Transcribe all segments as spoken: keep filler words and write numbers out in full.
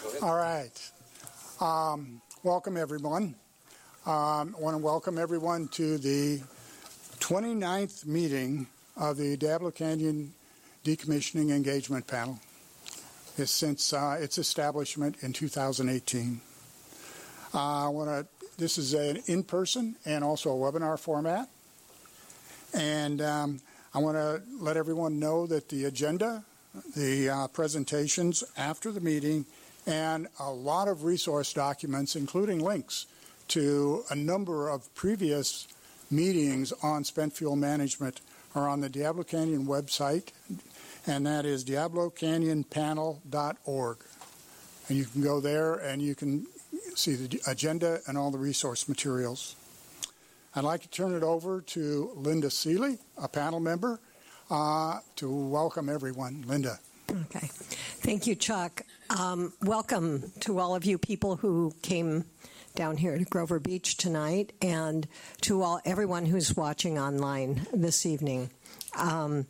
All right. Um, welcome, everyone. Um, I want to welcome everyone to the twenty-ninth meeting of the Diablo Canyon Decommissioning Engagement Panel. It's since uh, its establishment in two thousand eighteen. Uh, I want to. This is an in-person and also a webinar format, and um, I want to let everyone know that the agenda, the uh, presentations after the meeting, and a lot of resource documents, including links to a number of previous meetings on spent fuel management, are on the Diablo Canyon website, and that is diablo canyon panel dot org. And you can go there and you can see the agenda and all the resource materials. I'd like to turn it over to Linda Seeley, a panel member, uh, to welcome everyone. Linda. Okay. Thank you, Chuck. Um, welcome to all of you people who came down here to Grover Beach tonight, and to all everyone who's watching online this evening. Um,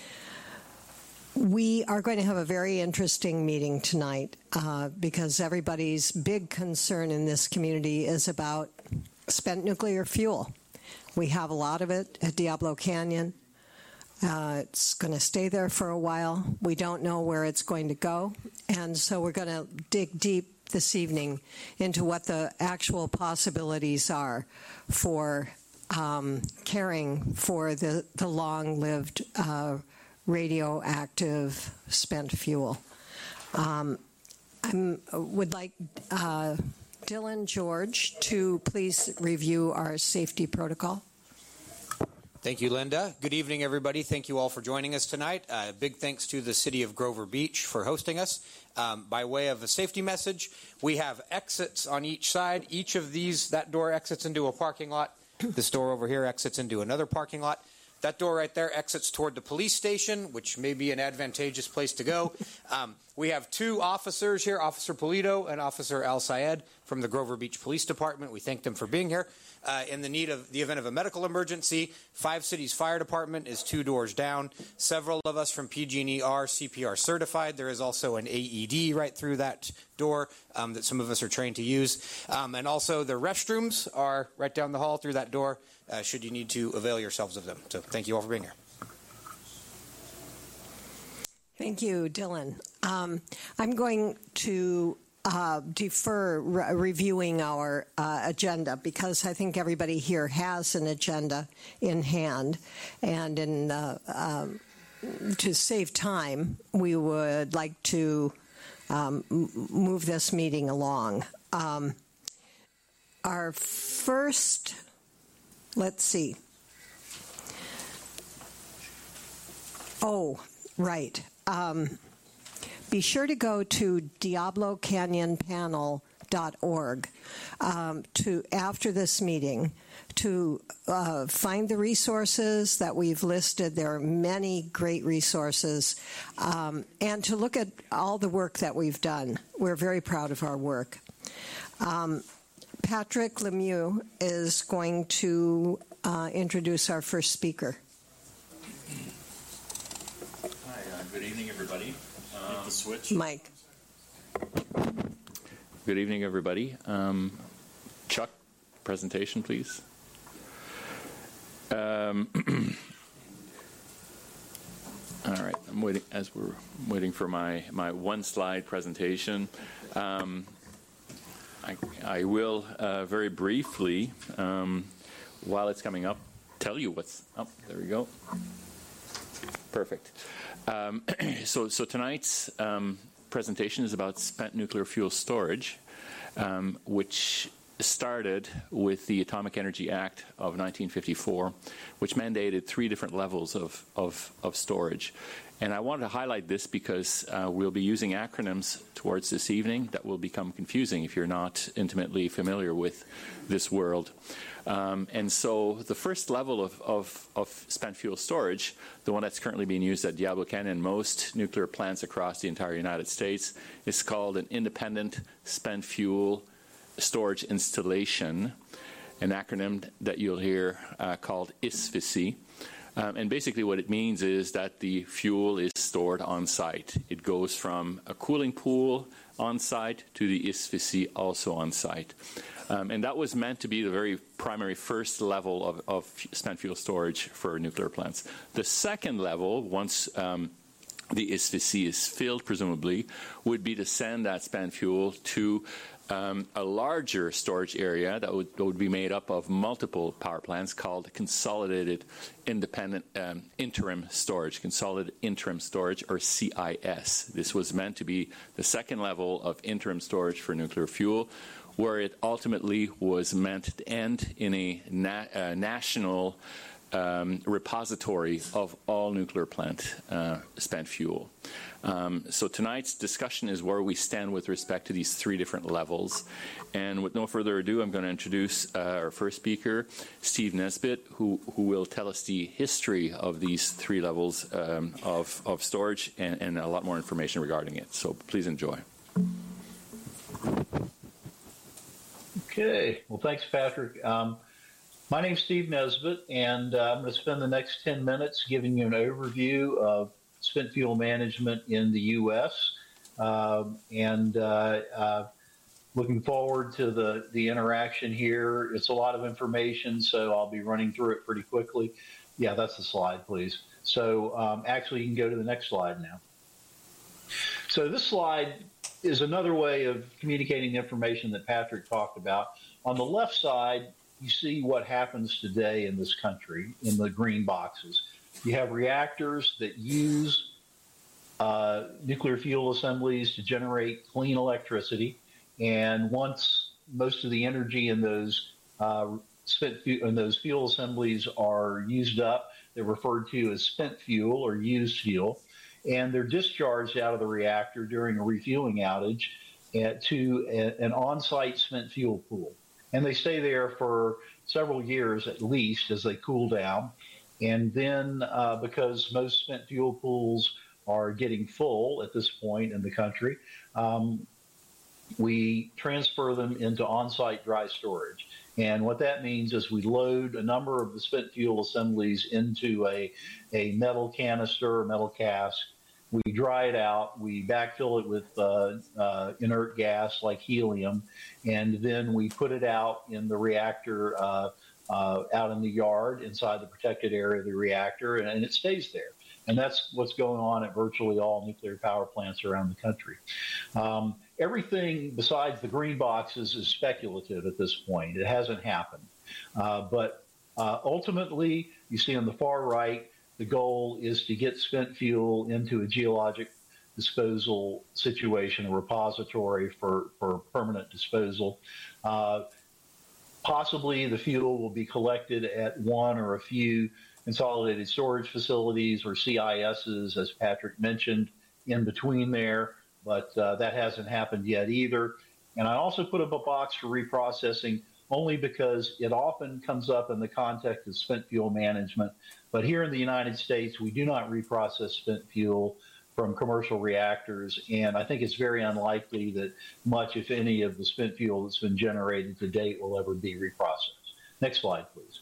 we are going to have a very interesting meeting tonight uh, because everybody's big concern in this community is about spent nuclear fuel. We have a lot of it at Diablo Canyon. Uh, it's going to stay there for a while. We don't know where it's going to go, and so we're going to dig deep this evening into what the actual possibilities are for um, caring for the, the long-lived uh, radioactive spent fuel. Um, I would like uh, Dylan George to please review our safety protocol. Thank you, Linda. Good evening, everybody. Thank you all for joining us tonight. Uh, big thanks to the City of Grover Beach for hosting us. Um, by way of a safety message, we have exits on each side. Each of these, that door exits into a parking lot. This door over here exits into another parking lot. That door right there exits toward the police station, which may be an advantageous place to go. Um, we have two officers here, Officer Polito and Officer Al Sayed from the Grover Beach Police Department. We thank them for being here. Uh, in the need of the event of a medical emergency, Five Cities Fire Department is two doors down. Several of us from P G and E are C P R certified. There is also an A E D right through that door um, that some of us are trained to use. Um, and also the restrooms are right down the hall through that door, uh, should you need to avail yourselves of them. So thank you all for being here. Thank you, Dylan. Um, I'm going to Uh, defer re- reviewing our uh, agenda because I think everybody here has an agenda in hand, and in uh, um, to save time, we would like to um, move this meeting along. Um, our first, let's see. Oh, right. Um, Be sure to go to diablo canyon panel dot org um, to after this meeting to uh, find the resources that we've listed. There are many great resources, um, and to look at all the work that we've done. We're very proud of our work. Um, Patrick Lemieux is going to uh, introduce our first speaker. Hi, uh, good evening, everybody. Um, the switch. Mike. Good evening, everybody. Um, Chuck, presentation, please. Um, all right, I'm waiting as we're waiting for my, my one-slide presentation. Um, I, I will uh, very briefly, um, while it's coming up, tell you what's up. Oh, there we go. Perfect. Um, so, so tonight's um, presentation is about spent nuclear fuel storage, um, which started with the Atomic Energy Act of nineteen fifty-four, which mandated three different levels of, of, of storage. And I wanted to highlight this because uh, we'll be using acronyms towards this evening that will become confusing if you're not intimately familiar with this world. Um, and so the first level of, of, of spent fuel storage, the one that's currently being used at Diablo Canyon and most nuclear plants across the entire United States, is called an Independent Spent Fuel Storage Installation, an acronym that you'll hear uh, called I S F I C. Um, and basically what it means is that the fuel is stored on site. It goes from a cooling pool on site to the I S F C also on site. Um, and that was meant to be the very primary first level of, of spent fuel storage for nuclear plants. The second level, once um, the I S F C is filled, presumably, would be to send that spent fuel to um, a larger storage area that would, that would be made up of multiple power plants called Consolidated Independent um, Interim Storage, Consolidated Interim Storage, or C I S. This was meant to be the second level of interim storage for nuclear fuel, where it ultimately was meant to end in a na- uh, national Um, repository of all nuclear plant uh, spent fuel. Um, so tonight's discussion is where we stand with respect to these three different levels. And with no further ado, I'm going to introduce uh, our first speaker, Steve Nesbitt, who, who will tell us the history of these three levels um, of, of storage and, and a lot more information regarding it. So please enjoy. Okay. Well, thanks, Patrick. Um, My name's Steve Nesbitt, and uh, I'm going to spend the next ten minutes giving you an overview of spent fuel management in the U S Um, and uh, uh, looking forward to the, the interaction here. It's a lot of information, so I'll be running through it pretty quickly. Yeah, that's the slide, please. So um, actually, you can go to the next slide now. So this slide is another way of communicating the information that Patrick talked about. On the left side, you see what happens today in this country in the green boxes. You have reactors that use uh, nuclear fuel assemblies to generate clean electricity. And once most of the energy in those uh, spent fu- in those fuel assemblies are used up, they're referred to as spent fuel or used fuel. And they're discharged out of the reactor during a refueling outage at, to a, an on-site spent fuel pool. And they stay there for several years at least as they cool down. And then uh, because most spent fuel pools are getting full at this point in the country, um, we transfer them into on-site dry storage. And what that means is we load a number of the spent fuel assemblies into a, a metal canister or metal cask. We dry it out, we backfill it with uh, uh, inert gas like helium, and then we put it out in the reactor, uh, uh, out in the yard inside the protected area of the reactor, and, and it stays there. And that's what's going on at virtually all nuclear power plants around the country. Um, everything besides the green boxes is speculative at this point. It hasn't happened. Uh, but uh, ultimately, you see on the far right, the goal is to get spent fuel into a geologic disposal situation, a repository for, for permanent disposal. Uh, possibly the fuel will be collected at one or a few consolidated storage facilities or C I Ss, as Patrick mentioned, in between there, but uh, that hasn't happened yet either. And I also put up a box for reprocessing only because it often comes up in the context of spent fuel management. But here in the United States, we do not reprocess spent fuel from commercial reactors, and I think it's very unlikely that much, if any, of the spent fuel that's been generated to date will ever be reprocessed. Next slide, please.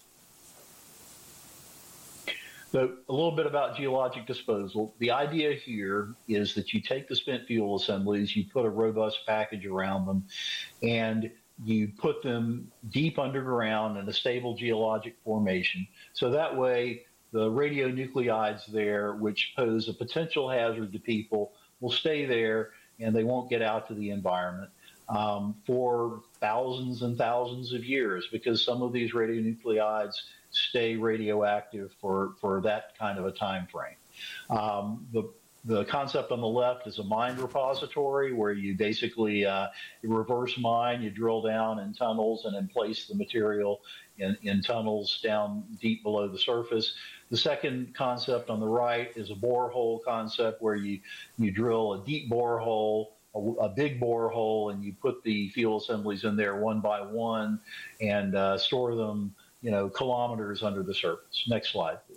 So a little bit about geologic disposal. The idea here is that you take the spent fuel assemblies, you put a robust package around them, and you put them deep underground in a stable geologic formation. So that way, the radionuclides there, which pose a potential hazard to people, will stay there and they won't get out to the environment um, for thousands and thousands of years, because some of these radionuclides stay radioactive for, for that kind of a time frame. Um, the The concept on the left is a mine repository where you basically uh, reverse mine, you drill down in tunnels and then place the material in, in tunnels down deep below the surface. The second concept on the right is a borehole concept where you, you drill a deep borehole, a, a big borehole, and you put the fuel assemblies in there one by one and uh, store them, you know, kilometers under the surface. Next slide, please.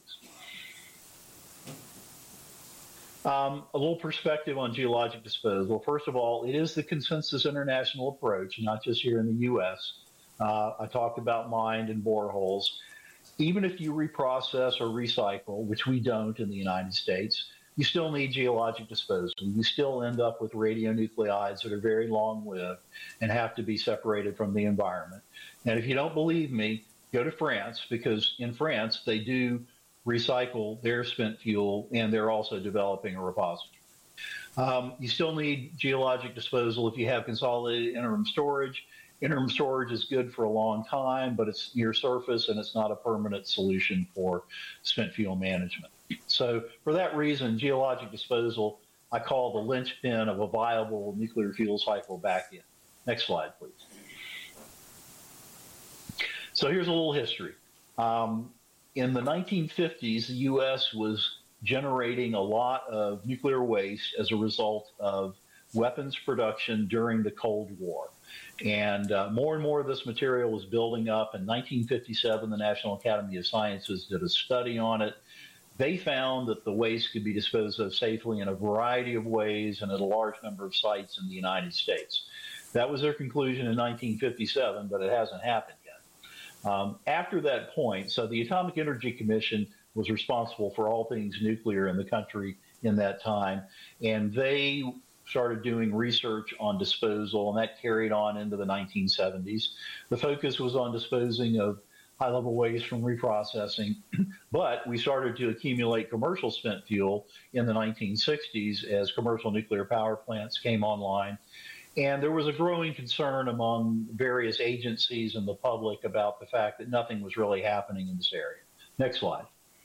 Um, a little perspective on geologic disposal. First of all, it is the consensus international approach, not just here in the U S. Uh, I talked about mined and boreholes. Even if you reprocess or recycle, which we don't in the United States, you still need geologic disposal. You still end up with radionuclides that are very long-lived and have to be separated from the environment. And if you don't believe me, go to France, because in France they do recycle their spent fuel, and they're also developing a repository. Um, you still need geologic disposal if you have consolidated interim storage. Interim storage is good for a long time, but it's near surface and it's not a permanent solution for spent fuel management. So for that reason, geologic disposal, I call the linchpin of a viable nuclear fuel cycle back in. Next slide, please. So here's a little history. Um, in the nineteen fifties, the U S was generating a lot of nuclear waste as a result of weapons production during the Cold War. And uh, more and more of this material was building up. In nineteen fifty-seven, the National Academy of Sciences did a study on it. They found that the waste could be disposed of safely in a variety of ways and at a large number of sites in the United States. That was their conclusion in nineteen fifty-seven, but it hasn't happened yet. Um, after that point, so the Atomic Energy Commission was responsible for all things nuclear in the country in that time, and they started doing research on disposal, and that carried on into the nineteen seventies. The focus was on disposing of high-level waste from reprocessing, but we started to accumulate commercial spent fuel in the nineteen sixties as commercial nuclear power plants came online. And there was a growing concern among various agencies and the public about the fact that nothing was really happening in this area. Next slide.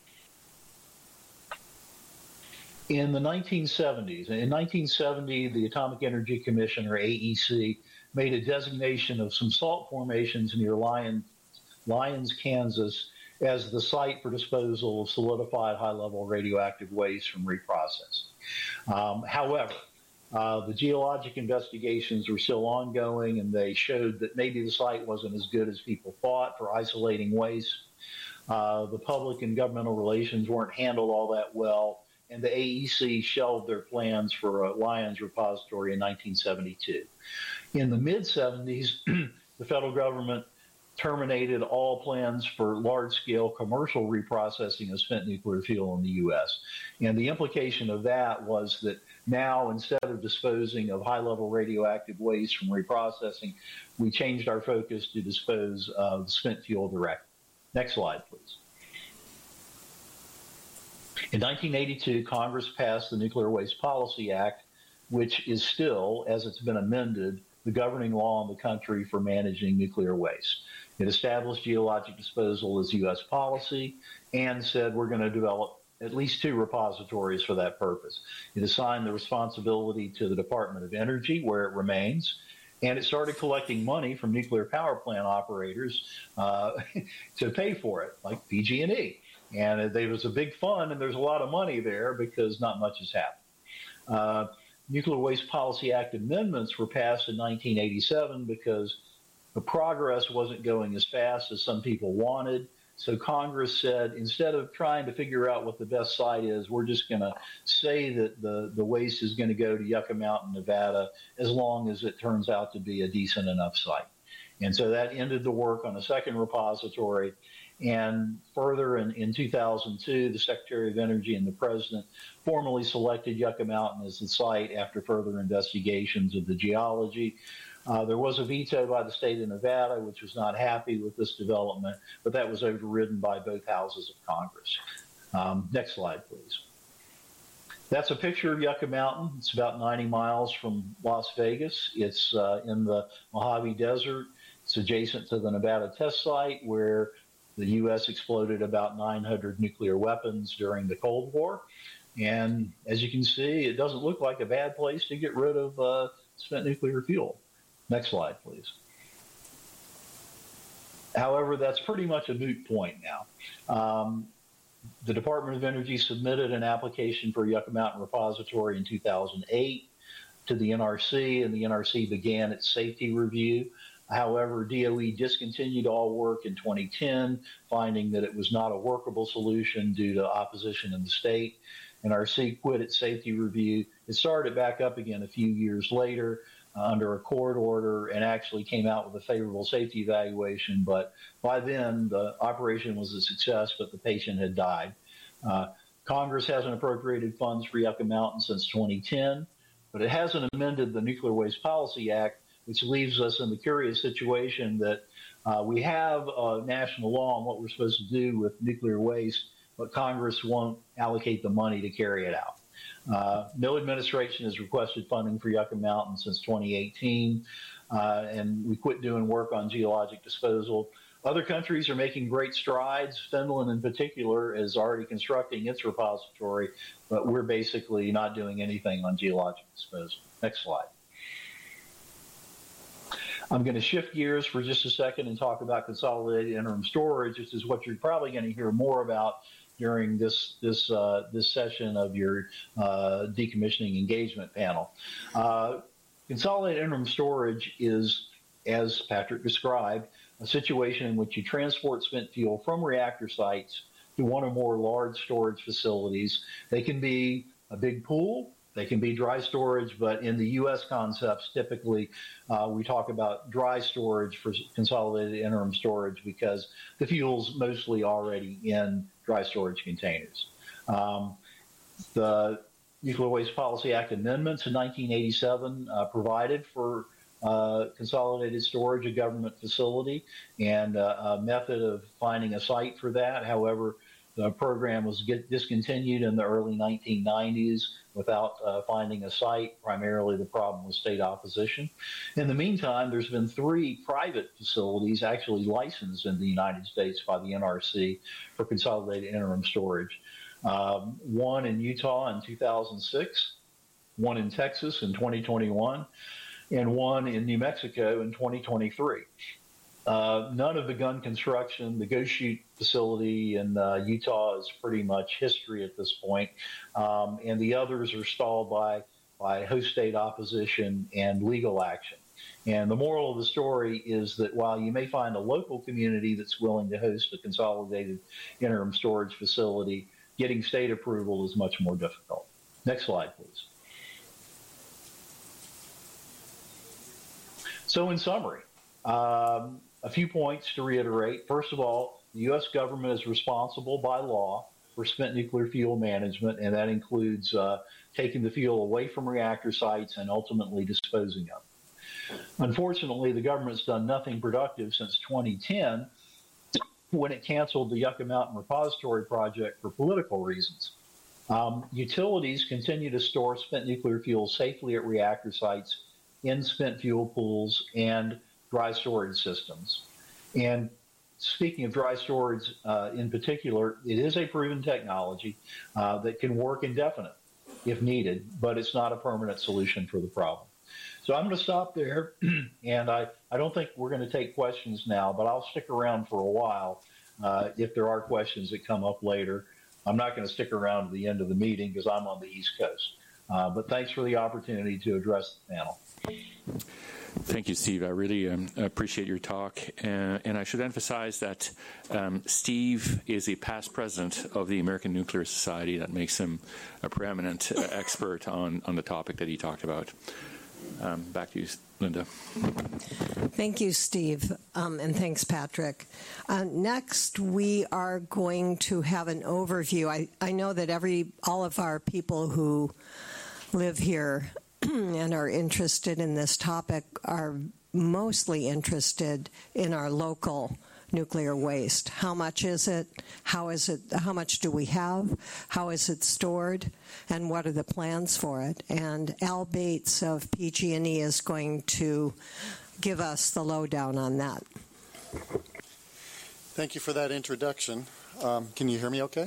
In the nineteen seventies, in nineteen seventy, the Atomic Energy Commission, or A E C, made a designation of some salt formations near Lyons, Lyons, Kansas, as the site for disposal of solidified high-level radioactive waste from reprocessing. Um, however, uh, the geologic investigations were still ongoing, and they showed that maybe the site wasn't as good as people thought for isolating waste. Uh, the public and governmental relations weren't handled all that well, and the A E C shelved their plans for a Lyons repository in nineteen seventy-two. In the mid-seventies, the federal government terminated all plans for large-scale commercial reprocessing of spent nuclear fuel in the U S. And the implication of that was that now, instead of disposing of high-level radioactive waste from reprocessing, we changed our focus to dispose of spent fuel directly. Next slide, please. In nineteen eighty-two, Congress passed the Nuclear Waste Policy Act, which is still, as it's been amended, the governing law in the country for managing nuclear waste. It established geologic disposal as U S policy and said we're going to develop at least two repositories for that purpose. It assigned the responsibility to the Department of Energy, where it remains, and it started collecting money from nuclear power plant operators uh, to pay for it, like P G and E. And there was a big fund, and there's a lot of money there because not much has happened. Uh, Nuclear Waste Policy Act amendments were passed in nineteen eighty-seven because the progress wasn't going as fast as some people wanted. So Congress said, instead of trying to figure out what the best site is, we're just going to say that the, the waste is going to go to Yucca Mountain, Nevada, as long as it turns out to be a decent enough site. And so that ended the work on a second repository. And further, in, in two thousand two, the Secretary of Energy and the President formally selected Yucca Mountain as the site after further investigations of the geology. Uh, there was a veto by the state of Nevada, which was not happy with this development, but that was overridden by both houses of Congress. Um, next slide, please. That's a picture of Yucca Mountain. It's about ninety miles from Las Vegas. It's uh, in the Mojave Desert. It's adjacent to the Nevada test site where the U S exploded about nine hundred nuclear weapons during the Cold War. And as you can see, it doesn't look like a bad place to get rid of uh, spent nuclear fuel. Next slide, please. However, that's pretty much a moot point now. Um, the Department of Energy submitted an application for Yucca Mountain Repository in two thousand eight to the N R C, and the N R C began its safety review. However, D O E discontinued all work in twenty ten, finding that it was not a workable solution due to opposition in the state. N R C quit its safety review. It started back up again a few years later uh, under a court order and actually came out with a favorable safety evaluation. But by then, the operation was a success, but the patient had died. Uh, Congress hasn't appropriated funds for Yucca Mountain since twenty ten, but it hasn't amended the Nuclear Waste Policy Act, which leaves us in the curious situation that uh, we have a national law on what we're supposed to do with nuclear waste, but Congress won't allocate the money to carry it out. Uh, no administration has requested funding for Yucca Mountain since twenty eighteen, uh, and we quit doing work on geologic disposal. Other countries are making great strides. Finland, in particular, is already constructing its repository, but we're basically not doing anything on geologic disposal. Next slide. I'm going to shift gears for just a second and talk about consolidated interim storage, which is what you're probably going to hear more about during this this uh, this session of your uh, decommissioning engagement panel. Uh, consolidated interim storage is, as Patrick described, a situation in which you transport spent fuel from reactor sites to one or more large storage facilities. They can be a big pool, they can be dry storage, but in the U S concepts, typically uh, we talk about dry storage for consolidated interim storage because the fuel's mostly already in dry storage containers. Um, the Nuclear Waste Policy Act amendments in nineteen eighty-seven uh, provided for Uh, consolidated storage, a government facility, and uh, a method of finding a site for that. However, the program was get discontinued in the early nineteen nineties without uh, finding a site. Primarily, the problem was state opposition. In the meantime, there's been three private facilities actually licensed in the United States by the N R C for consolidated interim storage. Um, one in Utah in two thousand six, one in Texas in twenty twenty-one, and one in New Mexico in twenty twenty-three. Uh, none of the gun construction, the Ghost Chute facility in uh, Utah is pretty much history at this point, um, and the others are stalled by, by host state opposition and legal action. And the moral of the story is that while you may find a local community that's willing to host a consolidated interim storage facility, getting state approval is much more difficult. Next slide, please. So in summary, um, a few points to reiterate. First of all, the U S government is responsible by law for spent nuclear fuel management, and that includes uh, taking the fuel away from reactor sites and ultimately disposing of it. Unfortunately, the government's done nothing productive since twenty ten when it canceled the Yucca Mountain Repository Project for political reasons. Um, utilities continue to store spent nuclear fuel safely at reactor sites in spent fuel pools and dry storage systems. And speaking of dry storage uh, in particular, it is a proven technology uh, that can work indefinitely if needed, but it's not a permanent solution for the problem. So I'm going to stop there, and I, I don't think we're going to take questions now, but I'll stick around for a while uh, if there are questions that come up later. I'm not going to stick around to the end of the meeting because I'm on the East Coast. Uh, but thanks for the opportunity to address the panel. Thank you, Steve. I really um, appreciate your talk. Uh, and I should emphasize that um, Steve is a past president of the American Nuclear Society. That makes him a preeminent uh, expert on, on the topic that he talked about. Um, back to you, Linda. Thank you, Steve, um, and thanks, Patrick. Uh, next, we are going to have an overview. I, I know that every all of our people who live here and are interested in this topic are mostly interested in our local nuclear waste. How much is it? How is it? How much do we have? How is it stored? And what are the plans for it? And Al Bates of P G and E is going to give us the lowdown on that. Thank you for that introduction. Um, can you hear me okay?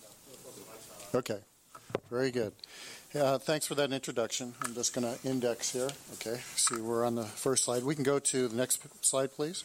Okay. Very good. Uh, thanks for that introduction. I'm just going to index here. Okay. See, we're on the first slide. We can go to the next slide, please.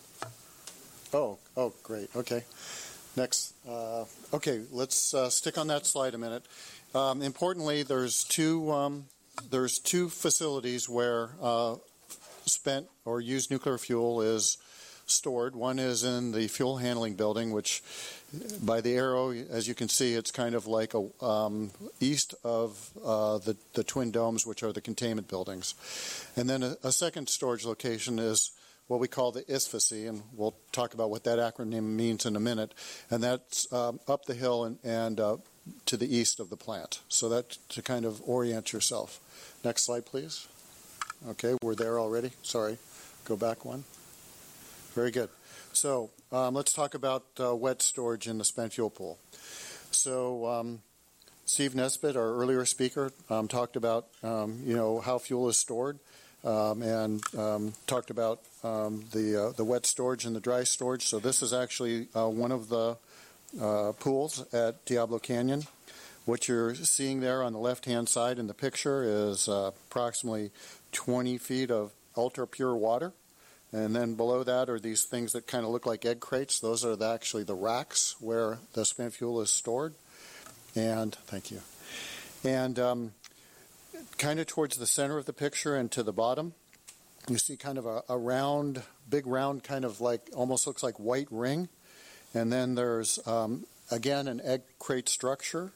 Oh, oh, great. Okay. Next. Uh, okay, let's uh, stick on that slide a minute. Um, importantly, there's two um, there's two facilities where uh, spent or used nuclear fuel is stored. One is in the fuel handling building, which by the arrow, as you can see, it's kind of like a um, east of uh, the, the twin domes, which are the containment buildings. And then a, a second storage location is what we call the I S F C, and we'll talk about what that acronym means in a minute. And that's um, up the hill and, and uh, to the east of the plant. So that to kind of orient yourself. Next slide, please. Okay, we're there already. Sorry. Go back one. Very good. So um, let's talk about uh, wet storage in the spent fuel pool. So um, Steve Nesbitt, our earlier speaker, um, talked about um, you know how fuel is stored, um, and um, talked about um, the uh, the wet storage and the dry storage. So this is actually uh, one of the uh, pools at Diablo Canyon. What you're seeing there on the left-hand side in the picture is uh, approximately twenty feet of ultra pure water, and then below that are these things that kind of look like egg crates. Those are the, actually the racks where the spent fuel is stored. And thank you. And um, kind of towards the center of the picture and to the bottom, you see kind of a, a round, big round, kind of like almost looks like white ring. And then there's um, again an egg crate structure.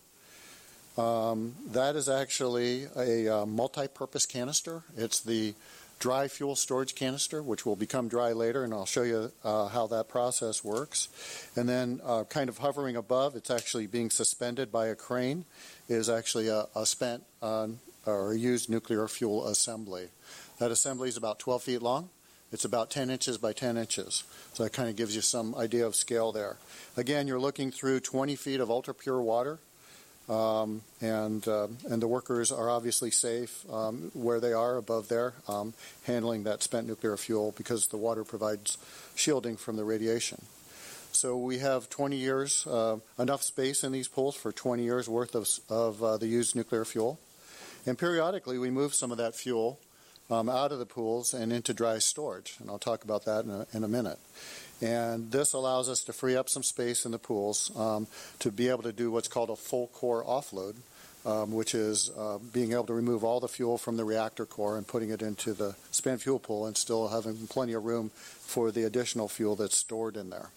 Um, that is actually a uh, multi-purpose canister. It's the dry fuel storage canister, which will become dry later, and I'll show you uh, how that process works. And then uh, kind of hovering above, it's actually being suspended by a crane, is actually a, a spent uh, or used nuclear fuel assembly. That assembly is about twelve feet long. It's about ten inches by ten inches. So that kind of gives you some idea of scale there. Again, you're looking through twenty feet of ultra-pure water. Um, and uh, and the workers are obviously safe um, where they are above there, um, handling that spent nuclear fuel because the water provides shielding from the radiation. So we have twenty years, uh, enough space in these pools for twenty years worth of, of uh, the used nuclear fuel. And periodically we move some of that fuel um, out of the pools and into dry storage, and I'll talk about that in a, in a minute. And this allows us to free up some space in the pools um, to be able to do what's called a full core offload, um, which is uh, being able to remove all the fuel from the reactor core and putting it into the spent fuel pool and still having plenty of room for the additional fuel that's stored in there.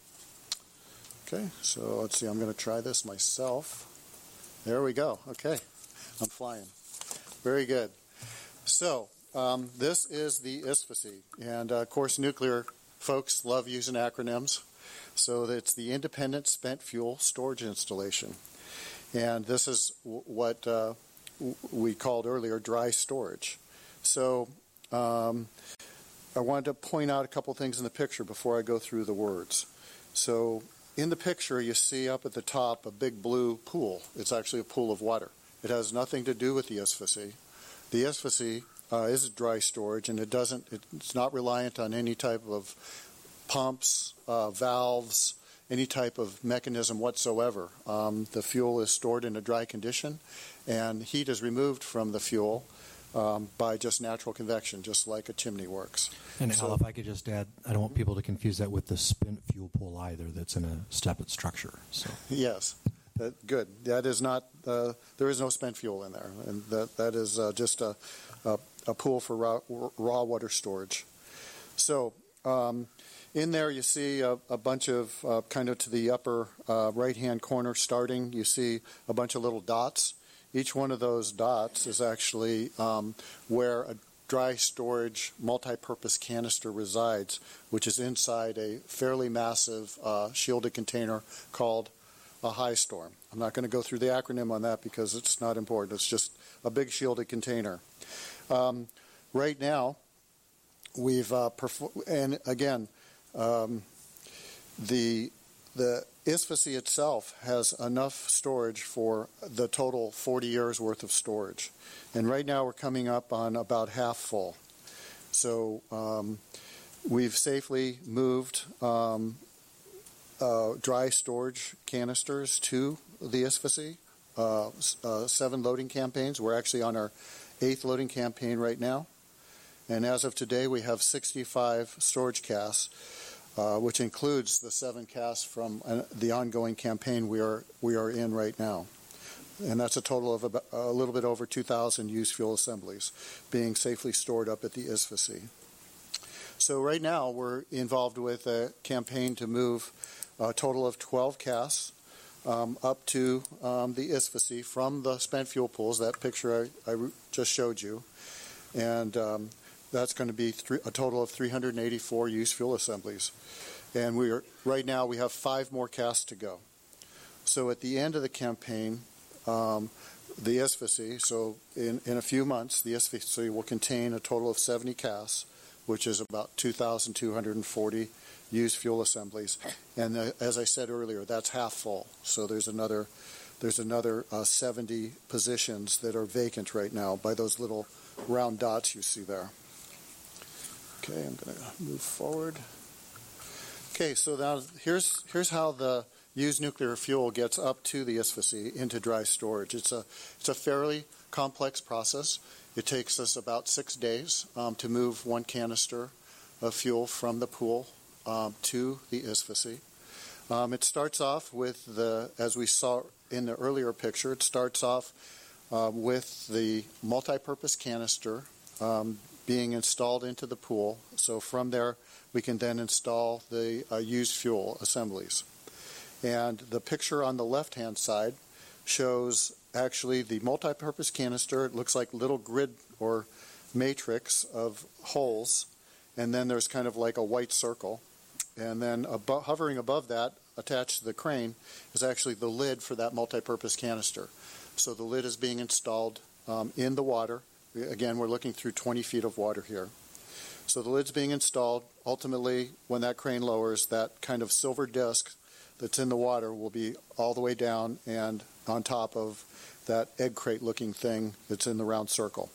Okay, so let's see, I'm going to try this myself. There we go. Okay, I'm flying. Very good. So um, this is the I S F C, and uh, of course nuclear folks love using acronyms. So it's the Independent Spent Fuel Storage Installation. And this is w- what uh, w- we called earlier dry storage. So um, I wanted to point out a couple things in the picture before I go through the words. So in the picture, you see up at the top a big blue pool. It's actually a pool of water. It has nothing to do with the I S F C. The I S F C Uh, is dry storage, and it doesn't. It, it's not reliant on any type of pumps, uh, valves, any type of mechanism whatsoever. Um, the fuel is stored in a dry condition, and heat is removed from the fuel um, by just natural convection, just like a chimney works. And so, Al, if I could just add, I don't want people to confuse that with the spent fuel pool either. That's in a separate structure. So yes. That, good. That is not. Uh, there is no spent fuel in there, and that that is uh, just a, a a pool for raw, raw water storage. So um, in there, you see a, a bunch of uh, kind of to the upper uh, right-hand corner. Starting, you see a bunch of little dots. Each one of those dots is actually um, where a dry storage multi-purpose canister resides, which is inside a fairly massive uh, shielded container called a high storm. I'm not going to go through the acronym on that because it's not important. It's just a big shielded container. Um, right now, we've uh, perfor- and again, um, the the I S F C itself has enough storage for the total forty years worth of storage, and right now we're coming up on about half full. So um, we've safely moved um, uh, dry storage canisters to the I S F C. Uh, uh, seven loading campaigns. We're actually on our eighth loading campaign right now, and as of today, we have sixty-five storage casks. Uh, which includes the seven casks from uh, the ongoing campaign we are we are in right now, and that's a total of about, a little bit over two thousand used fuel assemblies being safely stored up at the I S F C. So right now we're involved with a campaign to move a total of twelve casks um, up to um, the I S F C from the spent fuel pools. That picture I, I just showed you, and um, that's going to be three, a total of three hundred eighty-four used fuel assemblies. And we are right now we have five more casks to go. So at the end of the campaign, um, the I S F C. So in, in a few months, the I S F C will contain a total of seventy casks, which is about two thousand two hundred forty used fuel assemblies. And uh, as I said earlier, that's half full. So there's another there's another uh, seventy positions that are vacant right now by those little round dots you see there. Okay, I'm going to move forward. Okay, so now here's here's how the used nuclear fuel gets up to the I S F C into dry storage. It's a it's a fairly complex process. It takes us about six days um, to move one canister of fuel from the pool um, to the I S F C. Um, it starts off with the, as we saw in the earlier picture, it starts off uh, with the multi-purpose canister um, being installed into the pool. So from there, we can then install the uh, used fuel assemblies. And the picture on the left-hand side shows actually the multi-purpose canister. It looks like little grid or matrix of holes, and then there's kind of like a white circle. And then above, hovering above that, attached to the crane, is actually the lid for that multi-purpose canister. So the lid is being installed um, in the water. Again, we're looking through twenty feet of water here. So the lid's being installed. Ultimately, when that crane lowers, that kind of silver disc that's in the water will be all the way down and on top of that egg crate looking thing that's in the round circle.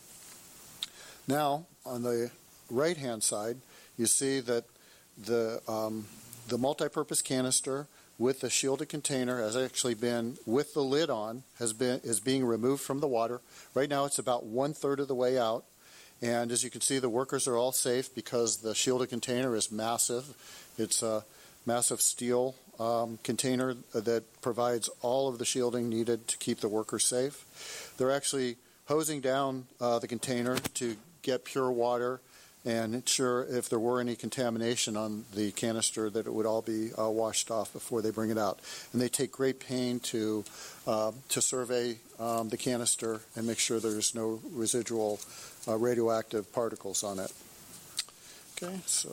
Now, on the right-hand side, you see that the um, the multi-purpose canister with the shielded container has actually been, with the lid on, has been is being removed from the water. Right now, it's about one-third of the way out. And as you can see, the workers are all safe because the shielded container is massive. It's a massive steel um, container that provides all of the shielding needed to keep the workers safe. They're actually hosing down uh, the container to get pure water and ensure if there were any contamination on the canister that it would all be uh, washed off before they bring it out. And they take great pain to uh, to survey um, the canister and make sure there's no residual uh, radioactive particles on it. Okay, so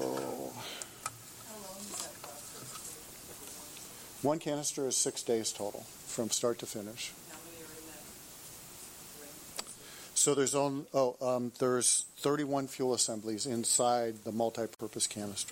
one canister is six days total from start to finish. So there's on, oh um, there's thirty-one fuel assemblies inside the multi-purpose canister.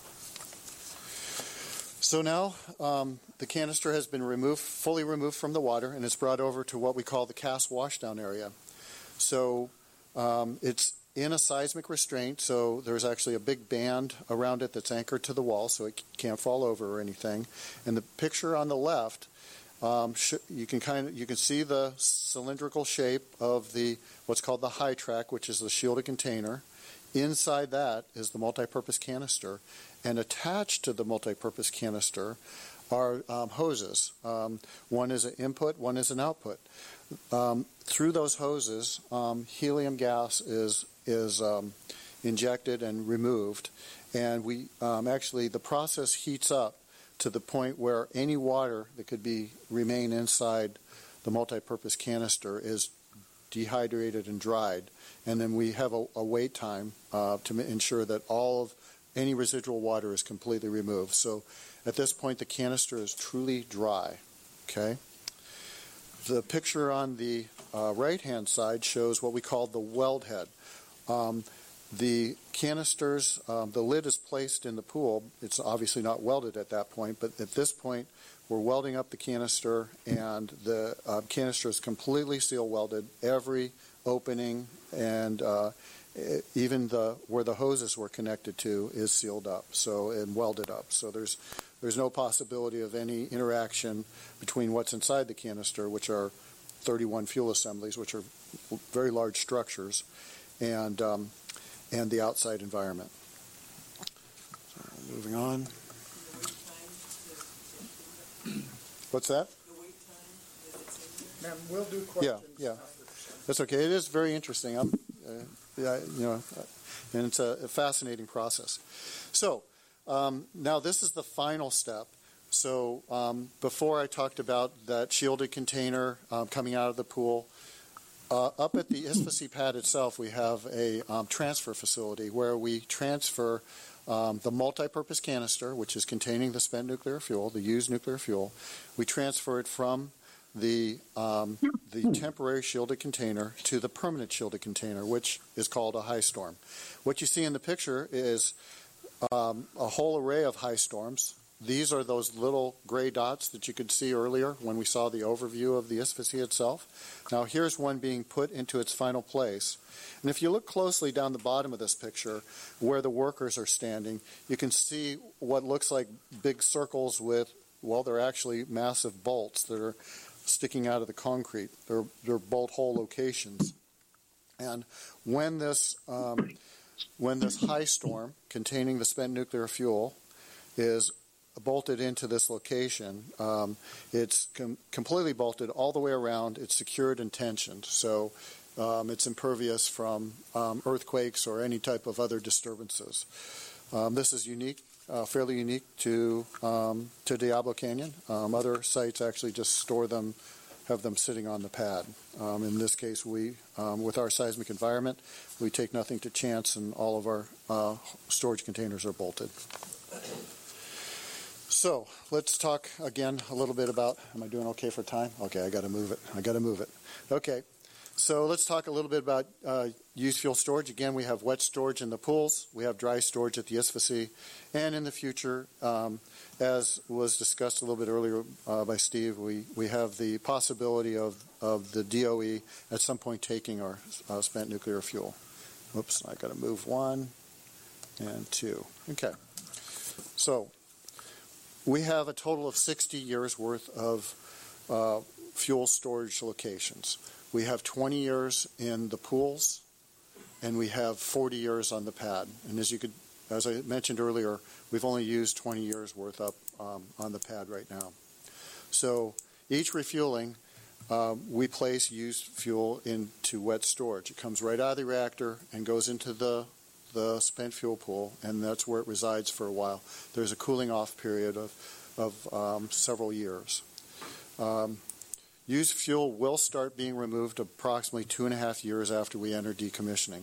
So now um, the canister has been removed, fully removed from the water, and it's brought over to what we call the cask washdown area. So um, it's in a seismic restraint, so there's actually a big band around it that's anchored to the wall, so it can't fall over or anything. And the picture on the left, Um, sh- you can kind of you can see the cylindrical shape of the what's called the high track, which is the shielded container. Inside that is the multi-purpose canister, and attached to the multi-purpose canister are um, hoses. Um, one is an input, one is an output. Um, through those hoses, um, helium gas is is um, injected and removed, and we um, actually the process heats up to the point where any water that could be remain inside the multi-purpose canister is dehydrated and dried, and then we have a, a wait time uh, to m- ensure that all of any residual water is completely removed. So at this point, the canister is truly dry. Okay. The picture on the uh, right-hand side shows what we call the weld head. Um, The canisters, um, the lid is placed in the pool. It's obviously not welded at that point, but at this point, we're welding up the canister, and the uh, canister is completely seal welded. Every opening and uh, even the where the hoses were connected to is sealed up, so and welded up. So there's there's no possibility of any interaction between what's inside the canister, which are thirty-one fuel assemblies, which are very large structures, and um, and the outside environment. So, moving on. What's that? Ma'am, we'll do questions. Yeah, yeah. That's okay. It is very interesting. I'm, uh, yeah, you know, and it's a, a fascinating process. So um, now this is the final step. So um, before I talked about that shielded container um, coming out of the pool. Uh, up at the I S F C pad itself, we have a um, transfer facility where we transfer um, the multi-purpose canister, which is containing the spent nuclear fuel, the used nuclear fuel. We transfer it from the um, the temporary shielded container to the permanent shielded container, which is called a high storm. What you see in the picture is um, a whole array of high storms. These are those little gray dots that you could see earlier when we saw the overview of the I S F C itself. Now here's one being put into its final place. And if you look closely down the bottom of this picture where the workers are standing, you can see what looks like big circles with, well, they're actually massive bolts that are sticking out of the concrete. They're, they're bolt hole locations. And when this, um, when this high storm containing the spent nuclear fuel is bolted into this location, um, it's com- completely bolted all the way around. It's secured and tensioned, so um, it's impervious from um, earthquakes or any type of other disturbances. Um, this is unique, uh, fairly unique to um, to Diablo Canyon. Um, other sites actually just store them, have them sitting on the pad. Um, in this case, we, um, with our seismic environment, we take nothing to chance, and all of our uh, storage containers are bolted. So let's talk again a little bit about, am I doing okay for time? Okay, I got to move it. I got to move it. Okay, so let's talk a little bit about uh, used fuel storage. Again, we have wet storage in the pools. We have dry storage at the I S F C. And in the future, um, as was discussed a little bit earlier uh, by Steve, we, we have the possibility of, of the D O E at some point taking our uh, spent nuclear fuel. Whoops, I got to move one and two. Okay, so we have a total of sixty years worth of uh, fuel storage locations. We have twenty years in the pools, and we have forty years on the pad. And as you could, as I mentioned earlier, we've only used twenty years worth up um, on the pad right now. So each refueling, um, we place used fuel into wet storage. It comes right out of the reactor and goes into the the spent fuel pool, and that's where it resides for a while. There's a cooling off period of, of um, several years. Um, used fuel will start being removed approximately two and a half years after we enter decommissioning.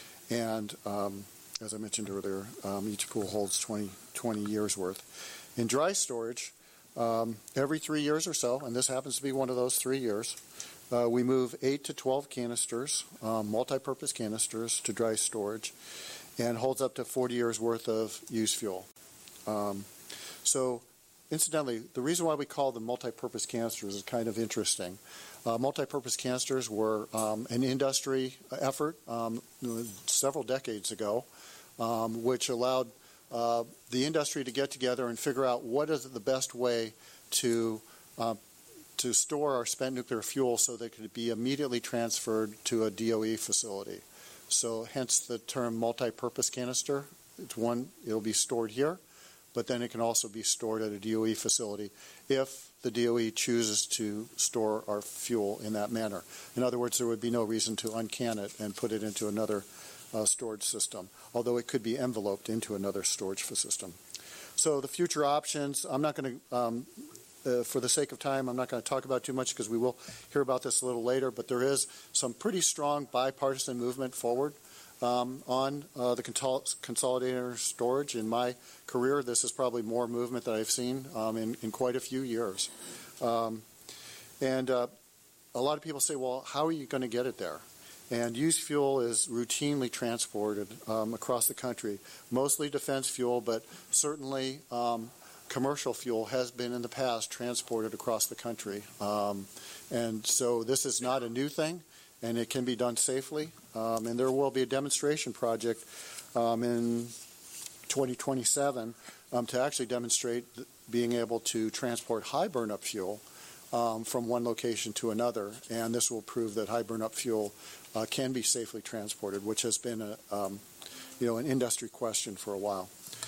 And um, as I mentioned earlier, um, each pool holds twenty, twenty years worth. In dry storage, um, every three years or so, and this happens to be one of those three years, uh, we move eight to twelve canisters, um, multi-purpose canisters, to dry storage, and holds up to forty years worth of used fuel. Um, so, incidentally, the reason why we call them multi-purpose canisters is kind of interesting. Uh, multi-purpose canisters were um, an industry effort um, several decades ago, um, which allowed uh, the industry to get together and figure out what is the best way to uh, to store our spent nuclear fuel so that it could be immediately transferred to a D O E facility. So hence the term multi-purpose canister. It's one, it'll be stored here, but then it can also be stored at a D O E facility if the D O E chooses to store our fuel in that manner. In other words, there would be no reason to uncan it and put it into another uh, storage system, although it could be enveloped into another storage system. So the future options, I'm not going to, um, uh, for the sake of time, I'm not going to talk about too much because we will hear about this a little later, but there is some pretty strong bipartisan movement forward um, on uh, the consolidator storage. In my career, this is probably more movement that I've seen um, in, in quite a few years. Um, and uh, a lot of people say, well, how are you going to get it there? And used fuel is routinely transported um, across the country, mostly defense fuel, but certainly um, commercial fuel has been in the past transported across the country. Um, and so this is not a new thing, and it can be done safely. Um, and there will be a demonstration project um, in twenty twenty-seven um, to actually demonstrate being able to transport high burn-up fuel um, from one location to another. And this will prove that high burn-up fuel uh, can be safely transported, which has been a, um, you know, an industry question for a while.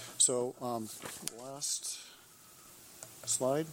So um, last slide.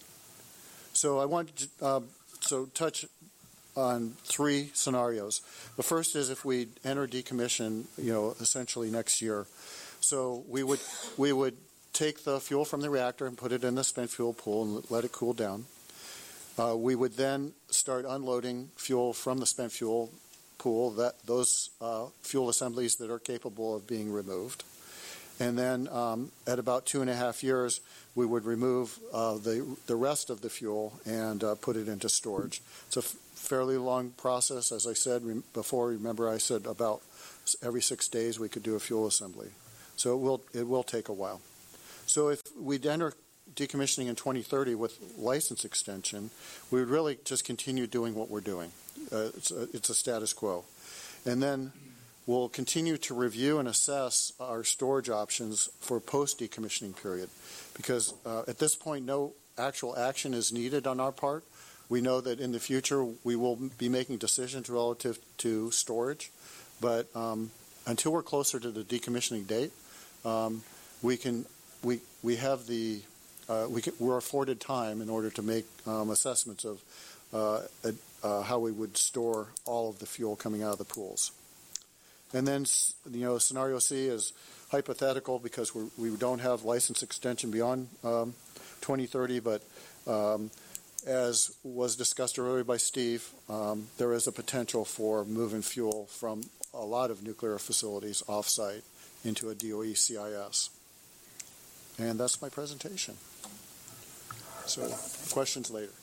So I want to uh, so touch on three scenarios. The first is if we enter decommission, you know, essentially next year. So we would we would take the fuel from the reactor and put it in the spent fuel pool and let it cool down. Uh, we would then start unloading fuel from the spent fuel pool, that those uh, fuel assemblies that are capable of being removed. And then um, at about two and a half years, we would remove uh, the, the rest of the fuel and uh, put it into storage. It's a f- fairly long process. As I said re- before, remember I said about every six days we could do a fuel assembly. So it will, it will take a while. So if we'd enter decommissioning in twenty thirty with license extension, we would really just continue doing what we're doing. Uh, it's, a, it's a status quo. And then we'll continue to review and assess our storage options for post-decommissioning period, because uh, at this point no actual action is needed on our part. We know that in the future we will be making decisions relative to storage, but um, until we're closer to the decommissioning date, um, we can we we have the uh, we can, we're afforded time in order to make um, assessments of uh, uh, how we would store all of the fuel coming out of the pools. And then, you know, scenario C is hypothetical because we're, we don't have license extension beyond um, twenty thirty, but um, as was discussed earlier by Steve, um, there is a potential for moving fuel from a lot of nuclear facilities off-site into a D O E C I S. And that's my presentation. So, questions later.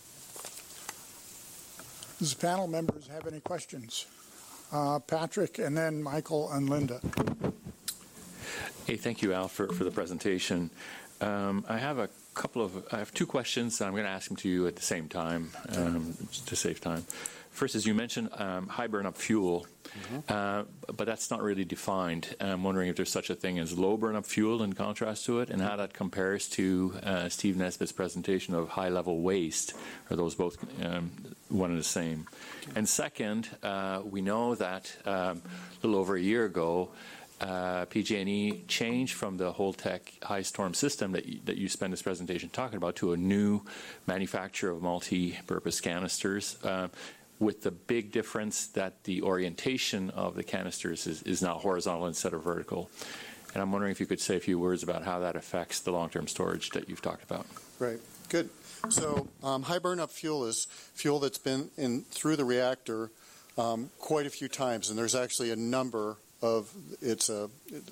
Does the panel members have any questions? Uh, Patrick, and then Michael and Linda. Hey, thank you, Al, for, for the presentation. Um, I have a couple of, I have two questions. I'm going to ask them to you at the same time um, to save time. First, as you mentioned, um, high burn-up fuel, mm-hmm. uh, but that's not really defined. I'm wondering if there's such a thing as low burn-up fuel in contrast to it, and how that compares to uh, Steve Nesbitt's presentation of high-level waste. Are those both um, one and the same? And second, uh, we know that um, a little over a year ago, uh, P G and E changed from the Holtec high storm system that you, that you spent this presentation talking about to a new manufacturer of multi-purpose canisters. Uh, with the big difference that the orientation of the canisters is, is now horizontal instead of vertical. And I'm wondering if you could say a few words about how that affects the long-term storage that you've talked about. Right. Good. So um, high burn-up fuel is fuel that's been in through the reactor um, quite a few times, and there's actually a number of it's a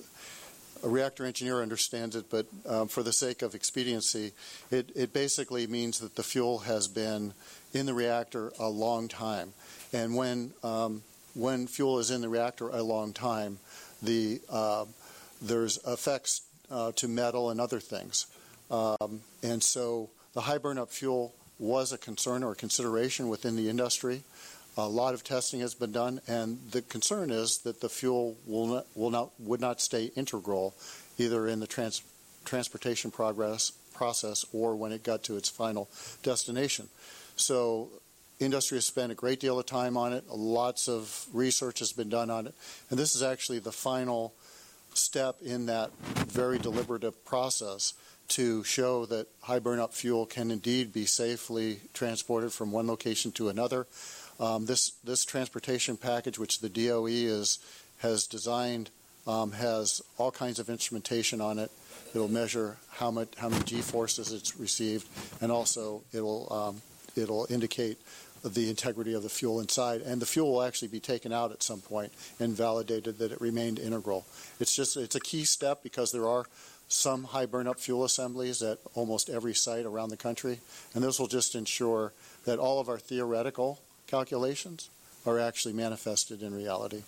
a reactor engineer understands it, but um, for the sake of expediency, it, it basically means that the fuel has been in the reactor a long time. And when um, when fuel is in the reactor a long time, the uh, there's effects uh, to metal and other things. Um, and so the high burn-up fuel was a concern or a consideration within the industry. A lot of testing has been done, and the concern is that the fuel will not, will not would not stay integral either in the trans, transportation progress process or when it got to its final destination. So industry has spent a great deal of time on it. Lots of research has been done on it, and this is actually the final step in that very deliberative process to show that high burn-up fuel can indeed be safely transported from one location to another. Um, this this transportation package, which the D O E is has designed, um, has all kinds of instrumentation on it. It'll measure how much how many G forces it's received, and also it'll um, it'll indicate the integrity of the fuel inside. And the fuel will actually be taken out at some point and validated that it remained integral. It's just it's a key step because there are some high burn-up fuel assemblies at almost every site around the country, and this will just ensure that all of our theoretical calculations are actually manifested in reality.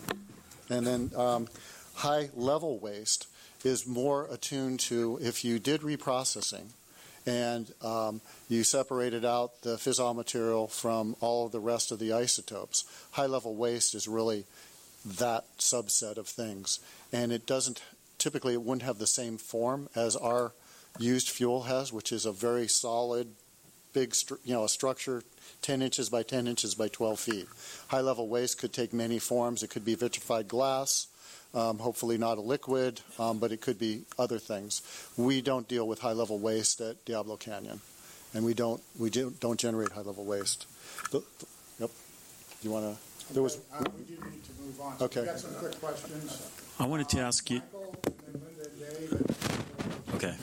And then um, high-level waste is more attuned to if you did reprocessing and um, you separated out the fissile material from all of the rest of the isotopes. High-level waste is really that subset of things, and it doesn't typically it wouldn't have the same form as our used fuel has, which is a very solid, big, you know, a structure ten inches by ten inches by twelve feet. High-level waste could take many forms. It could be vitrified glass, um, hopefully not a liquid, um, but it could be other things. We don't deal with high-level waste at Diablo Canyon, and we don't we do, don't generate high-level waste. The, the, yep. You want to? There was. Uh, we do need to move on. So okay. We've got some quick questions. I wanted to ask you. Michael, and then Linda, Dave, and Okay.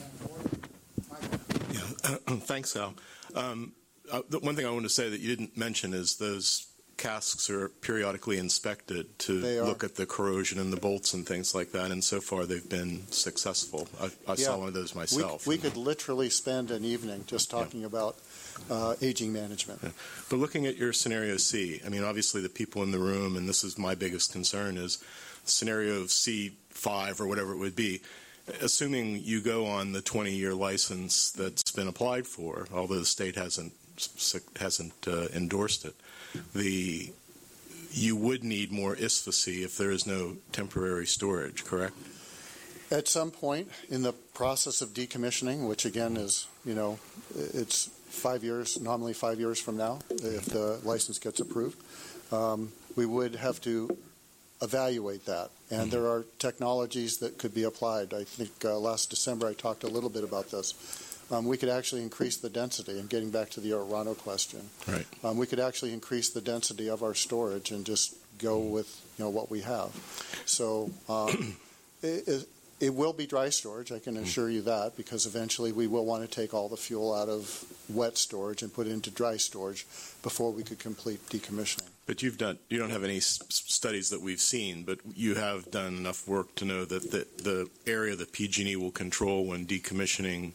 Yeah. Uh, thanks, Al. Um, uh, the one thing I want to say that you didn't mention is those casks are periodically inspected to They are. look at the corrosion in the bolts and things like that, and so far they've been successful. I, I Yeah. saw one of those myself. We, we could literally spend an evening just talking about uh, aging management. Yeah. But looking at your scenario C, I mean, obviously the people in the room, and this is my biggest concern, is scenario C five or whatever it would be. Assuming you go on the twenty-year license that's been applied for, although the state hasn't hasn't uh, endorsed it, the you would need more I S F C if there is no temporary storage, correct? At some point in the process of decommissioning, which again is, you know, it's five years, nominally five years from now, if the license gets approved, um, we would have to evaluate that. And there are technologies that could be applied. I think uh, last December I talked a little bit about this. Um, we could actually increase the density, and getting back to the Orano question, Right. um, we could actually increase the density of our storage and just go with, you know, what we have. So um, it, it, it will be dry storage, I can assure you that, because eventually we will want to take all the fuel out of wet storage and put it into dry storage before we could complete decommissioning. But you've done, you don't have any s- studies that we've seen, but you have done enough work to know that the, the area that P G and E will control when decommissioning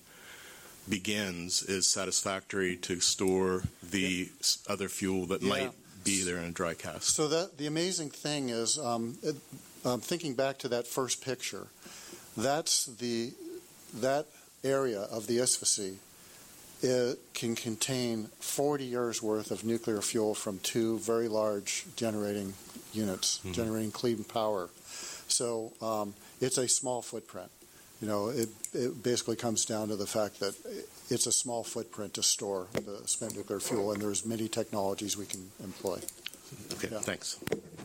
begins is satisfactory to store the s other fuel that Yeah. might be there in a dry cask. So that the amazing thing is, um, it, um, thinking back to that first picture, that's the that area of the I S F C. It can contain forty years worth of nuclear fuel from two very large generating units, mm-hmm. generating clean power. So um, it's a small footprint. You know, it, it basically comes down to the fact that it's a small footprint to store the spent nuclear fuel, and there's many technologies we can employ. Okay, Yeah. thanks.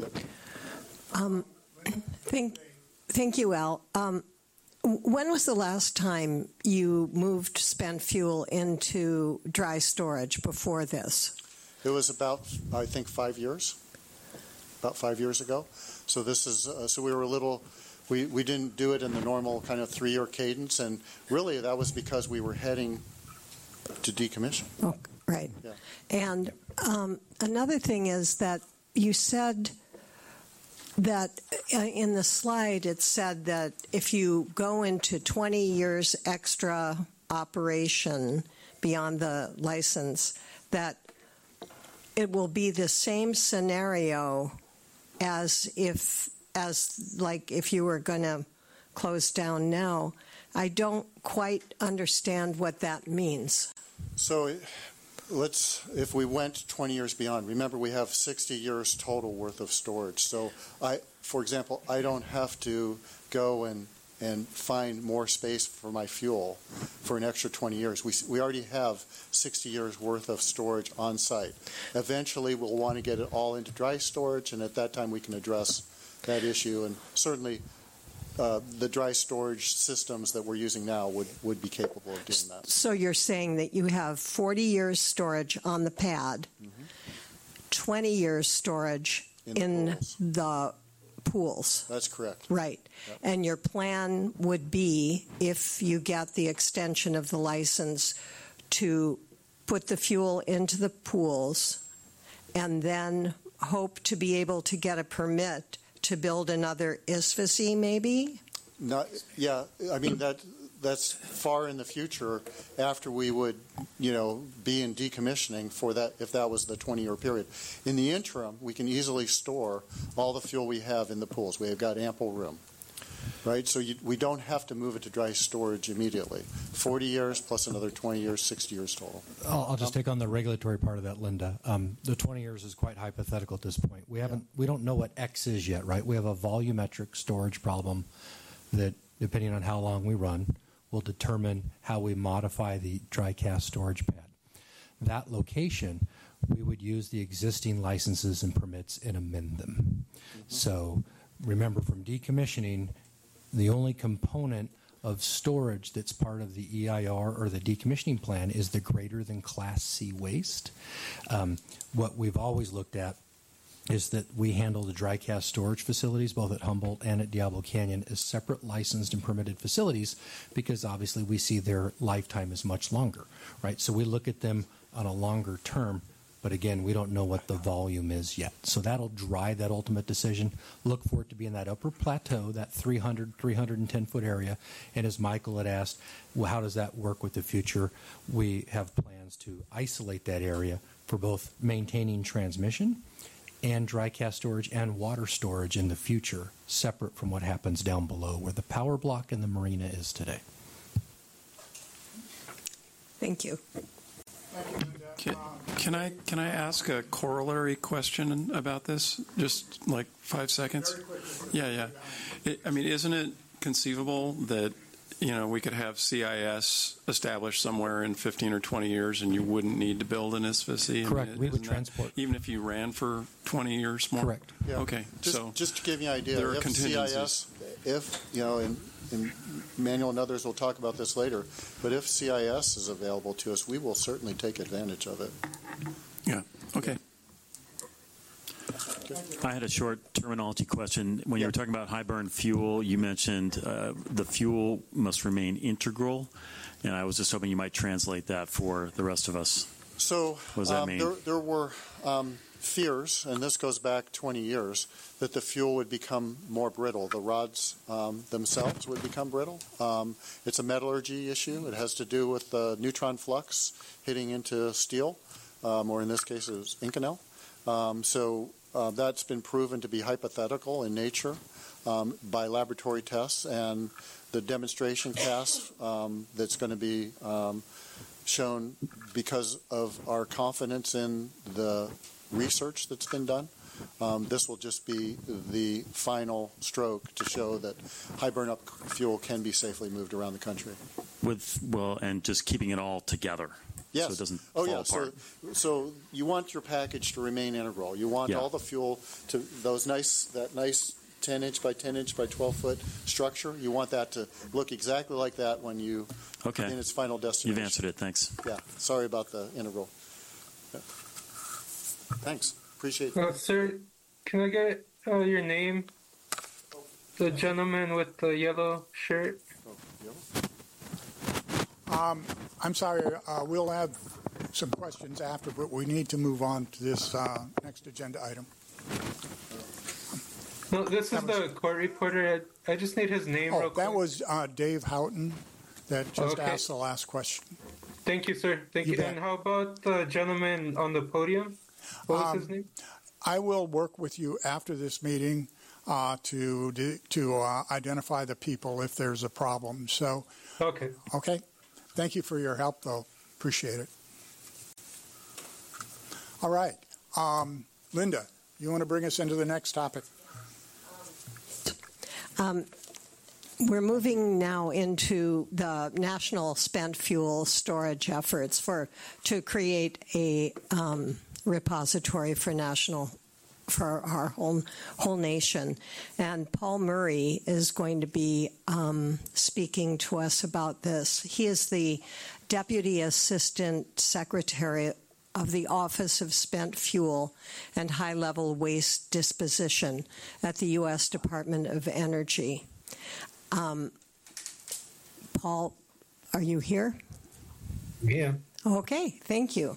Um, thank, thank you, Al. Um, when was the last time you moved spent fuel into dry storage before this? It was about, I think, five years, about five years ago. So this is, uh, so we were a little, we, we didn't do it in the normal kind of three-year cadence, and really that was because we were heading to decommission. Oh, right. Yeah. And um, another thing is that you said that uh, in the slide it said that if you go into twenty years extra operation beyond the license, that it will be the same scenario as if, as like if you were going to close down now. I don't quite understand what that means. So let's, if we went twenty years beyond, remember we have sixty years total worth of storage. So I, for example, I don't have to go and, and find more space for my fuel for an extra twenty years. We, we already have sixty years worth of storage on site. Eventually we'll want to get it all into dry storage, and at that time we can address that issue. And certainly Uh, the dry storage systems that we're using now would, would be capable of doing that. So you're saying that you have forty years storage on the pad, mm-hmm. twenty years storage in, in the, pools. the pools. That's correct. Right. Yep. And your plan would be, if you get the extension of the license, to put the fuel into the pools and then hope to be able to get a permit to build another I S F C, maybe? Not, yeah, I mean, that that's far in the future after we would, you know, be in decommissioning for that, if that was the twenty-year period. In the interim, we can easily store all the fuel we have in the pools. We have got ample room, right? So you, we don't have to move it to dry storage immediately. forty years plus another twenty years, sixty years total. I'll, I'll just Um, take on the regulatory part of that, Linda. Um, the twenty years is quite hypothetical at this point. We haven't, Yeah. we don't know what X is yet, right? We have a volumetric storage problem that, depending on how long we run, will determine how we modify the dry cask storage pad. That location, we would use the existing licenses and permits and amend them. Mm-hmm. So remember, from decommissioning, the only component of storage that's part of the E I R or the decommissioning plan is the greater than Class C waste. Um, what we've always looked at is that we handle the dry cask storage facilities, both at Humboldt and at Diablo Canyon, as separate licensed and permitted facilities, because obviously we see their lifetime is much longer, right? So we look at them on a longer term But again, we don't know what the volume is yet. So that'll drive that ultimate decision. Look for it to be in that upper plateau, that three hundred, three hundred ten foot area. And as Michael had asked, well, how does that work with the future? We have plans to isolate that area for both maintaining transmission and dry cast storage and water storage in the future, separate from what happens down below where the power block and the marina is today. Thank you. Can, can I can I ask a corollary question about this? Just like five seconds. Yeah, yeah. It, I mean, isn't it conceivable that you know we could have C I S established somewhere in fifteen or twenty years, and you wouldn't need to build an I S F C? Correct. I mean, we would that, transport. even if you ran for twenty years more. Correct. Yeah. Okay. Just, so just to give you an idea, there are if contingencies. C I S, if you know, and, and Manuel and others will talk about this later, but if C I S is available to us, we will certainly take advantage of it. Yeah. Okay. I had a short terminology question. When Yeah. you were talking about high burn fuel, you mentioned uh, the fuel must remain integral, and I was just hoping you might translate that for the rest of us. So What does that um, mean? there, there were um, fears, and this goes back twenty years, that the fuel would become more brittle. The rods um, themselves would become brittle. Um, it's a metallurgy issue. It has to do with the neutron flux hitting into steel, um, or in this case, it was Inconel. Um, so uh, that's been proven to be hypothetical in nature um, by laboratory tests, and the demonstration cast um, that's going to be um, shown because of our confidence in the research that's been done. Um, this will just be the final stroke to show that high burn-up fuel can be safely moved around the country. With well, and just keeping it all together, Yes. so it doesn't oh, fall yeah. apart. So, so you want your package to remain integral. You want Yeah. all the fuel to those nice that nice ten inch by ten inch by twelve foot structure. You want that to look exactly like that when you Okay. in its final destination. You've answered it. Thanks. Yeah. Sorry about the integral. Yeah. Thanks. Appreciate it. Uh, sir, can I get uh, your name? The gentleman with the yellow shirt. Oh, yellow? Um, I'm sorry, uh, we'll have some questions after, but we need to move on to this uh, next agenda item. No, this is That was- the court reporter. I, I just need his name real Oh, quick. that was uh, Dave Houghton that just Okay. asked the last question. Thank you, sir. Thank You you. bet. And how about the gentleman on the podium? What was Um, his name? I will work with you after this meeting uh, to do, to uh, identify the people if there's a problem. So, Okay. okay. Thank you for your help, though. Appreciate it. All right. Um, Linda, you want to bring us into the next topic? Um, we're moving now into the national spent fuel storage efforts for to create a um, repository for national for our whole whole nation. And Paul Murray is going to be um, speaking to us about this. He is the Deputy Assistant Secretary of the Office of Spent Fuel and High-Level Waste Disposition at the U S Department of Energy. Um, Paul, are you here? Yeah. Okay, thank you.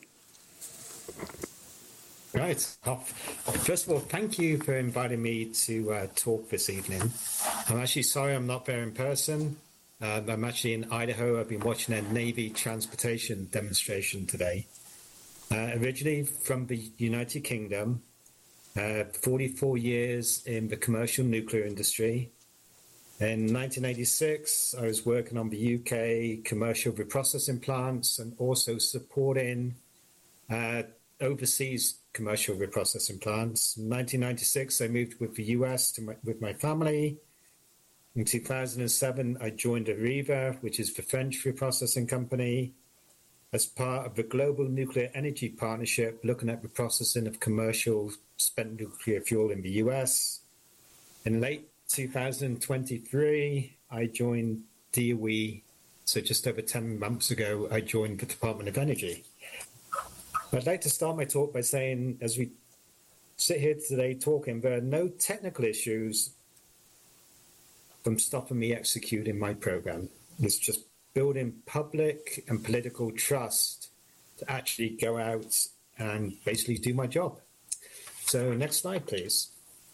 Right. Oh, first of all, thank you for inviting me to uh, talk this evening. I'm actually sorry I'm not there in person. Uh, I'm actually in Idaho. I've been watching a Navy transportation demonstration today. Uh, originally from the United Kingdom, uh, forty-four years in the commercial nuclear industry. In nineteen eighty-six, I was working on the U K commercial reprocessing plants and also supporting uh, overseas commercial reprocessing plants. In nineteen ninety-six, I moved with the U S to my, with my family. In two thousand seven, I joined Areva, which is the French reprocessing company, as part of the Global Nuclear Energy Partnership, looking at the processing of commercial spent nuclear fuel in the U S. In late two thousand twenty-three, I joined D O E. So just over ten months ago, I joined the Department of Energy. I'd like to start my talk by saying, as we sit here today talking, there are no technical issues from stopping me executing my program. It's just building public and political trust to actually go out and basically do my job. So next slide, please.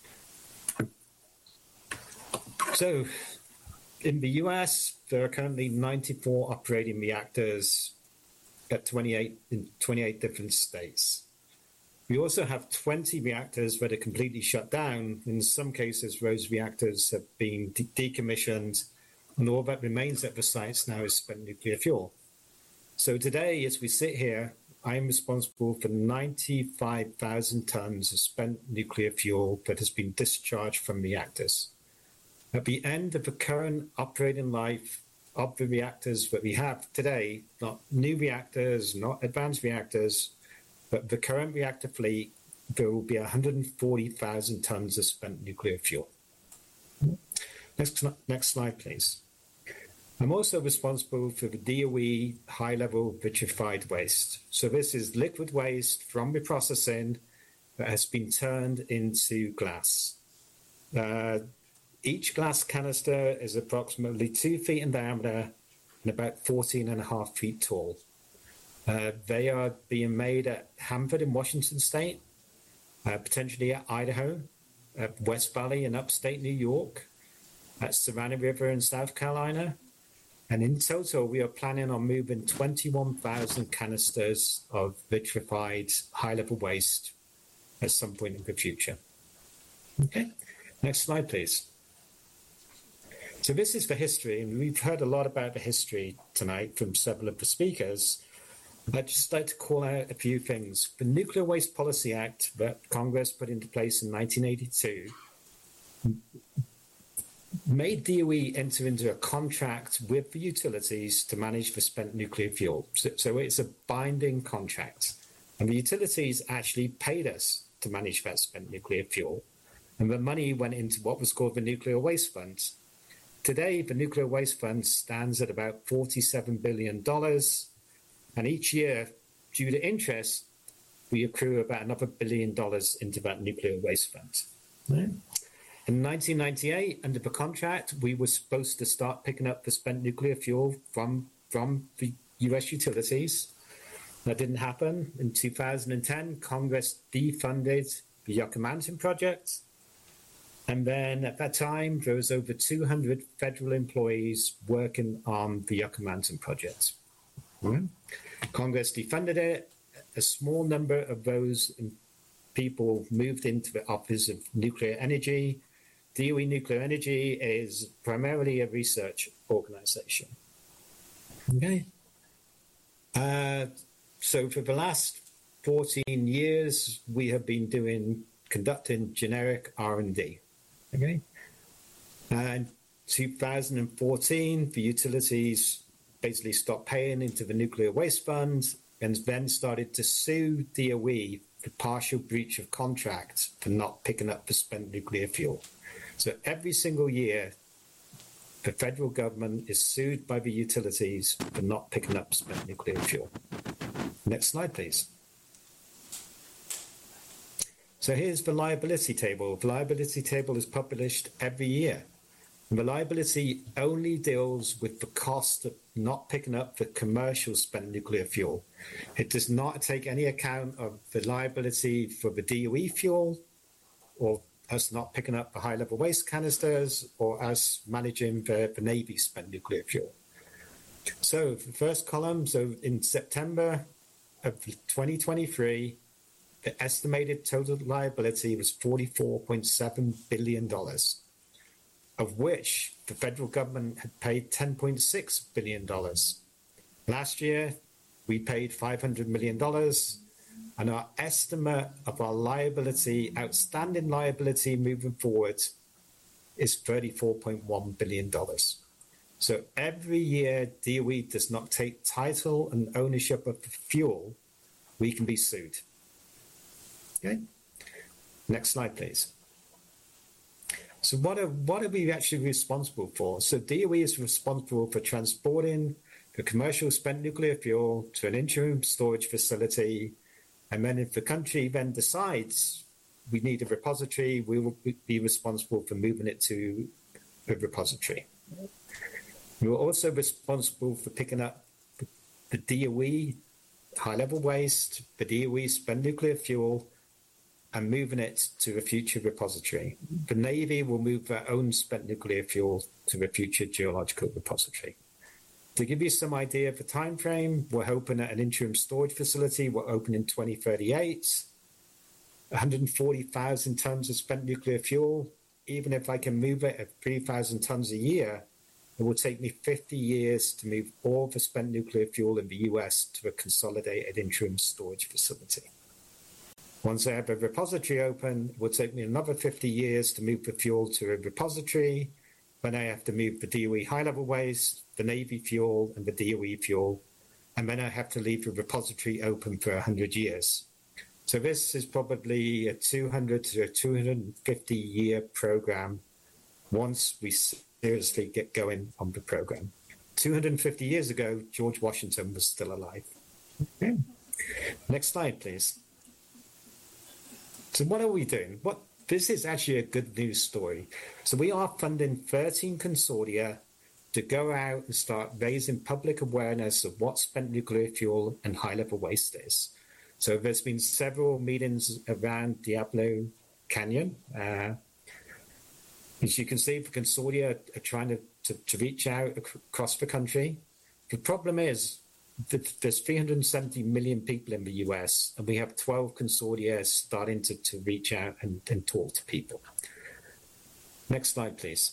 So in the U S, there are currently ninety-four operating reactors at twenty-eight in twenty-eight different states. We also have twenty reactors that are completely shut down. In some cases, those reactors have been de- decommissioned, and all that remains at the sites now is spent nuclear fuel. So today, as we sit here, I am responsible for ninety-five thousand tons of spent nuclear fuel that has been discharged from reactors. At the end of the current operating life of the reactors that we have today, not new reactors, not advanced reactors, but the current reactor fleet, there will be one hundred forty thousand tons of spent nuclear fuel. Next, next slide, please. I'm also responsible for the D O E high-level vitrified waste. So this is liquid waste from reprocessing that has been turned into glass. Uh, each glass canister is approximately two feet in diameter and about fourteen and a half feet tall. Uh, they are being made at Hanford in Washington State, uh, potentially at Idaho, at West Valley in upstate New York, at Savannah River in South Carolina. And in total, we are planning on moving twenty-one thousand canisters of vitrified high-level waste at some point in the future. Okay, next slide, please. So this is the history, and we've heard a lot about the history tonight from several of the speakers. I'd just like to call out a few things. The Nuclear Waste Policy Act that Congress put into place in nineteen eighty-two made D O E enter into a contract with the utilities to manage the spent nuclear fuel. So, so it's a binding contract. And the utilities actually paid us to manage that spent nuclear fuel. And the money went into what was called the Nuclear Waste Fund. Today, the Nuclear Waste Fund stands at about forty-seven billion dollars. And each year, due to interest, we accrue about another billion dollars into that Nuclear Waste Fund. Right? In nineteen ninety-eight, under the contract, we were supposed to start picking up the spent nuclear fuel from, from the U S utilities. That didn't happen. In two thousand ten, Congress defunded the Yucca Mountain project. And then at that time, there was over two hundred federal employees working on the Yucca Mountain project. Mm-hmm. Congress defunded it. A small number of those people moved into the Office of Nuclear Energy. D O E Nuclear Energy is primarily a research organization. Okay. Uh, so for the last fourteen years, we have been doing, conducting generic R and D. Okay. And two thousand fourteen, the utilities basically stopped paying into the Nuclear Waste Fund and then started to sue D O E for partial breach of contract for not picking up the spent nuclear fuel. So every single year, the federal government is sued by the utilities for not picking up spent nuclear fuel. Next slide, please. So here's the liability table. The liability table is published every year. And the liability only deals with the cost of not picking up the commercial spent nuclear fuel. It does not take any account of the liability for the D O E fuel, or us not picking up the high-level waste canisters, or us managing the, the Navy spent nuclear fuel. So the first column, so in September of twenty twenty-three, the estimated total liability was forty-four point seven billion dollars. Of which the federal government had paid ten point six billion dollars. Last year, we paid five hundred million dollars, and our estimate of our liability, outstanding liability moving forward, is thirty-four point one billion dollars. So every year D O E does not take title and ownership of the fuel, we can be sued. Okay? Next slide, please. So what are, what are we actually responsible for? So D O E is responsible for transporting the commercial spent nuclear fuel to an interim storage facility. And then if the country then decides we need a repository, we will be responsible for moving it to a repository. We're also responsible for picking up the D O E high-level waste, the D O E spent nuclear fuel, and moving it to a future repository. The Navy will move their own spent nuclear fuel to a future geological repository. To give you some idea of the time frame, we're hoping at an interim storage facility will open in twenty thirty-eight, one hundred forty thousand tons of spent nuclear fuel. Even if I can move it at three thousand tons a year, it will take me fifty years to move all the spent nuclear fuel in the U S to a consolidated interim storage facility. Once I have a repository open, it will take me another fifty years to move the fuel to a repository. Then I have to move the D O E high-level waste, the Navy fuel, and the D O E fuel. And then I have to leave the repository open for one hundred years. So this is probably a two hundred to two hundred fifty year program once we seriously get going on the program. two hundred fifty years ago, George Washington was still alive. Okay. Next slide, please. So what are we doing? What This is actually a good news story. So we are funding thirteen consortia to go out and start raising public awareness of what spent nuclear fuel and high-level waste is. So there's been several meetings around Diablo Canyon. Uh, as you can see, the consortia are trying to, to, to reach out across the country. The problem is that there's three hundred seventy million people in the U S, and we have twelve consortia starting to, to reach out and, and talk to people. Next slide, please.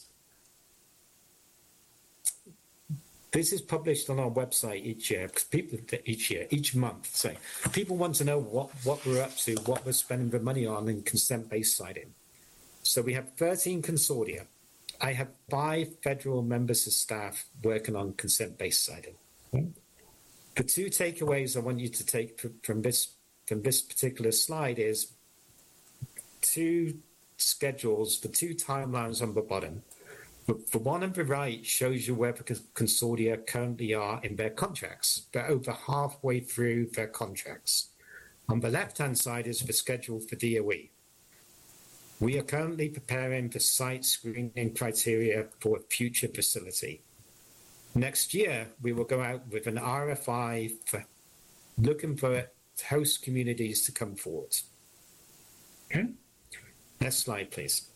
This is published on our website each year, because people each year, each month. So people want to know what, what we're up to, what we're spending the money on in consent-based siting. So we have thirteen consortia. I have five federal members of staff working on consent-based siting. Okay. The two takeaways I want you to take from this from this particular slide is two schedules, the two timelines on the bottom. The one on the right shows you where the consortia currently are in their contracts. They're over halfway through their contracts. On the left-hand side is the schedule for D O E. We are currently preparing the site screening criteria for a future facility. Next year, we will go out with an R F I for looking for host communities to come forward. Okay. Next slide, please.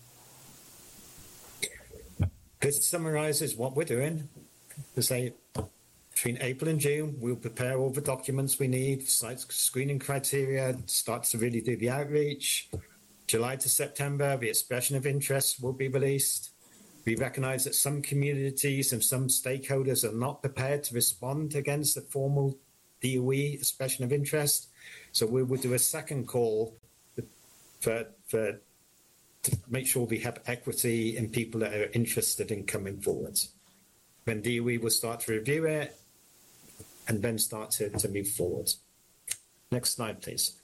This summarizes what we're doing. To say, between April and June, we'll prepare all the documents we need, site screening criteria, start to really do the outreach. July to September, the expression of interest will be released. We recognize that some communities and some stakeholders are not prepared to respond against the formal D O E expression of interest. So we will do a second call for, for, to make sure we have equity in people that are interested in coming forward. Then D O E will start to review it and then start to, to move forward. Next slide, please.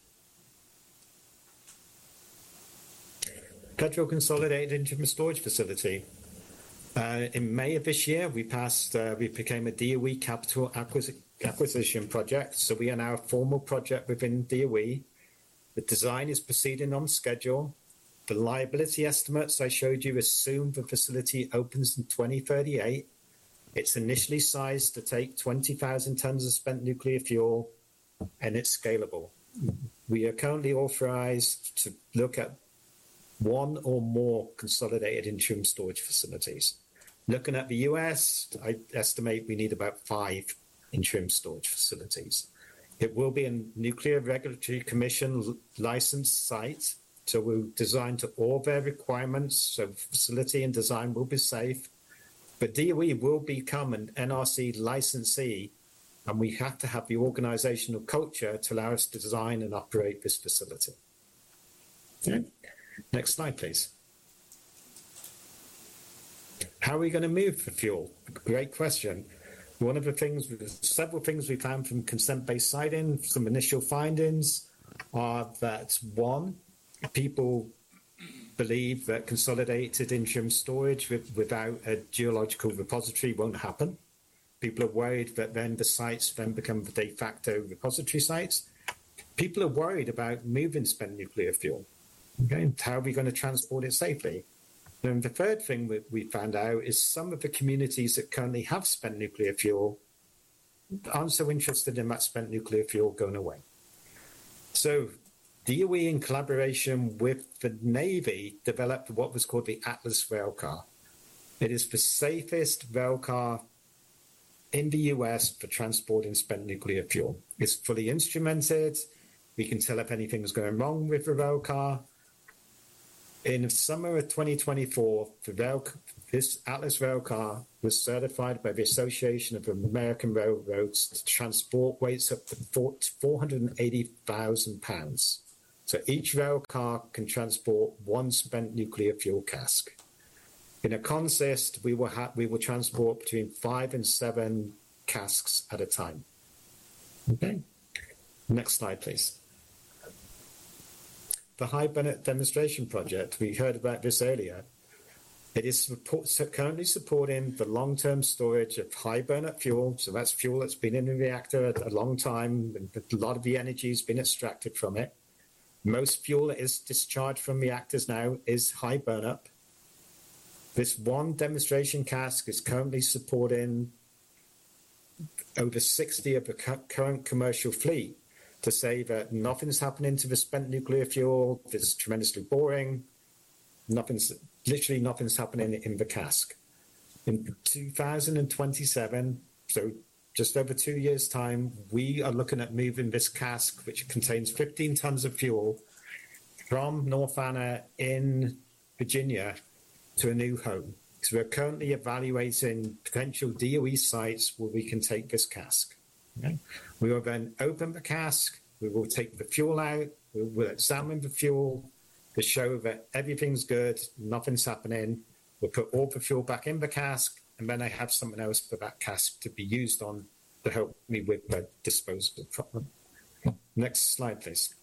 Federal Consolidated Interim Storage Facility. Uh, in May of this year, we passed, uh, we became a D O E capital acquis acquisition project. So we are now a formal project within D O E. The design is proceeding on schedule. The liability estimates I showed you assume the facility opens in twenty thirty-eight. It's initially sized to take twenty thousand tons of spent nuclear fuel, and it's scalable. We are currently authorized to look at one or more consolidated interim storage facilities. Looking at the U S, I estimate we need about five interim storage facilities. It will be a Nuclear Regulatory Commission licensed site, so we're designed to all their requirements, so facility and design will be safe. But D O E will become an N R C licensee, and we have to have the organizational culture to allow us to design and operate this facility. Okay. Next slide, please. How are we going to move the fuel? Great question. One of the things, several things we found from consent-based siting, some initial findings are that, one, people believe that consolidated interim storage with, without a geological repository won't happen. People are worried that then the sites then become the de facto repository sites. People are worried about moving spent nuclear fuel. Okay, how are we going to transport it safely? And the third thing that we found out is some of the communities that currently have spent nuclear fuel aren't so interested in that spent nuclear fuel going away. So D O E, in collaboration with the Navy, developed what was called the Atlas railcar. It is the safest railcar in the U S for transporting spent nuclear fuel. It's fully instrumented. We can tell if anything's going wrong with the railcar. In the summer of twenty twenty-four, the rail, this Atlas railcar was certified by the Association of American Railroads to transport weights up to four hundred eighty thousand pounds. So each railcar can transport one spent nuclear fuel cask. In a consist, we will, ha- we will transport between five and seven casks at a time. Okay. Next slide, please. The High Bennett Demonstration Project, we heard about this earlier. It is support, so currently supporting the long-term storage of high Bennett fuel. So that's fuel that's been in the reactor a, a long time, and a lot of the energy has been extracted from it. Most fuel that is discharged from reactors now is high burnup. This one demonstration cask is currently supporting over sixty of the current commercial fleet to say that nothing's happening to the spent nuclear fuel. It's tremendously boring. Nothing's literally nothing's happening in the cask. In two thousand twenty-seven, so just over two years' time, we are looking at moving this cask, which contains fifteen tons of fuel, from North Anna in Virginia to a new home. So we're currently evaluating potential D O E sites where we can take this cask. Okay? We will then open the cask, we will take the fuel out, we will examine the fuel to show that everything's good, nothing's happening. We'll put all the fuel back in the cask, and then I have something else for that cask to be used on to help me with the disposal problem. Next slide, please.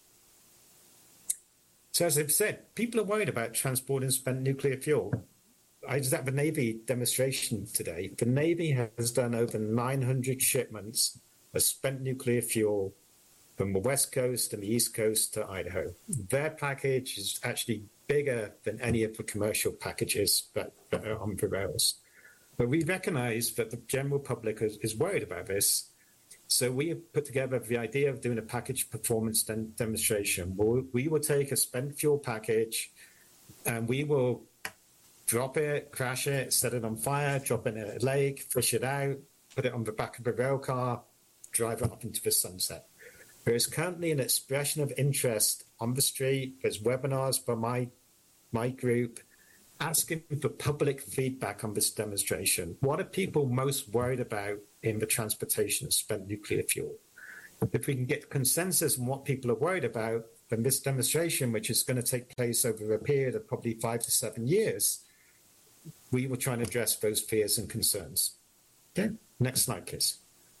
So as I've said, people are worried about transporting spent nuclear fuel. I was at the Navy demonstration today. The Navy has done over nine hundred shipments of spent nuclear fuel from the West Coast and the East Coast to Idaho. Their package is actually bigger than any of the commercial packages that, that are on the rails. But we recognize that the general public is, is worried about this. So we have put together the idea of doing a package performance de- demonstration. We'll, we will take a spent fuel package and we will drop it, crash it, set it on fire, drop it in a lake, fish it out, put it on the back of a rail car, drive it up into the sunset. There is currently an expression of interest on the street. There's webinars by my, my group asking for public feedback on this demonstration. What are people most worried about in the transportation of spent nuclear fuel? If we can get consensus on what people are worried about, then this demonstration, which is going to take place over a period of probably five to seven years, we will try and address those fears and concerns. Okay, next slide, please.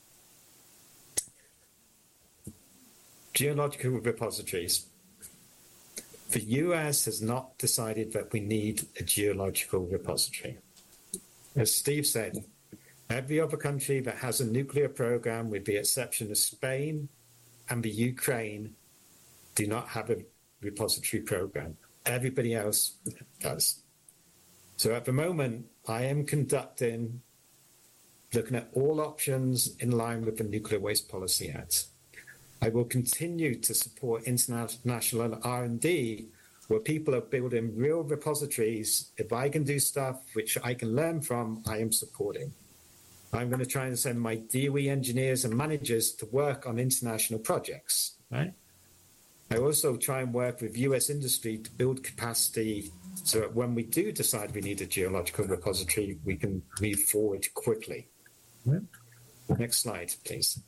Geological repositories. The U S has not decided that we need a geological repository. As Steve said, every other country that has a nuclear program, with the exception of Spain and the Ukraine, do not have a repository program. Everybody else does. So at the moment, I am conducting, looking at all options in line with the Nuclear Waste Policy Act. I will continue to support international R and D where people are building real repositories. If I can do stuff which I can learn from, I am supporting. I'm going to try and send my D O E engineers and managers to work on international projects. Right? I also try and work with U S industry to build capacity so that when we do decide we need a geological repository, we can move forward quickly. Right? Next slide, please.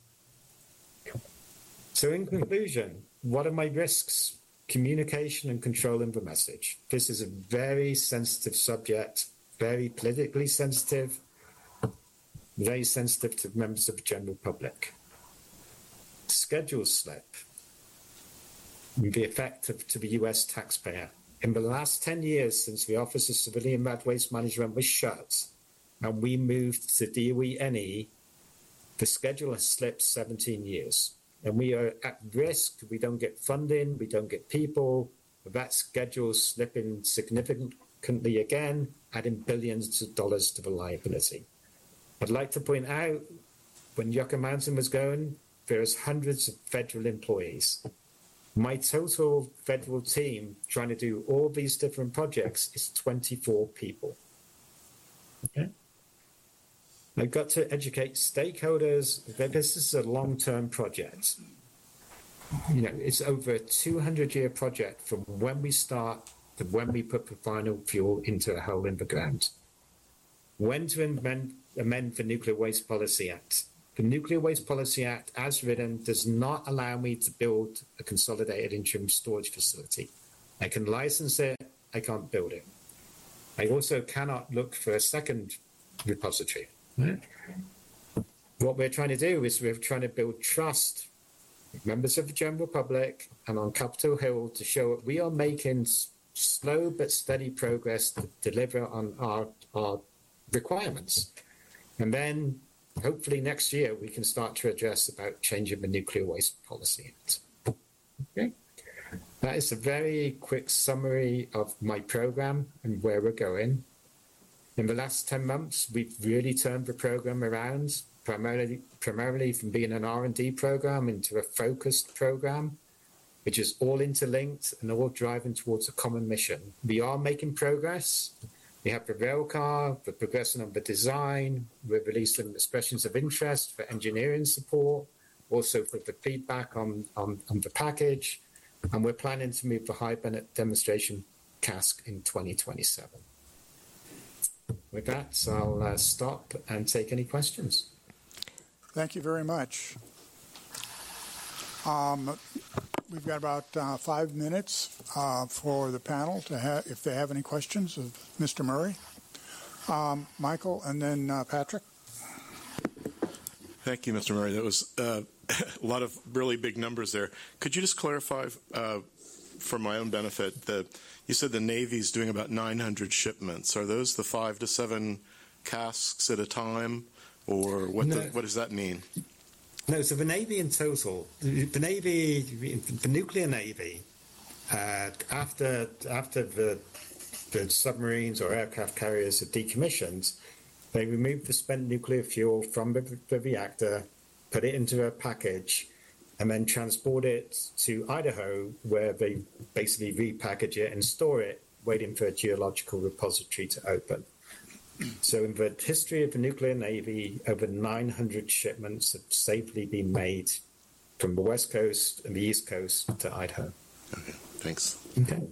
So in conclusion, what are my risks? Communication and controlling the message. This is a very sensitive subject, very politically sensitive, very sensitive to members of the general public. Schedule slip, the effect of, to the U S taxpayer. In the last ten years since the Office of Civilian Bad Waste Management was shut and we moved to D O E N E, the schedule has slipped seventeen years. And we are at risk. We don't get funding. We don't get people. That schedule's slipping significantly again, adding billions of dollars to the liability. I'd like to point out when Yucca Mountain was going, there was hundreds of federal employees. My total federal team trying to do all these different projects is twenty-four people. Okay. I've got to educate stakeholders that this is a long-term project. You know, it's over a two hundred year project from when we start to when we put the final fuel into a hole in the ground. When to amend, amend the Nuclear Waste Policy Act. The Nuclear Waste Policy Act, as written, does not allow me to build a consolidated interim storage facility. I can license it, I can't build it. I also cannot look for a second repository. Right? What we're trying to do is we're trying to build trust with members of the general public and on Capitol Hill to show that we are making slow but steady progress to deliver on our, our requirements. And then hopefully next year we can start to address about changing the Nuclear Waste Policy Act. Okay. That is a very quick summary of my program and where we're going. In the last ten months, we've really turned the program around, primarily primarily from being an R and D program into a focused program, which is all interlinked and all driving towards a common mission. We are making progress. We have the rail car, we're progressing on the design, we're releasing expressions of interest for engineering support, also for the feedback on, on, on the package, and we're planning to move the high Bennett demonstration cask in twenty twenty-seven. With that, I'll uh, stop and take any questions. Thank you very much. Um, we've got about uh, five minutes uh, for the panel to have, if they have any questions of Mister Murray. Um, Michael, and then uh, Patrick. Thank you, Mister Murray. That was uh, a lot of really big numbers there. Could you just clarify, uh, for my own benefit, that you said the Navy's doing about nine hundred shipments. Are those the five to seven casks at a time, or what? No. The, what does that mean? No, so the Navy in total, the Navy, the nuclear Navy, uh, after after the the submarines or aircraft carriers are decommissioned, they remove the spent nuclear fuel from the, the reactor, put it into a package, and then transport it to Idaho, where they basically repackage it and store it, waiting for a geological repository to open. So in the history of the nuclear Navy, over nine hundred shipments have safely been made from the West Coast and the East Coast to Idaho. Okay, thanks. Okay.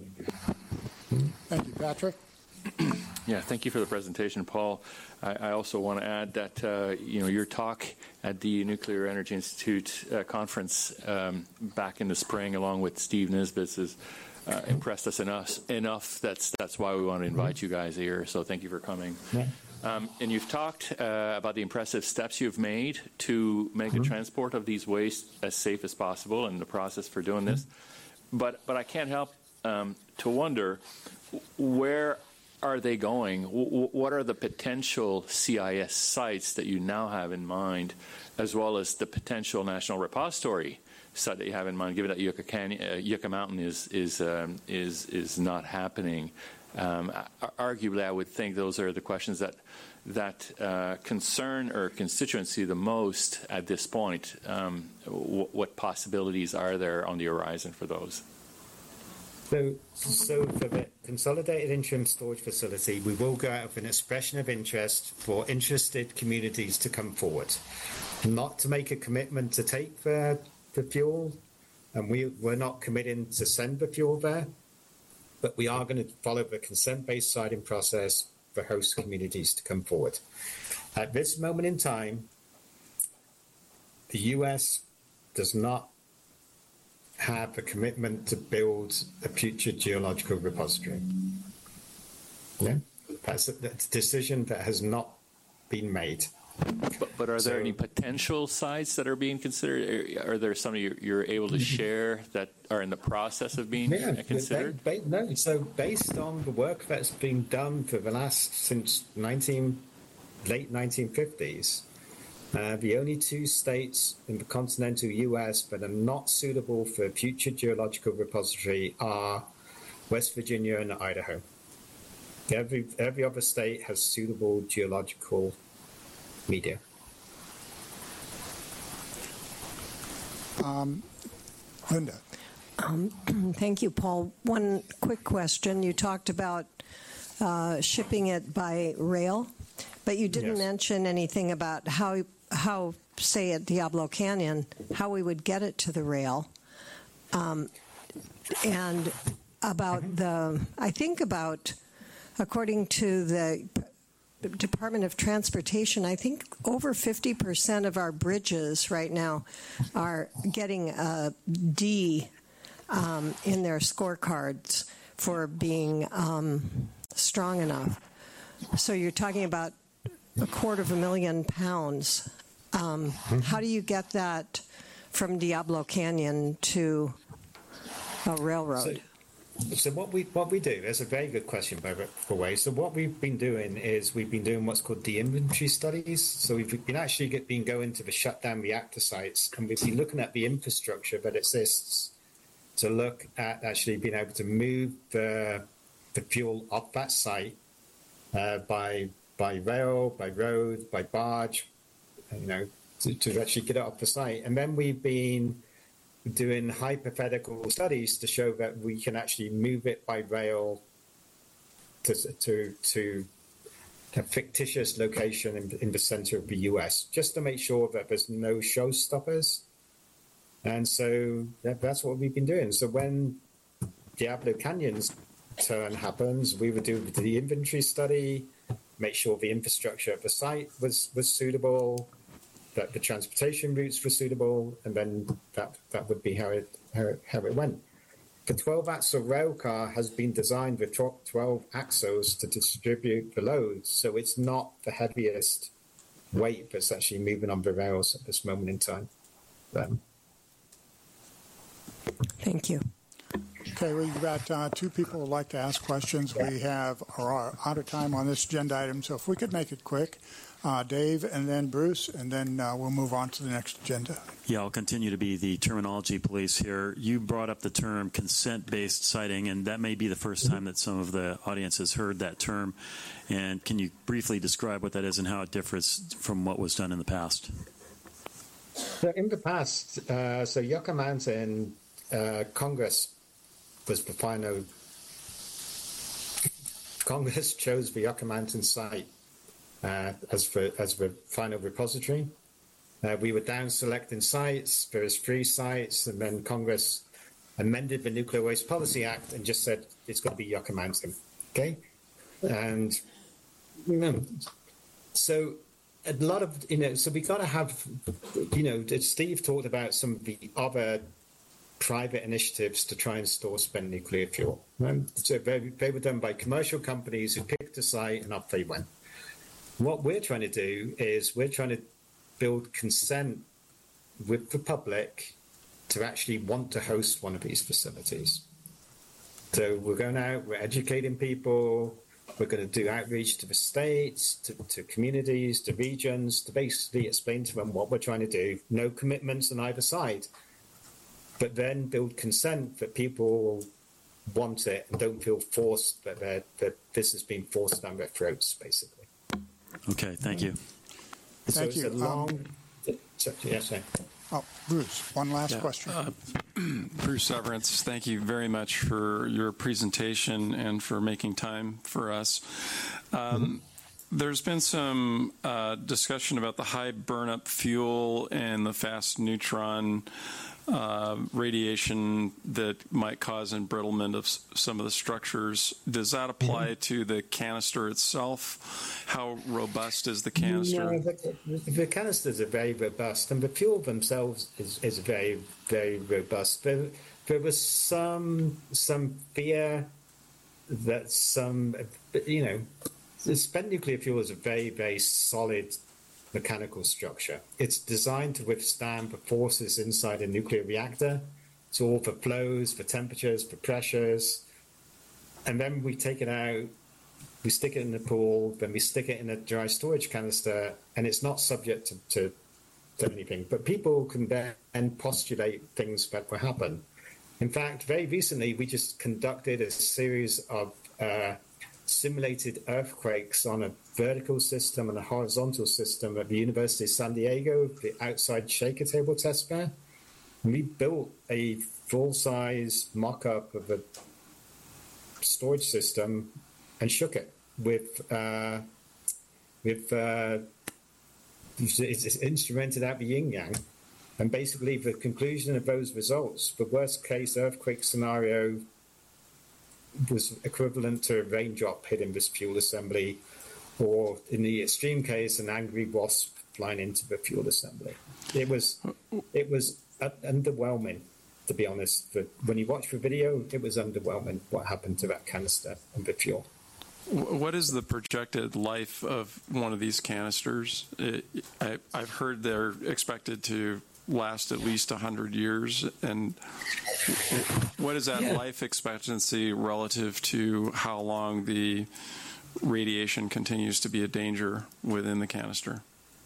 Thank you, Patrick. Yeah, thank you for the presentation, Paul. I, I also want to add that uh, you know your talk at the Nuclear Energy Institute uh, conference um, back in the spring, along with Steve Nisbet's, has uh, impressed us enough. Enough that's that's why we want to invite you guys here. So thank you for coming. Yeah. Um, and you've talked uh, about the impressive steps you've made to make the transport of these wastes as safe as possible, and the process for doing this. But but I can't help um, to wonder where are they going? What are the potential C I S sites that you now have in mind, as well as the potential national repository site that you have in mind, given that Yucca, Canyon, uh, Yucca Mountain is is um, is is not happening? Um, arguably, I would think those are the questions that that uh, concern our constituency the most at this point. Um, w- what possibilities are there on the horizon for those? So, so for the Consolidated Interim Storage Facility, we will go out with an expression of interest for interested communities to come forward. Not to make a commitment to take the, the fuel, and we, we're not committing to send the fuel there, but we are going to follow the consent-based siting process for host communities to come forward. At this moment in time, the U S does not have a commitment to build a future geological repository. Yeah, that's a, that's a decision that has not been made. But, but are there so, any potential sites that are being considered? Are there some you're, you're able to share that are in the process of being yeah, considered? Ba- ba- no. So based on the work that's been done for the last since nineteen late nineteen fifties. Uh, the only two states in the continental U S that are not suitable for a future geological repository are West Virginia and Idaho. Every, every other state has suitable geological media. Um, Linda. Um, thank you, Paul. One quick question. You talked about uh, shipping it by rail, but you didn't Yes. mention anything about how, how, say, at Diablo Canyon, how we would get it to the rail. Um, and about the, I think about, according to the Department of Transportation, I think over fifty percent of our bridges right now are getting a D um, in their scorecards for being um, strong enough. So you're talking about a quarter of a million pounds. Um, how do you get that from Diablo Canyon to a railroad? So, So what we what we do, that's a very good question, by the way. So what we've been doing is we've been doing what's called de-inventory studies. So we've been actually get, been going to the shutdown reactor sites, and we've been looking at the infrastructure that exists to look at actually being able to move the the fuel off that site uh, by by rail, by road, by barge, you know, to, to actually get it off the site. And then we've been doing hypothetical studies to show that we can actually move it by rail to to to a fictitious location in, in the center of the U S, just to make sure that there's no showstoppers. And so that, that's what we've been doing. So when Diablo Canyon's turn happens, we would do the inventory study, make sure the infrastructure of the site was, was suitable, that the transportation routes were suitable, and then that, that would be how it, how it how it went. The twelve-axle rail car has been designed with twelve axles to distribute the loads, so it's not the heaviest weight that's actually moving on the rails at this moment in time. Um, Thank you. Okay, we've got uh, two people who would like to ask questions. We have are out of time on this agenda item, so if we could make it quick. Uh, Dave, and then Bruce, and then uh, we'll move on to the next agenda. Yeah, I'll continue to be the terminology police here. You brought up the term consent-based siting, and that may be the first time that some of the audience has heard that term. And can you briefly describe what that is and how it differs from what was done in the past? So in the past, uh, so Yucca Mountain, uh, Congress was the final. Congress chose the Yucca Mountain site Uh, as for as the final repository. Uh, we were down selecting sites. There was three sites, and then Congress amended the Nuclear Waste Policy Act and just said it's got to be Yucca Mountain. Okay, and you know, so a lot of you know, so we got to have you know, Steve talked about some of the other private initiatives to try and store spent nuclear fuel. Right? So they, they were done by commercial companies who picked a site and up they went. What we're trying to do is we're trying to build consent with the public to actually want to host one of these facilities. So we're going out, we're educating people, we're going to do outreach to the states, to, to communities, to regions, to basically explain to them what we're trying to do. No commitments on either side, but then build consent that people want it and don't feel forced that, that this has been forced down their throats, basically. Okay, thank you. Thank so you. It's a long, um, so, yes, sir. Oh, Bruce, one last Yeah, question. Uh, Bruce Severance, thank you very much for your presentation and for making time for us. Um, mm-hmm. There's been some uh, discussion about the high burn-up fuel and the fast neutron uh, radiation that might cause embrittlement of s- some of the structures. Does that apply mm-hmm. to the canister itself? How robust is the canister? No, the, the, the canisters are very robust, and the fuel themselves is, is very, very robust. There, there was some some fear that some, you know, the spent nuclear fuel is a very, very solid mechanical structure. It's designed to withstand the forces inside a nuclear reactor, so all the flows, the temperatures, the pressures, and then we take it out, we stick it in the pool, then we stick it in a dry storage canister, and it's not subject to, to, to anything. But people can then postulate things that will happen. In fact, very recently, we just conducted a series of uh, simulated earthquakes on a vertical system and a horizontal system at the University of San Diego, the outside shaker table test there. We built a full-size mock-up of a storage system and shook it with uh, with uh, it's, it's instrumented out the yin yang, and basically the conclusion of those results, the worst case earthquake scenario was equivalent to a raindrop hitting this fuel assembly, or in the extreme case, an angry wasp flying into the fuel assembly. It was it was underwhelming, to be honest. But when you watch the video, it was underwhelming what happened to that canister and the fuel. What is the projected life of one of these canisters? It, I, I've heard they're expected to last at least one hundred years. And what is that yeah. life expectancy relative to how long the radiation continues to be a danger within the canister?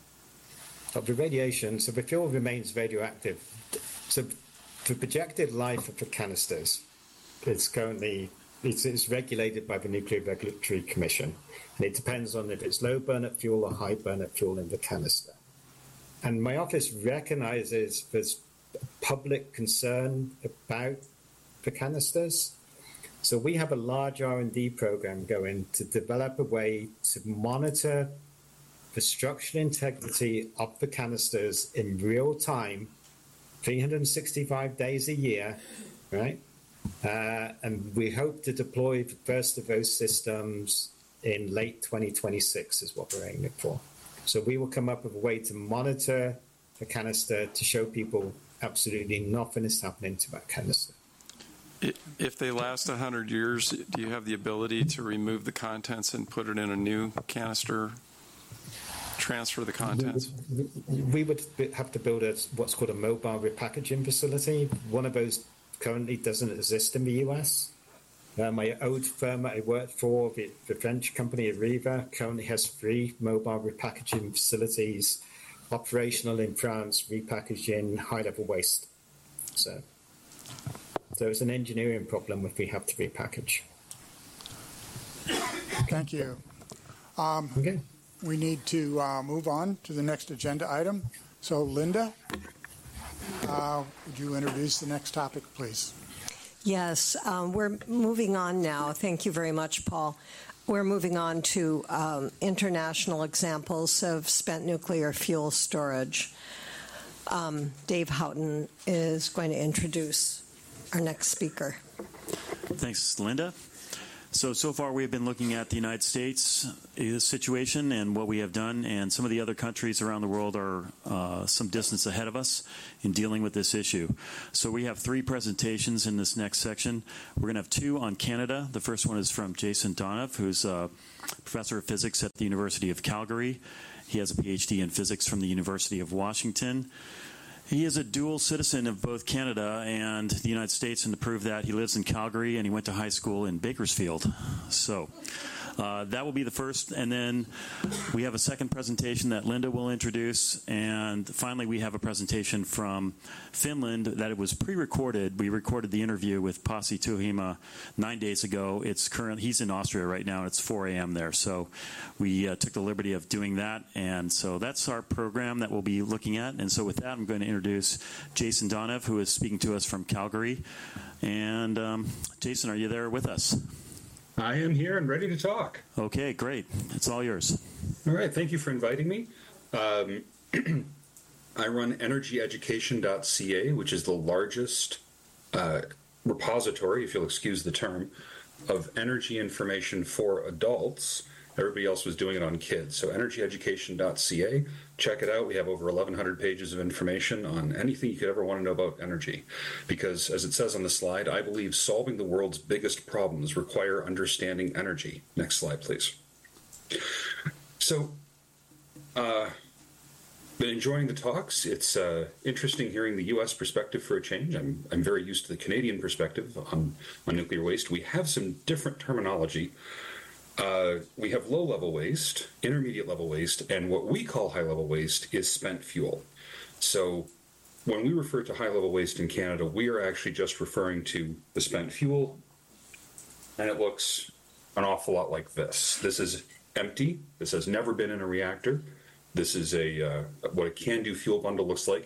Of the radiation, so the fuel remains radioactive. So the projected life of the canisters is currently It's, it's regulated by the Nuclear Regulatory Commission, and it depends on if it's low burnout fuel or high burnout fuel in the canister. And my office recognizes there's public concern about the canisters, so we have a large R and D program going to develop a way to monitor the structural integrity of the canisters in real time, three hundred sixty-five days a year, right? Uh, and we hope to deploy the first of those systems in late twenty twenty-six is what we're aiming for. So we will come up with a way to monitor the canister to show people absolutely nothing is happening to that canister. If they last one hundred years, do you have the ability to remove the contents and put it in a new canister, transfer the contents? We would, we would have to build a, what's called a mobile repackaging facility. One of those currently doesn't exist in the U S. Uh, my old firm that I worked for, the, the French company Arriva, currently has three mobile repackaging facilities operational in France, repackaging high-level waste. So, so it's an engineering problem if we have to repackage. Thank you. Um, okay. We need to uh, move on to the next agenda item. So, Linda, Uh, would you introduce the next topic, please? Yes, um, we're moving on now. Thank you very much, Paul. We're moving on to um, international examples of spent nuclear fuel storage. Um, Dave Houghton is going to introduce our next speaker. Thanks, Linda. So, so far we've been looking at the United States situation and what we have done, and some of the other countries around the world are uh, some distance ahead of us in dealing with this issue. So we have three presentations in this next section. We're going to have two on Canada. The first one is from Jason Donoff, who's a professor of physics at the University of Calgary. He has a P H D in physics from the University of Washington. He is a dual citizen of both Canada and the United States, and to prove that, he lives in Calgary and he went to high school in Bakersfield. So uh, that will be the first, and then we have a second presentation that Linda will introduce, and finally we have a presentation from Finland that it was pre-recorded. We recorded the interview with Pasi Tuhima nine days ago. It's current. He's in Austria right now, and it's four a.m. there, so we uh, took the liberty of doing that, and so that's our program that we'll be looking at. And so with that, I'm going to introduce Jason Donoff, who is speaking to us from Calgary. And um, Jason, are you there with us? I am here and ready to talk. Okay, great. It's all yours. All right. Thank you for inviting me. Um, I run energy education dot c a, which is the largest uh, repository, if you'll excuse the term, of energy information for adults. Everybody else was doing it on kids. So energy education dot c a, check it out. We have over eleven hundred pages of information on anything you could ever want to know about energy. Because, as it says on the slide, I believe solving the world's biggest problems require understanding energy. Next slide, please. So, uh, been enjoying the talks. It's uh, interesting hearing the U S perspective for a change. I'm, I'm very used to the Canadian perspective on, on nuclear waste. We have some different terminology. Uh, we have low-level waste, intermediate-level waste, and what we call high-level waste is spent fuel. So when we refer to high-level waste in Canada, we are actually just referring to the spent fuel, and it looks an awful lot like this. This is empty. This has never been in a reactor. This is a uh, what a CANDU fuel bundle looks like.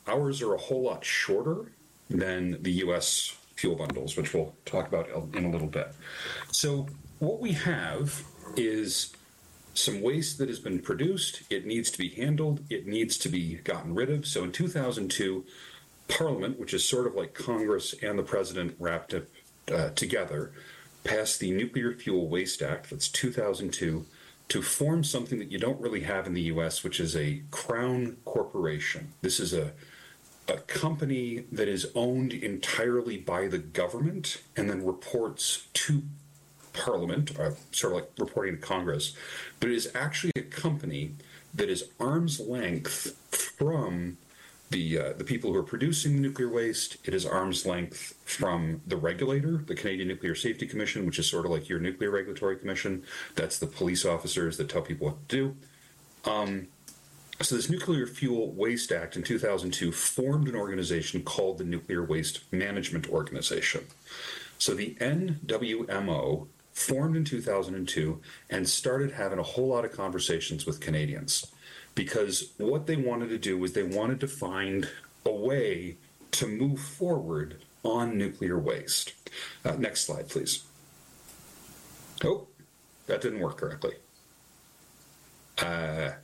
ours are a whole lot shorter than the U S fuel bundles, which we'll talk about in a little bit. So what we have is some waste that has been produced. It needs to be handled. It needs to be gotten rid of. So in two thousand two, Parliament, which is sort of like Congress and the President wrapped it uh, together, passed the Nuclear Fuel Waste Act, that's two thousand two, to form something that you don't really have in the U S, which is a crown corporation. This is a a company that is owned entirely by the government and then reports to Parliament, uh, sort of like reporting to Congress, but it is actually a company that is arm's length from the uh, the people who are producing the nuclear waste. It is arm's length from the regulator, the Canadian Nuclear Safety Commission, which is sort of like your Nuclear Regulatory Commission. That's the police officers that tell people what to do. Um, So this Nuclear Fuel Waste Act in two thousand two formed an organization called the Nuclear Waste Management Organization. So the N W M O formed in two thousand two and started having a whole lot of conversations with Canadians, because what they wanted to do was they wanted to find a way to move forward on nuclear waste. Uh, next slide, please. Oh, that didn't work correctly. Uh...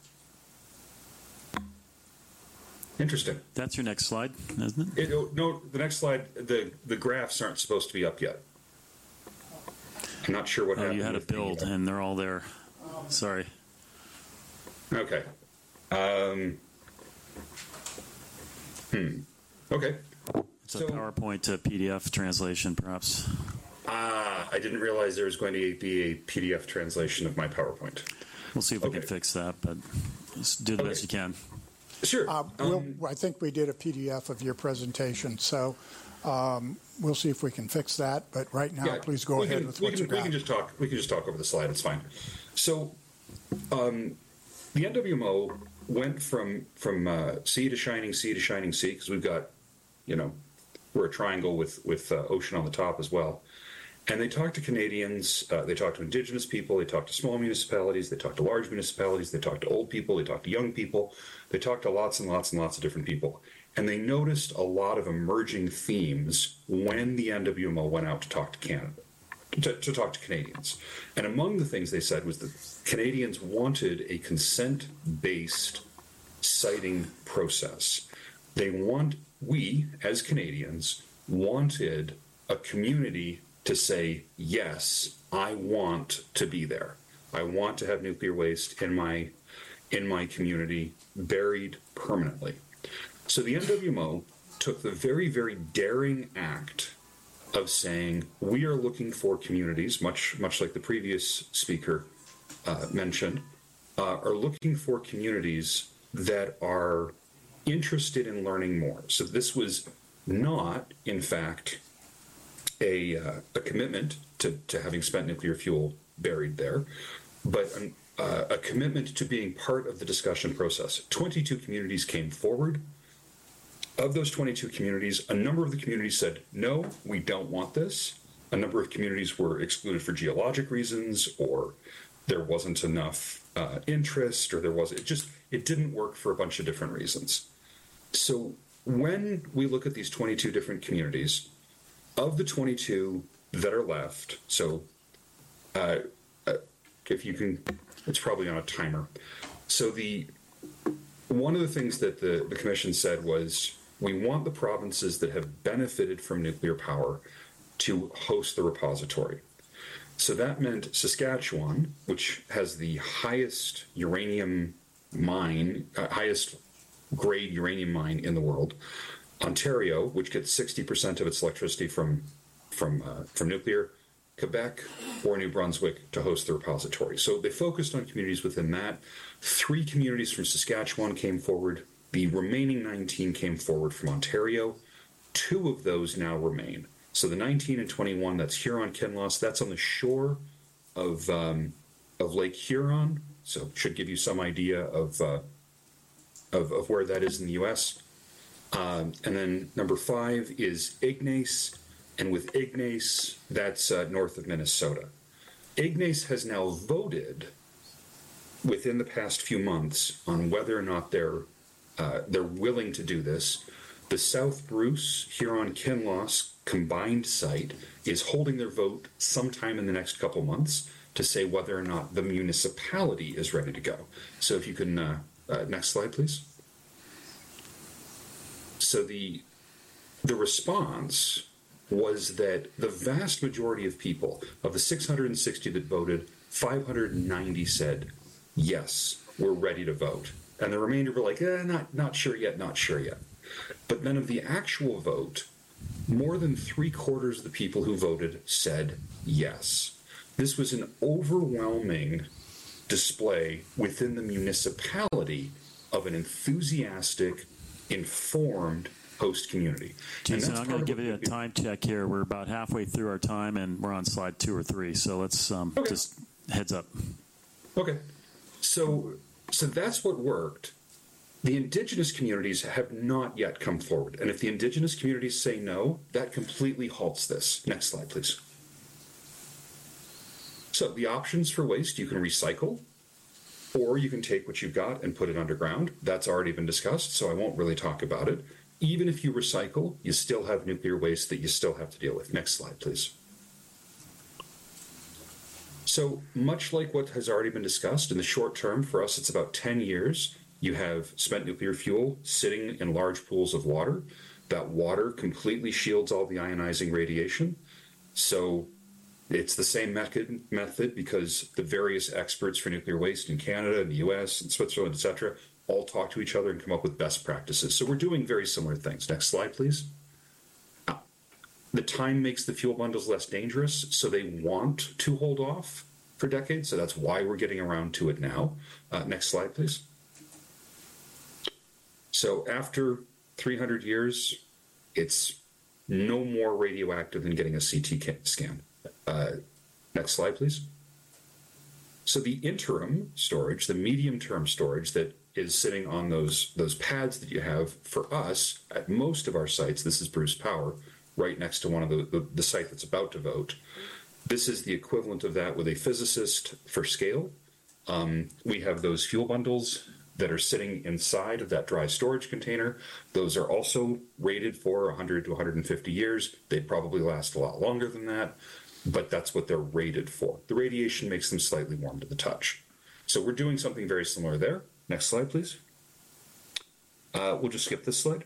Interesting. That's your next slide, isn't it? it oh, no, the next slide, the, the graphs aren't supposed to be up yet. I'm not sure what oh, happened. You had a build, the, and they're all there. Sorry. Okay. Um, hmm. Okay. It's so, a PowerPoint to P D F translation, perhaps. Ah, I didn't realize there was going to be a P D F translation of my PowerPoint. We'll see if we okay. can fix that, but just do the okay. best you can. Sure. Uh, we'll, um, I think we did a P D F of your presentation, so um, we'll see if we can fix that. But right now, yeah, please go ahead can, with we what can, you got. We can just talk. We can just talk over the slide. It's fine. So, um, the N W M O went from from uh, sea to shining sea to shining sea, because we've got, you know, we're a triangle with with uh, ocean on the top as well. And they talked to Canadians, uh, they talked to Indigenous people, they talked to small municipalities, they talked to large municipalities, they talked to old people, they talked to young people, they talked to lots and lots and lots of different people. And they noticed a lot of emerging themes when the N W M O went out to talk to Canada, to, to talk to Canadians. And among the things they said was that Canadians wanted a consent-based siting process. They want, we as Canadians wanted a community to say, yes, I want to be there. I want to have nuclear waste in my in my community buried permanently. So the N W M O took the very, very daring act of saying, we are looking for communities, much much like the previous speaker uh, mentioned, uh, are looking for communities that are interested in learning more. So this was not, in fact, A, uh, a commitment to, to having spent nuclear fuel buried there, but an, uh, a commitment to being part of the discussion process. twenty-two communities came forward. Of those twenty-two communities, a number of the communities said, no, we don't want this. A number of communities were excluded for geologic reasons, or there wasn't enough uh, interest, or there was, it just, it didn't work for a bunch of different reasons. So when we look at these twenty-two different communities, of the twenty-two that are left, so uh, uh, if you can, it's probably on a timer. So the one of the things that the, the commission said was, we want the provinces that have benefited from nuclear power to host the repository. So that meant Saskatchewan, which has the highest uranium mine, uh, highest grade uranium mine in the world, Ontario, which gets sixty percent of its electricity from from uh, from nuclear, Quebec, or New Brunswick to host the repository. So they focused on communities within that. Three communities from Saskatchewan came forward. The remaining nineteen came forward from Ontario. Two of those now remain. So the nineteen and twenty-one, that's Huron-Kinloss, that's on the shore of um, of Lake Huron. So should give you some idea of uh, of, of where that is in the U S Um, and then number five is Ignace, and with Ignace, that's uh, north of Minnesota. Ignace has now voted within the past few months on whether or not they're uh, they're willing to do this. The South Bruce Huron-Kinloss combined site is holding their vote sometime in the next couple months to say whether or not the municipality is ready to go. So if you can, uh, uh, next slide, please. So the the response was that the vast majority of people, of the six hundred sixty that voted, five hundred ninety said, yes, we're ready to vote. And the remainder were like, eh, not, not sure yet, not sure yet. But then of the actual vote, more than three quarters of the people who voted said yes. This was an overwhelming display within the municipality of an enthusiastic, informed host community. Jason, I'm going to give you a time check here. We're about halfway through our time, and we're on slide two or three. So let's um, okay. just heads up. Okay. So, so that's what worked. The indigenous communities have not yet come forward. And if the indigenous communities say no, that completely halts this. Next slide, please. So the options for waste, you can recycle, or you can take what you've got and put it underground. That's already been discussed, so I won't really talk about it. Even if you recycle, you still have nuclear waste that you still have to deal with. Next slide, please. So much like what has already been discussed, in the short term, for us, it's about ten years. You have spent nuclear fuel sitting in large pools of water. That water completely shields all the ionizing radiation. So it's the same method, method because the various experts for nuclear waste in Canada and the U S and Switzerland, et cetera, all talk to each other and come up with best practices. So we're doing very similar things. Next slide, please. The time makes the fuel bundles less dangerous, so they want to hold off for decades. So that's why we're getting around to it now. Uh, next slide, please. So after three hundred years, it's no more radioactive than getting a C T scan. Uh, next slide, please. So the interim storage, the medium-term storage that is sitting on those, those pads that you have, for us, at most of our sites, this is Bruce Power, right next to one of the, the, the site that's about to vote. This is the equivalent of that with a physicist for scale. Um, we have those fuel bundles that are sitting inside of that dry storage container. Those are also rated for one hundred to one hundred fifty years. They'd probably last a lot longer than that, but that's what they're rated for. The radiation makes them slightly warm to the touch. So we're doing something very similar there. Next slide, please. Uh, we'll just skip this slide.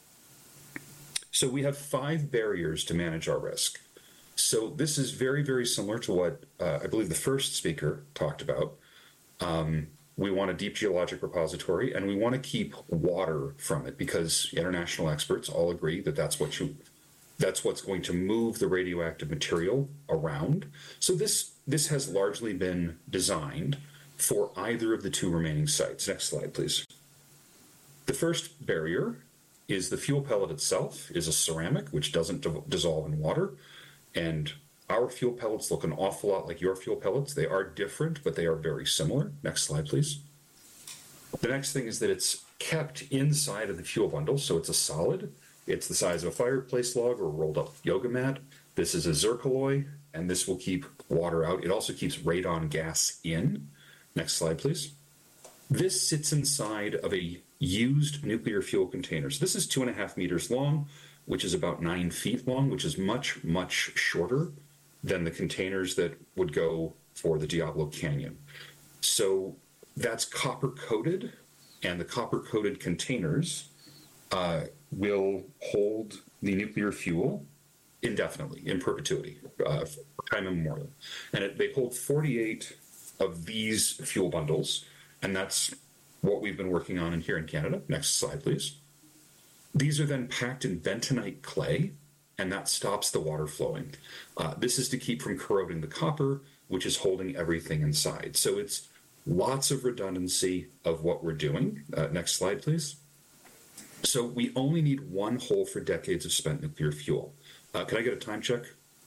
So we have five barriers to manage our risk. So this is very, very similar to what uh, I believe the first speaker talked about. Um, we want a deep geologic repository, and we want to keep water from it because international experts all agree that that's what you, that's what's going to move the radioactive material around. So this this has largely been designed for either of the two remaining sites. Next slide, please. The first barrier is the fuel pellet itself is a ceramic, which doesn't dissolve in water. And our fuel pellets look an awful lot like your fuel pellets. They are different, but they are very similar. Next slide, please. The next thing is that it's kept inside of the fuel bundle, so it's a solid. It's the size of a fireplace log or a rolled up yoga mat. This is a zircaloy, and this will keep water out. It also keeps radon gas in. Next slide, please. This sits inside of a used nuclear fuel container. So this is two and a half meters long, which is about nine feet long, which is much, much shorter than the containers that would go for the Diablo Canyon. So that's copper coated, and the copper coated containers uh, will hold the nuclear fuel indefinitely, in perpetuity, uh, for time immemorial. And it, they hold forty-eight of these fuel bundles, and that's what we've been working on in here in Canada. Next slide, please. These are then packed in bentonite clay, and that stops the water flowing. Uh, this is to keep from corroding the copper, which is holding everything inside. So it's lots of redundancy of what we're doing. Uh, next slide, please. So we only need one hole for decades of spent nuclear fuel. Uh, can I get a time check?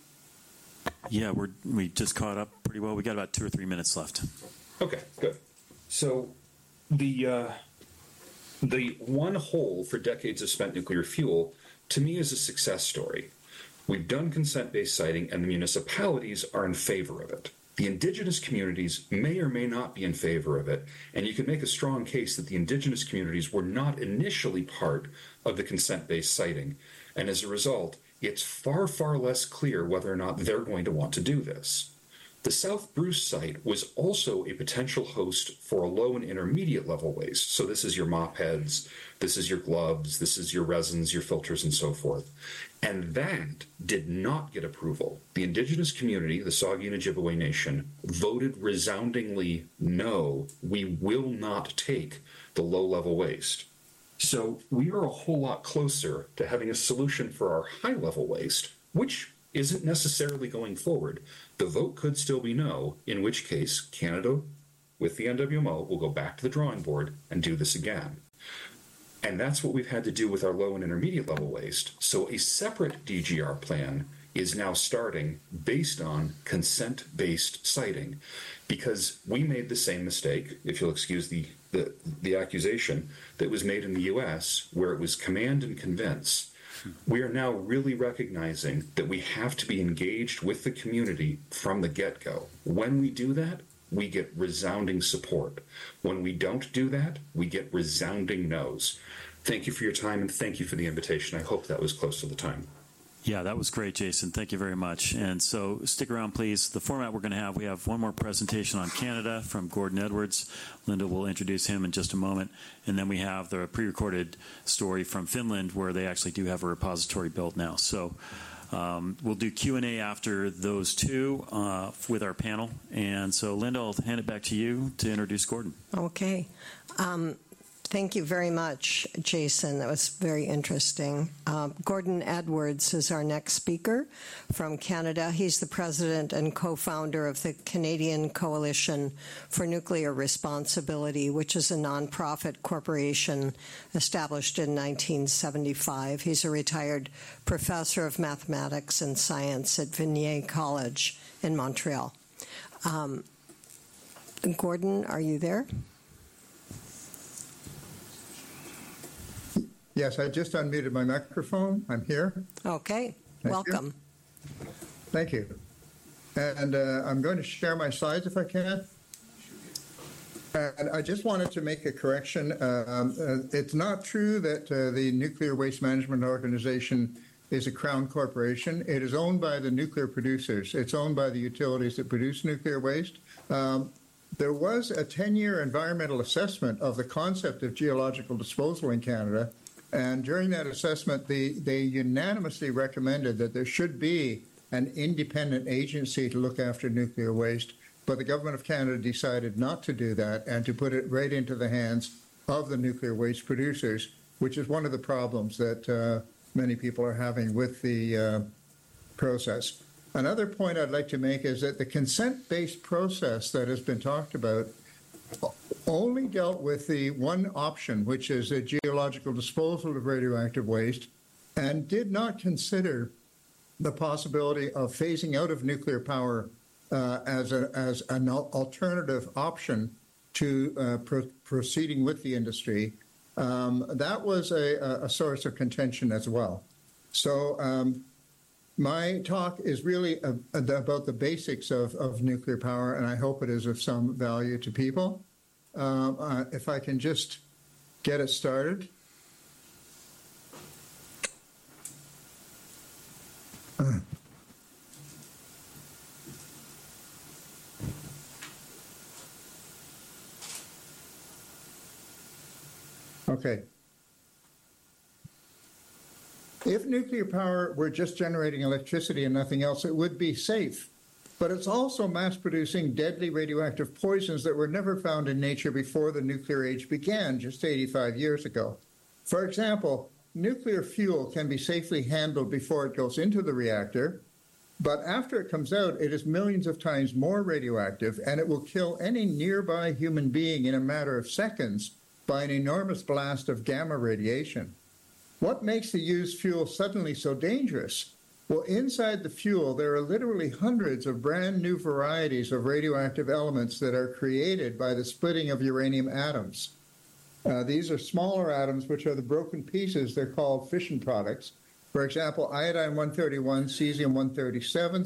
Yeah, we're we just caught up pretty well. We got about two or three minutes left. Okay, good. So the uh, the one hole for decades of spent nuclear fuel, to me, is a success story. We've done consent-based siting, and the municipalities are in favor of it. The indigenous communities may or may not be in favor of it, and you can make a strong case that the indigenous communities were not initially part of the consent-based siting, and as a result, it's far, far less clear whether or not they're going to want to do this. The South Bruce site was also a potential host for a low and intermediate level waste. So this is your mop heads, this is your gloves, this is your resins, your filters, and so forth. And that did not get approval. The indigenous community, the Saugeen Ojibwe Nation, voted resoundingly no, we will not take the low-level waste. So we are a whole lot closer to having a solution for our high-level waste, which isn't necessarily going forward. The vote could still be no, in which case Canada, with the N W M O, will go back to the drawing board and do this again. And that's what we've had to do with our low and intermediate level waste. So a separate D G R plan is now starting based on consent-based siting, because we made the same mistake, if you'll excuse the, the, the accusation, that was made in the U S, where it was command and convince. We are now really recognizing that we have to be engaged with the community from the get-go. When we do that, we get resounding support. When we don't do that, we get resounding no's. Thank you for your time, and thank you for the invitation. I hope that was close to the time. Yeah, that was great, Jason. Thank you very much. And so stick around, please. The format we're going to have, we have one more presentation on Canada from Gordon Edwards. Linda will introduce him in just a moment. And then we have the pre-recorded story from Finland, where they actually do have a repository built now. So um, we'll do Q and A after those two uh, with our panel. And so, Linda, I'll hand it back to you to introduce Gordon. Okay. Um, Thank you very much, Jason. That was very interesting. Uh, Gordon Edwards is our next speaker from Canada. He's the president and co-founder of the Canadian Coalition for Nuclear Responsibility, which is a nonprofit corporation established in nineteen seventy-five. He's a retired professor of mathematics and science at Vanier College in Montreal. Um, Gordon, are you there? Yes, I just unmuted my microphone. I'm here. Okay. Thank Welcome. You. Thank you. And uh, I'm going to share my slides if I can. And I just wanted to make a correction. Um, uh, it's not true that uh, the Nuclear Waste Management Organization is a Crown corporation. It is owned by the nuclear producers. It's owned by the utilities that produce nuclear waste. Um, there was a ten-year environmental assessment of the concept of geological disposal in Canada. And during that assessment, they, they unanimously recommended that there should be an independent agency to look after nuclear waste. But the Government of Canada decided not to do that and to put it right into the hands of the nuclear waste producers, which is one of the problems that uh, many people are having with the uh, process. Another point I'd like to make is that the consent-based process that has been talked about only dealt with the one option, which is a geological disposal of radioactive waste, and did not consider the possibility of phasing out of nuclear power uh, as, a, as an alternative option to uh, pro proceeding with the industry. Um, that was a, a source of contention as well. So um, my talk is really a, a, about the basics of, of nuclear power, and I hope it is of some value to people. Um, uh, if I can just get it started. Uh. Okay. If nuclear power were just generating electricity and nothing else, it would be safe. But it's also mass-producing deadly radioactive poisons that were never found in nature before the nuclear age began just eighty-five years ago. For example, nuclear fuel can be safely handled before it goes into the reactor, but after it comes out, it is millions of times more radioactive, and it will kill any nearby human being in a matter of seconds by an enormous blast of gamma radiation. What makes the used fuel suddenly so dangerous? Well, inside the fuel, there are literally hundreds of brand new varieties of radioactive elements that are created by the splitting of uranium atoms. Uh, these are smaller atoms, which are the broken pieces. They're called fission products. For example, iodine one thirty-one, cesium one thirty-seven,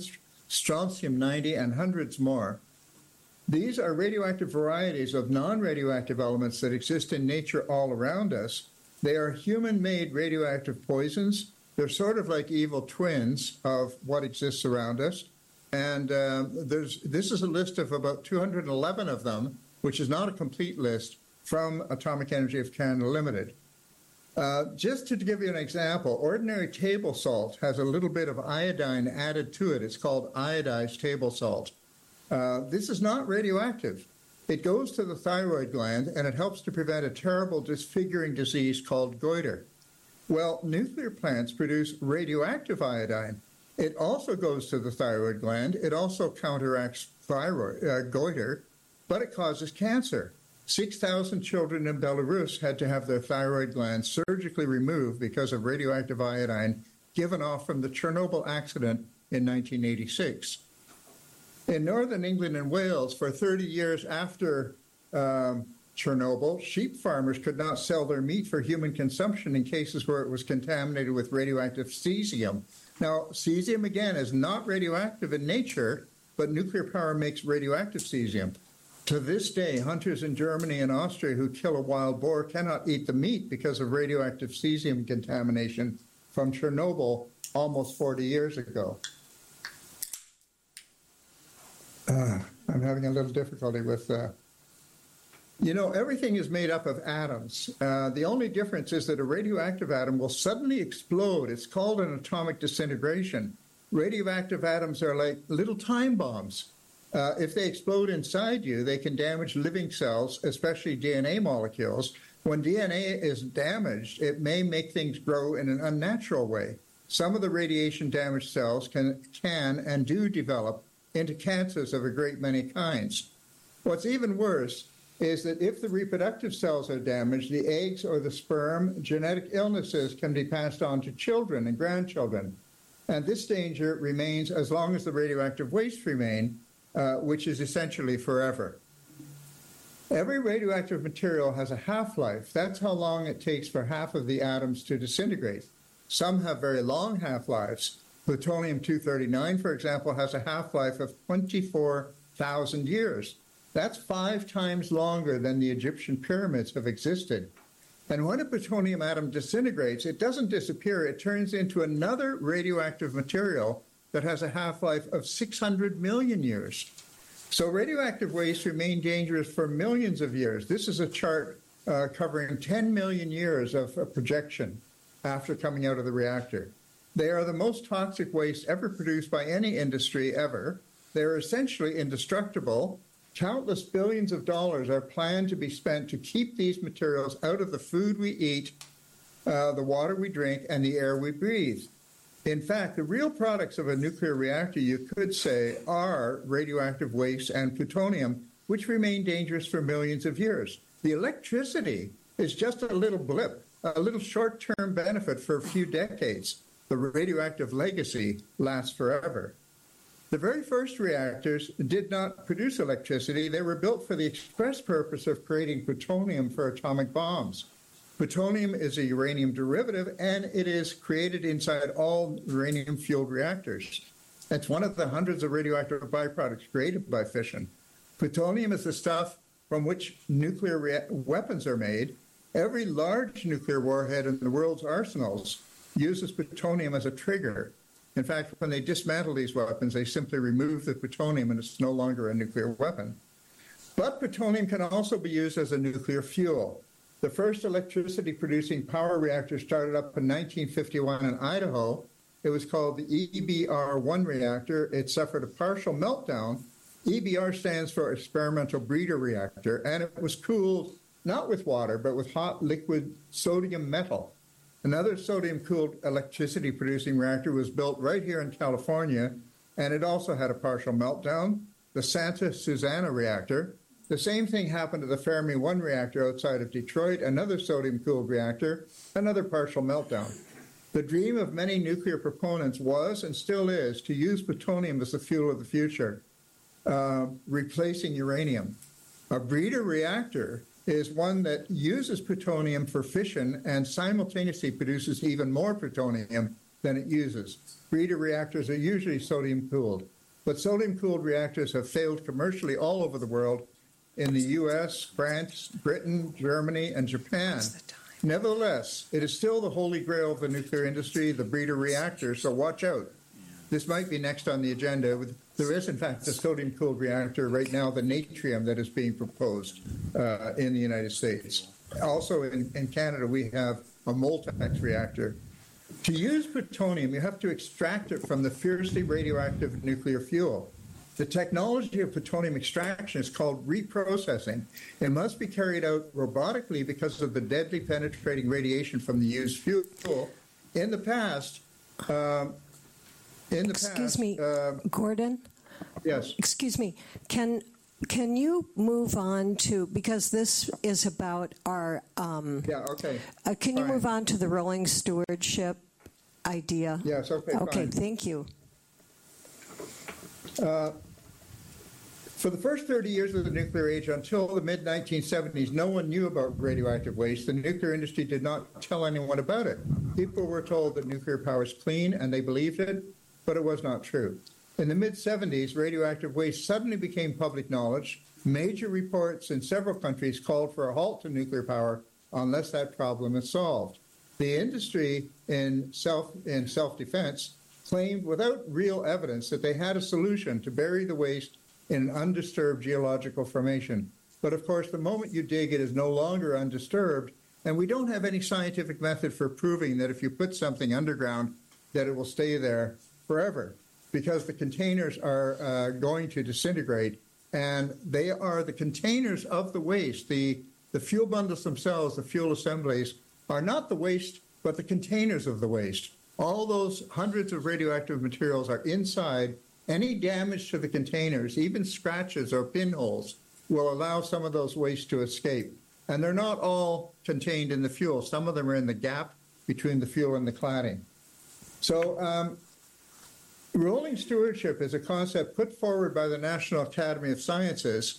strontium ninety, and hundreds more. These are radioactive varieties of non-radioactive elements that exist in nature all around us. They are human-made radioactive poisons. They're sort of like evil twins of what exists around us. And uh, there's, this is a list of about two hundred eleven of them, which is not a complete list, from Atomic Energy of Canada Limited. Uh, just to give you an example, ordinary table salt has a little bit of iodine added to it. It's called iodized table salt. Uh, this is not radioactive. It goes to the thyroid gland, and it helps to prevent a terrible disfiguring disease called goiter. Well, nuclear plants produce radioactive iodine. It also goes to the thyroid gland. It also counteracts thyroid, uh, goiter, but it causes cancer. six thousand children in Belarus had to have their thyroid glands surgically removed because of radioactive iodine given off from the Chernobyl accident in nineteen eighty-six. In northern England and Wales, for thirty years after um, Chernobyl, sheep farmers could not sell their meat for human consumption in cases where it was contaminated with radioactive cesium. Now, cesium, again, is not radioactive in nature, but nuclear power makes radioactive cesium. To this day, hunters in Germany and Austria who kill a wild boar cannot eat the meat because of radioactive cesium contamination from Chernobyl almost forty years ago. Uh, I'm having a little difficulty with, uh, you know, everything is made up of atoms. Uh, the only difference is that a radioactive atom will suddenly explode. It's called an atomic disintegration. Radioactive atoms are like little time bombs. Uh, if they explode inside you, they can damage living cells, especially D N A molecules. When D N A is damaged, it may make things grow in an unnatural way. Some of the radiation-damaged cells can, can and do develop into cancers of a great many kinds. What's even worse is that if the reproductive cells are damaged, the eggs or the sperm, genetic illnesses can be passed on to children and grandchildren. And this danger remains as long as the radioactive waste remain, uh, which is essentially forever. Every radioactive material has a half-life. That's how long it takes for half of the atoms to disintegrate. Some have very long half-lives. Plutonium two thirty-nine, for example, has a half-life of twenty-four thousand years. That's five times longer than the Egyptian pyramids have existed. And when a plutonium atom disintegrates, it doesn't disappear. It turns into another radioactive material that has a half-life of six hundred million years. So radioactive waste remain dangerous for millions of years. This is a chart uh, covering ten million years of uh, projection after coming out of the reactor. They are the most toxic waste ever produced by any industry ever. They're essentially indestructible. Countless billions of dollars are planned to be spent to keep these materials out of the food we eat, uh, the water we drink, and the air we breathe. In fact, the real products of a nuclear reactor, you could say, are radioactive waste and plutonium, which remain dangerous for millions of years. The electricity is just a little blip, a little short-term benefit for a few decades. The radioactive legacy lasts forever. The very first reactors did not produce electricity. They were built for the express purpose of creating plutonium for atomic bombs. Plutonium is a uranium derivative, and it is created inside all uranium-fueled reactors. It's one of the hundreds of radioactive byproducts created by fission. Plutonium is the stuff from which nuclear rea- weapons are made. Every large nuclear warhead in the world's arsenals uses plutonium as a trigger. In fact, when they dismantle these weapons, they simply remove the plutonium and it's no longer a nuclear weapon. But plutonium can also be used as a nuclear fuel. The first electricity-producing power reactor started up in nineteen fifty-one in Idaho. It was called the E B R one reactor. It suffered a partial meltdown. E B R stands for Experimental Breeder Reactor, and it was cooled not with water, but with hot liquid sodium metal. Another sodium-cooled electricity-producing reactor was built right here in California, and it also had a partial meltdown, the Santa Susana reactor. The same thing happened to the Fermi one reactor outside of Detroit, another sodium-cooled reactor, another partial meltdown. The dream of many nuclear proponents was, and still is, to use plutonium as the fuel of the future, uh, replacing uranium. A breeder reactor is one that uses plutonium for fission and simultaneously produces even more plutonium than it uses. Breeder reactors are usually sodium-cooled. but sodium-cooled reactors have failed commercially all over the world in the U S, France, Britain, Germany, and Japan. Nevertheless, it is still the holy grail of the nuclear industry, the breeder reactor, so watch out. This might be next on the agenda. There is, in fact, a sodium-cooled reactor right now, the Natrium, that is being proposed uh, in the United States. Also in, in Canada, we have a Moltex reactor. To use plutonium, you have to extract it from the fiercely radioactive nuclear fuel. The technology of plutonium extraction is called reprocessing. It must be carried out robotically because of the deadly penetrating radiation from the used fuel. In the past, um, in the Excuse past, me, uh, Gordon? Yes. Excuse me. Can can you move on to, because this is about our... Um, yeah, okay. Uh, can you Fine. move on to the rolling stewardship idea? Yes, okay, Okay, fine. thank you. Uh, for the first thirty years of the nuclear age, until the mid nineteen seventies, no one knew about radioactive waste. The nuclear industry did not tell anyone about it. People were told that nuclear power is clean, and they believed it, but it was not true. In the mid seventies, radioactive waste suddenly became public knowledge. Major reports in several countries called for a halt to nuclear power unless that problem is solved. The industry in self in self-defense claimed without real evidence that they had a solution to bury the waste in an undisturbed geological formation. But of course, the moment you dig, it is no longer undisturbed, and we don't have any scientific method for proving that if you put something underground, that it will stay there forever, because the containers are uh, going to disintegrate, and they are the containers of the waste. The, the fuel bundles themselves, the fuel assemblies, are not the waste, but the containers of the waste. All those hundreds of radioactive materials are inside. Any damage to the containers, even scratches or pinholes, will allow some of those wastes to escape. And they're not all contained in the fuel. Some of them are in the gap between the fuel and the cladding. So um, rolling stewardship is a concept put forward by the National Academy of Sciences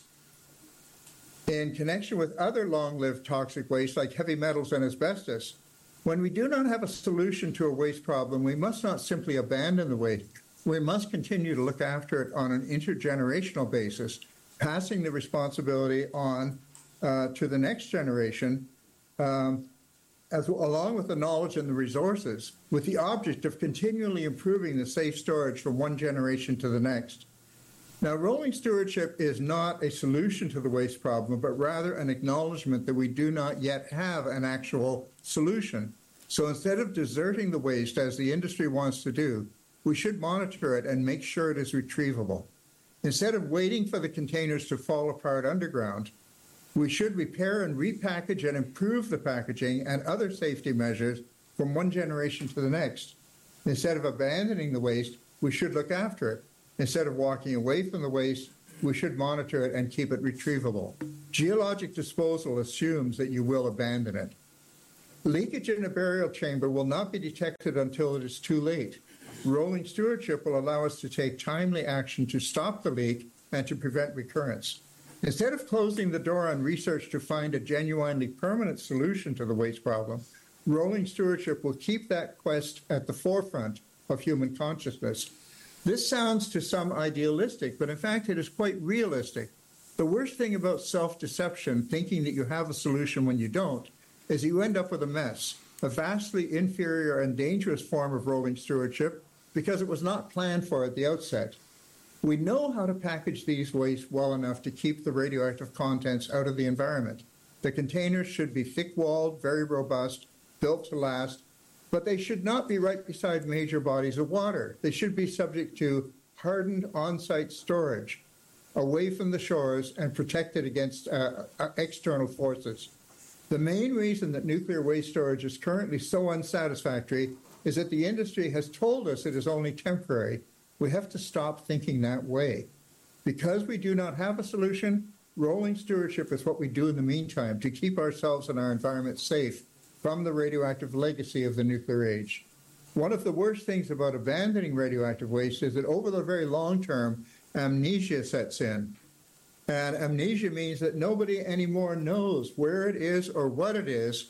in connection with other long-lived toxic waste like heavy metals and asbestos. When we do not have a solution to a waste problem, we must not simply abandon the waste. We must continue to look after it on an intergenerational basis, passing the responsibility on uh, to the next generation, um, as along with the knowledge and the resources, with the object of continually improving the safe storage from one generation to the next. Now, rolling stewardship is not a solution to the waste problem, but rather an acknowledgement that we do not yet have an actual solution. So instead of deserting the waste, as the industry wants to do, we should monitor it and make sure it is retrievable. Instead of waiting for the containers to fall apart underground, we should repair and repackage and improve the packaging and other safety measures from one generation to the next. Instead of abandoning the waste, we should look after it. Instead of walking away from the waste, we should monitor it and keep it retrievable. Geologic disposal assumes that you will abandon it. Leakage in a burial chamber will not be detected until it is too late. Rolling stewardship will allow us to take timely action to stop the leak and to prevent recurrence. Instead of closing the door on research to find a genuinely permanent solution to the waste problem, rolling stewardship will keep that quest at the forefront of human consciousness. This sounds to some idealistic, but in fact it is quite realistic. The worst thing about self-deception, thinking that you have a solution when you don't, is you end up with a mess, a vastly inferior and dangerous form of rolling stewardship, because it was not planned for at the outset. We know how to package these wastes well enough to keep the radioactive contents out of the environment. The containers should be thick-walled, very robust, built to last, but they should not be right beside major bodies of water. They should be subject to hardened on-site storage, away from the shores and protected against uh, external forces. The main reason that nuclear waste storage is currently so unsatisfactory is that the industry has told us it is only temporary. We have to stop thinking that way. Because we do not have a solution, rolling stewardship is what we do in the meantime to keep ourselves and our environment safe from the radioactive legacy of the nuclear age. One of the worst things about abandoning radioactive waste is that over the very long term, amnesia sets in. And amnesia means that nobody anymore knows where it is or what it is,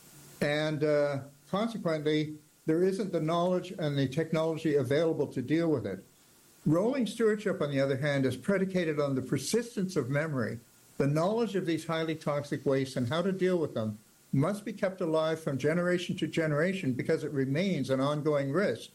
and uh, consequently, there isn't the knowledge and the technology available to deal with it. Rolling stewardship, on the other hand, is predicated on the persistence of memory. The knowledge of these highly toxic wastes and how to deal with them must be kept alive from generation to generation because it remains an ongoing risk.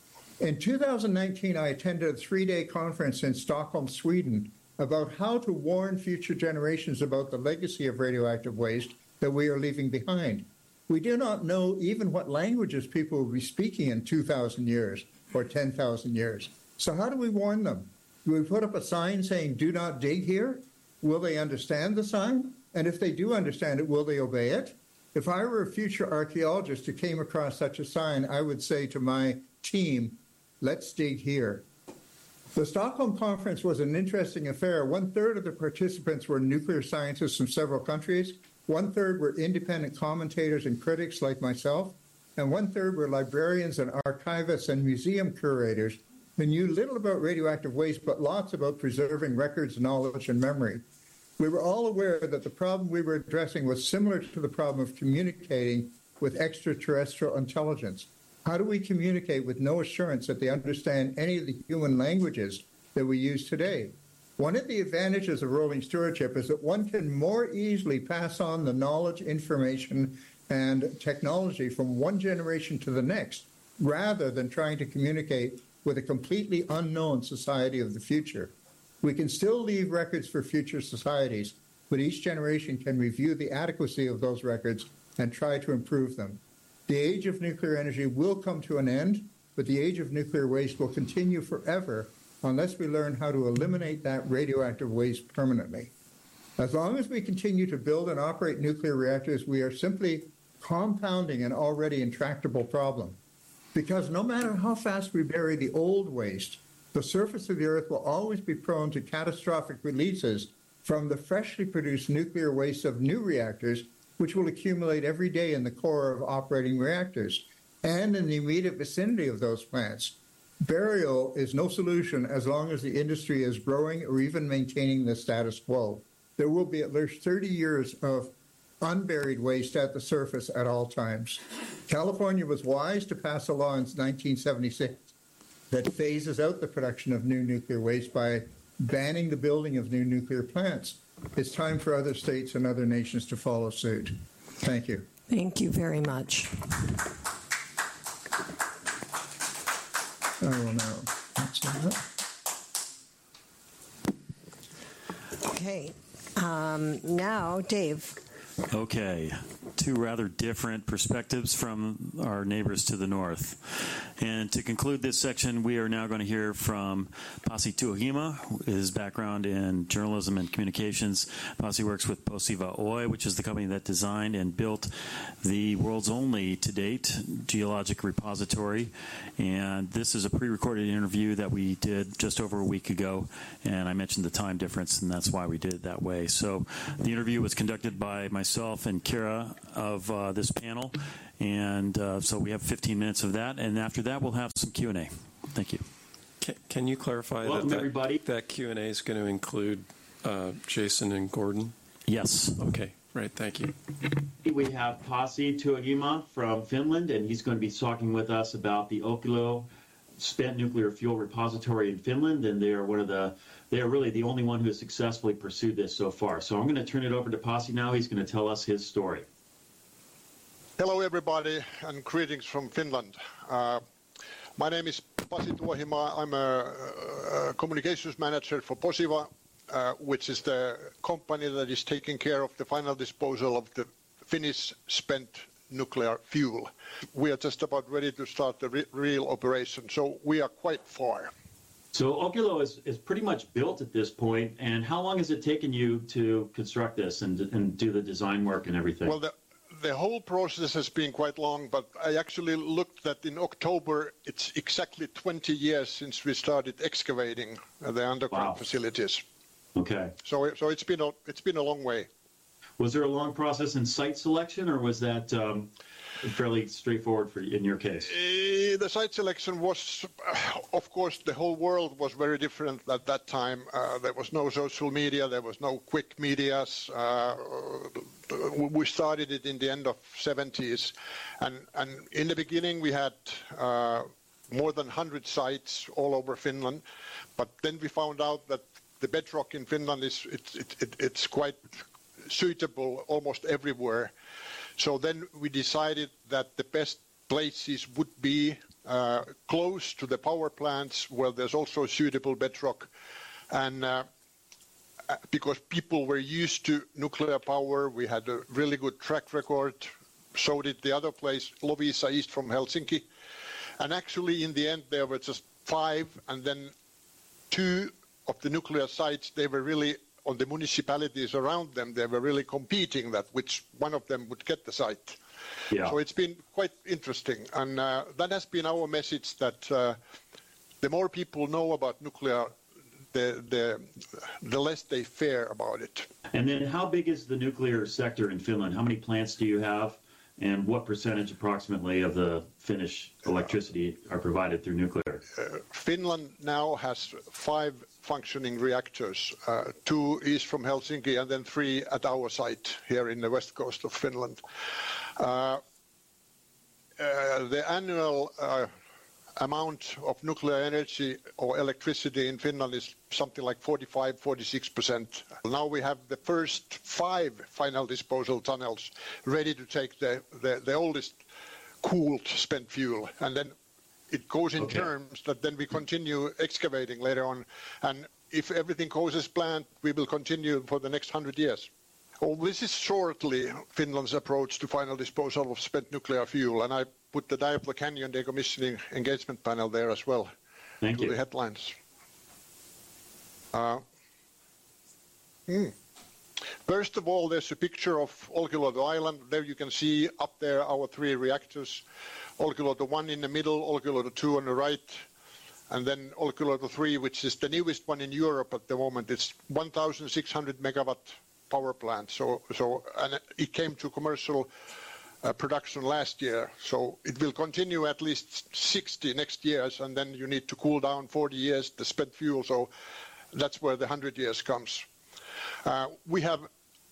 In two thousand nineteen, I attended a three-day conference in Stockholm, Sweden, about how to warn future generations about the legacy of radioactive waste that we are leaving behind. We do not know even what languages people will be speaking in two thousand years or ten thousand years. So how do we warn them? Do we put up a sign saying, do not dig here? Will they understand the sign? And if they do understand it, will they obey it? If I were a future archaeologist who came across such a sign, I would say to my team, let's dig here. The Stockholm Conference was an interesting affair. One-third of the participants were nuclear scientists from several countries. One-third were independent commentators and critics like myself. And one-third were librarians and archivists and museum curators who knew little about radioactive waste, but lots about preserving records, knowledge, and memory. We were all aware that the problem we were addressing was similar to the problem of communicating with extraterrestrial intelligence. How do we communicate with no assurance that they understand any of the human languages that we use today? One of the advantages of rolling stewardship is that one can more easily pass on the knowledge, information, and technology from one generation to the next, rather than trying to communicate with a completely unknown society of the future. We can still leave records for future societies, but each generation can review the adequacy of those records and try to improve them. The age of nuclear energy will come to an end, but the age of nuclear waste will continue forever unless we learn how to eliminate that radioactive waste permanently. As long as we continue to build and operate nuclear reactors, we are simply compounding an already intractable problem. Because no matter how fast we bury the old waste, the surface of the Earth will always be prone to catastrophic releases from the freshly produced nuclear waste of new reactors, which will accumulate every day in the core of operating reactors and in the immediate vicinity of those plants. Burial is no solution as long as the industry is growing or even maintaining the status quo. There will be at least thirty years of unburied waste at the surface at all times. California was wise to pass a law in nineteen seventy-six that phases out the production of new nuclear waste by banning the building of new nuclear plants. It's time for other states and other nations to follow suit. Thank you. Thank you very much. I will now. Okay. Um, now, Dave. Okay, two rather different perspectives from our neighbors to the north. And to conclude this section, we are now going to hear from Pasi Tuohima, his background in journalism and communications. Pasi works with Posiva Oy, which is the company that designed and built the world's only, to date, geologic repository. And this is a pre-recorded interview that we did just over a week ago, and I mentioned the time difference, and that's why we did it that way. So the interview was conducted by myself and Kira of uh, this panel, and uh, so we have fifteen minutes of that, and after that we'll have some Q and A. Thank you. Can, can you clarify Welcome, that, that everybody. that Q and A is going to include uh, Jason and Gordon? Yes. Okay, right, thank you. We have Pasi Tuohima from Finland, and he's going to be talking with us about the Olkiluoto spent nuclear fuel repository in Finland, and they are one of the they are really the only one who has successfully pursued this so far. So I'm going to turn it over to Pasi now. He's going to tell us his story. Hello, everybody, and greetings from Finland. Uh, my name is Pasi Tuohima. I'm a, a communications manager for Posiva, uh, which is the company that is taking care of the final disposal of the Finnish spent nuclear fuel. We are just about ready to start the re real operation, so we are quite far. So Olkiluoto is, is pretty much built at this point, and how long has it taken you to construct this and, and do the design work and everything? Well, the, the whole process has been quite long, but I actually looked that in October, it's exactly twenty years since we started excavating the underground wow. facilities. Okay. So, so it's been a, it's been a long way. Was there a long process in site selection, or was that um, fairly straightforward for in your case? Uh, the site selection was, uh, of course, the whole world was very different at that time. Uh, there was no social media, there was no quick medias. Uh, we started it in the end of seventies, and and in the beginning we had uh, more than one hundred sites all over Finland. But then we found out that the bedrock in Finland is it, it, it, it's quite suitable almost everywhere. So then we decided that the best places would be uh, close to the power plants where there's also suitable bedrock. And uh, because people were used to nuclear power, we had a really good track record. So did the other place, Loviisa, east from Helsinki. And actually, in the end, there were just five, and then two of the nuclear sites, they were really, on the municipalities around them, they were really competing that which one of them would get the site. Yeah. So it's been quite interesting. And uh, that has been our message, that uh, the more people know about nuclear, the, the, the less they fear about it. And then how big is the nuclear sector in Finland? How many plants do you have? And what percentage approximately of the Finnish electricity are provided through nuclear? Uh, Finland now has five functioning reactors, uh, two east from Helsinki and then three at our site here in the west coast of Finland. Uh, uh, the annual uh, amount of nuclear energy or electricity in Finland is something like forty-five, forty-six percent. Now we have the first five final disposal tunnels ready to take the, the, the oldest cooled spent fuel. And then it goes in Okay. terms that then we continue excavating later on. And if everything goes as planned, we will continue for the next hundred years. Well, this is shortly Finland's approach to final disposal of spent nuclear fuel. And I put the Diablo Canyon decommissioning engagement panel there as well. Thank to you. the headlines. Uh, hmm. First of all, there's a picture of Olkiluoto Island. There you can see up there our three reactors. Olkiluoto one in the middle, Olkiluoto two on the right, and then Olkiluoto three, which is the newest one in Europe at the moment. It's one thousand six hundred megawatt power plant. So, so and it came to commercial uh, production last year. So it will continue at least sixty next years, and then you need to cool down forty years the spent fuel. So that's where the one hundred years comes. Uh, we have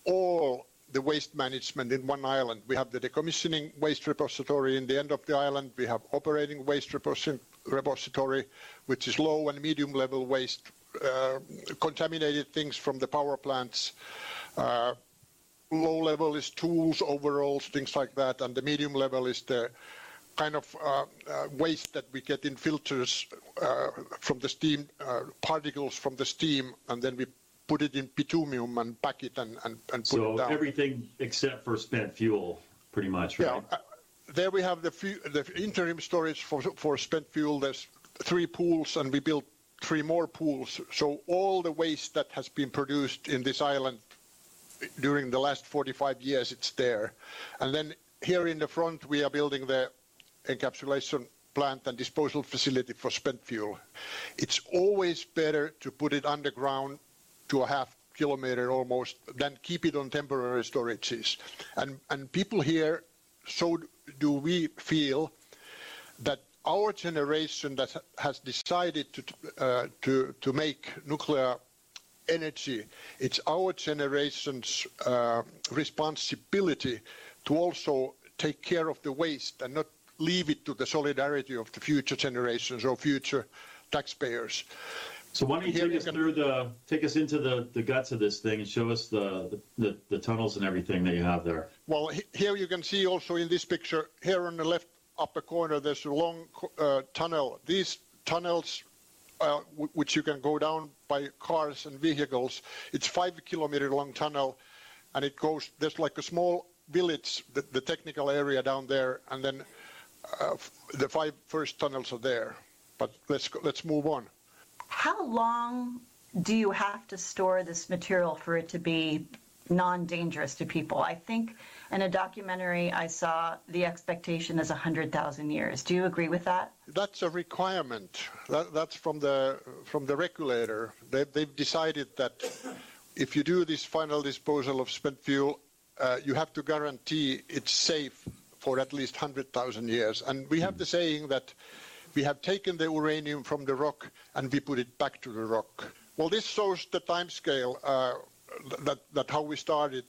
all the waste management in one island. We have the decommissioning waste repository in the end of the island. We have operating waste reposi- repository, which is low and medium level waste, uh, contaminated things from the power plants. Uh, low level is tools, overalls, things like that, and the medium level is the kind of uh, uh, waste that we get in filters uh, from the steam, uh, particles from the steam, and then we put it in bitumen and pack it and, and, and put So it down. everything except for spent fuel, pretty much, right? Yeah, uh, there we have the, fu- the interim storage for, for spent fuel. There's three pools, and we built three more pools. So all the waste that has been produced in this island during the last forty-five years, it's there. And then here in the front, we are building the encapsulation plant and disposal facility for spent fuel. It's always better to put it underground to a half kilometer almost than keep it on temporary storages. And, and people here, so do we feel that our generation that has decided to, uh, to, to make nuclear energy, it's our generation's uh, responsibility to also take care of the waste and not leave it to the solidarity of the future generations or future taxpayers. So why don't you Here take you us can- through the, take us into the, the guts of this thing and show us the, the, the tunnels and everything that you have there. Well, he- here you can see also in this picture, here on the left upper corner, there's a long uh, tunnel. These tunnels, uh, w- which you can go down by cars and vehicles, it's five kilometer long tunnel, and it goes, there's like a small village, the, the technical area down there, and then uh, f- the five first tunnels are there. But let's go, let's move on. How long do you have to store this material for it to be non-dangerous to people? I think in a documentary I saw the expectation is one hundred thousand years. Do you agree with that? That's a requirement. That, that's from the from the regulator. They, they've decided that if you do this final disposal of spent fuel, uh, you have to guarantee it's safe for at least one hundred thousand years. And we have the saying that we have taken the uranium from the rock and we put it back to the rock. Well, this shows the time scale uh, that, that how we started.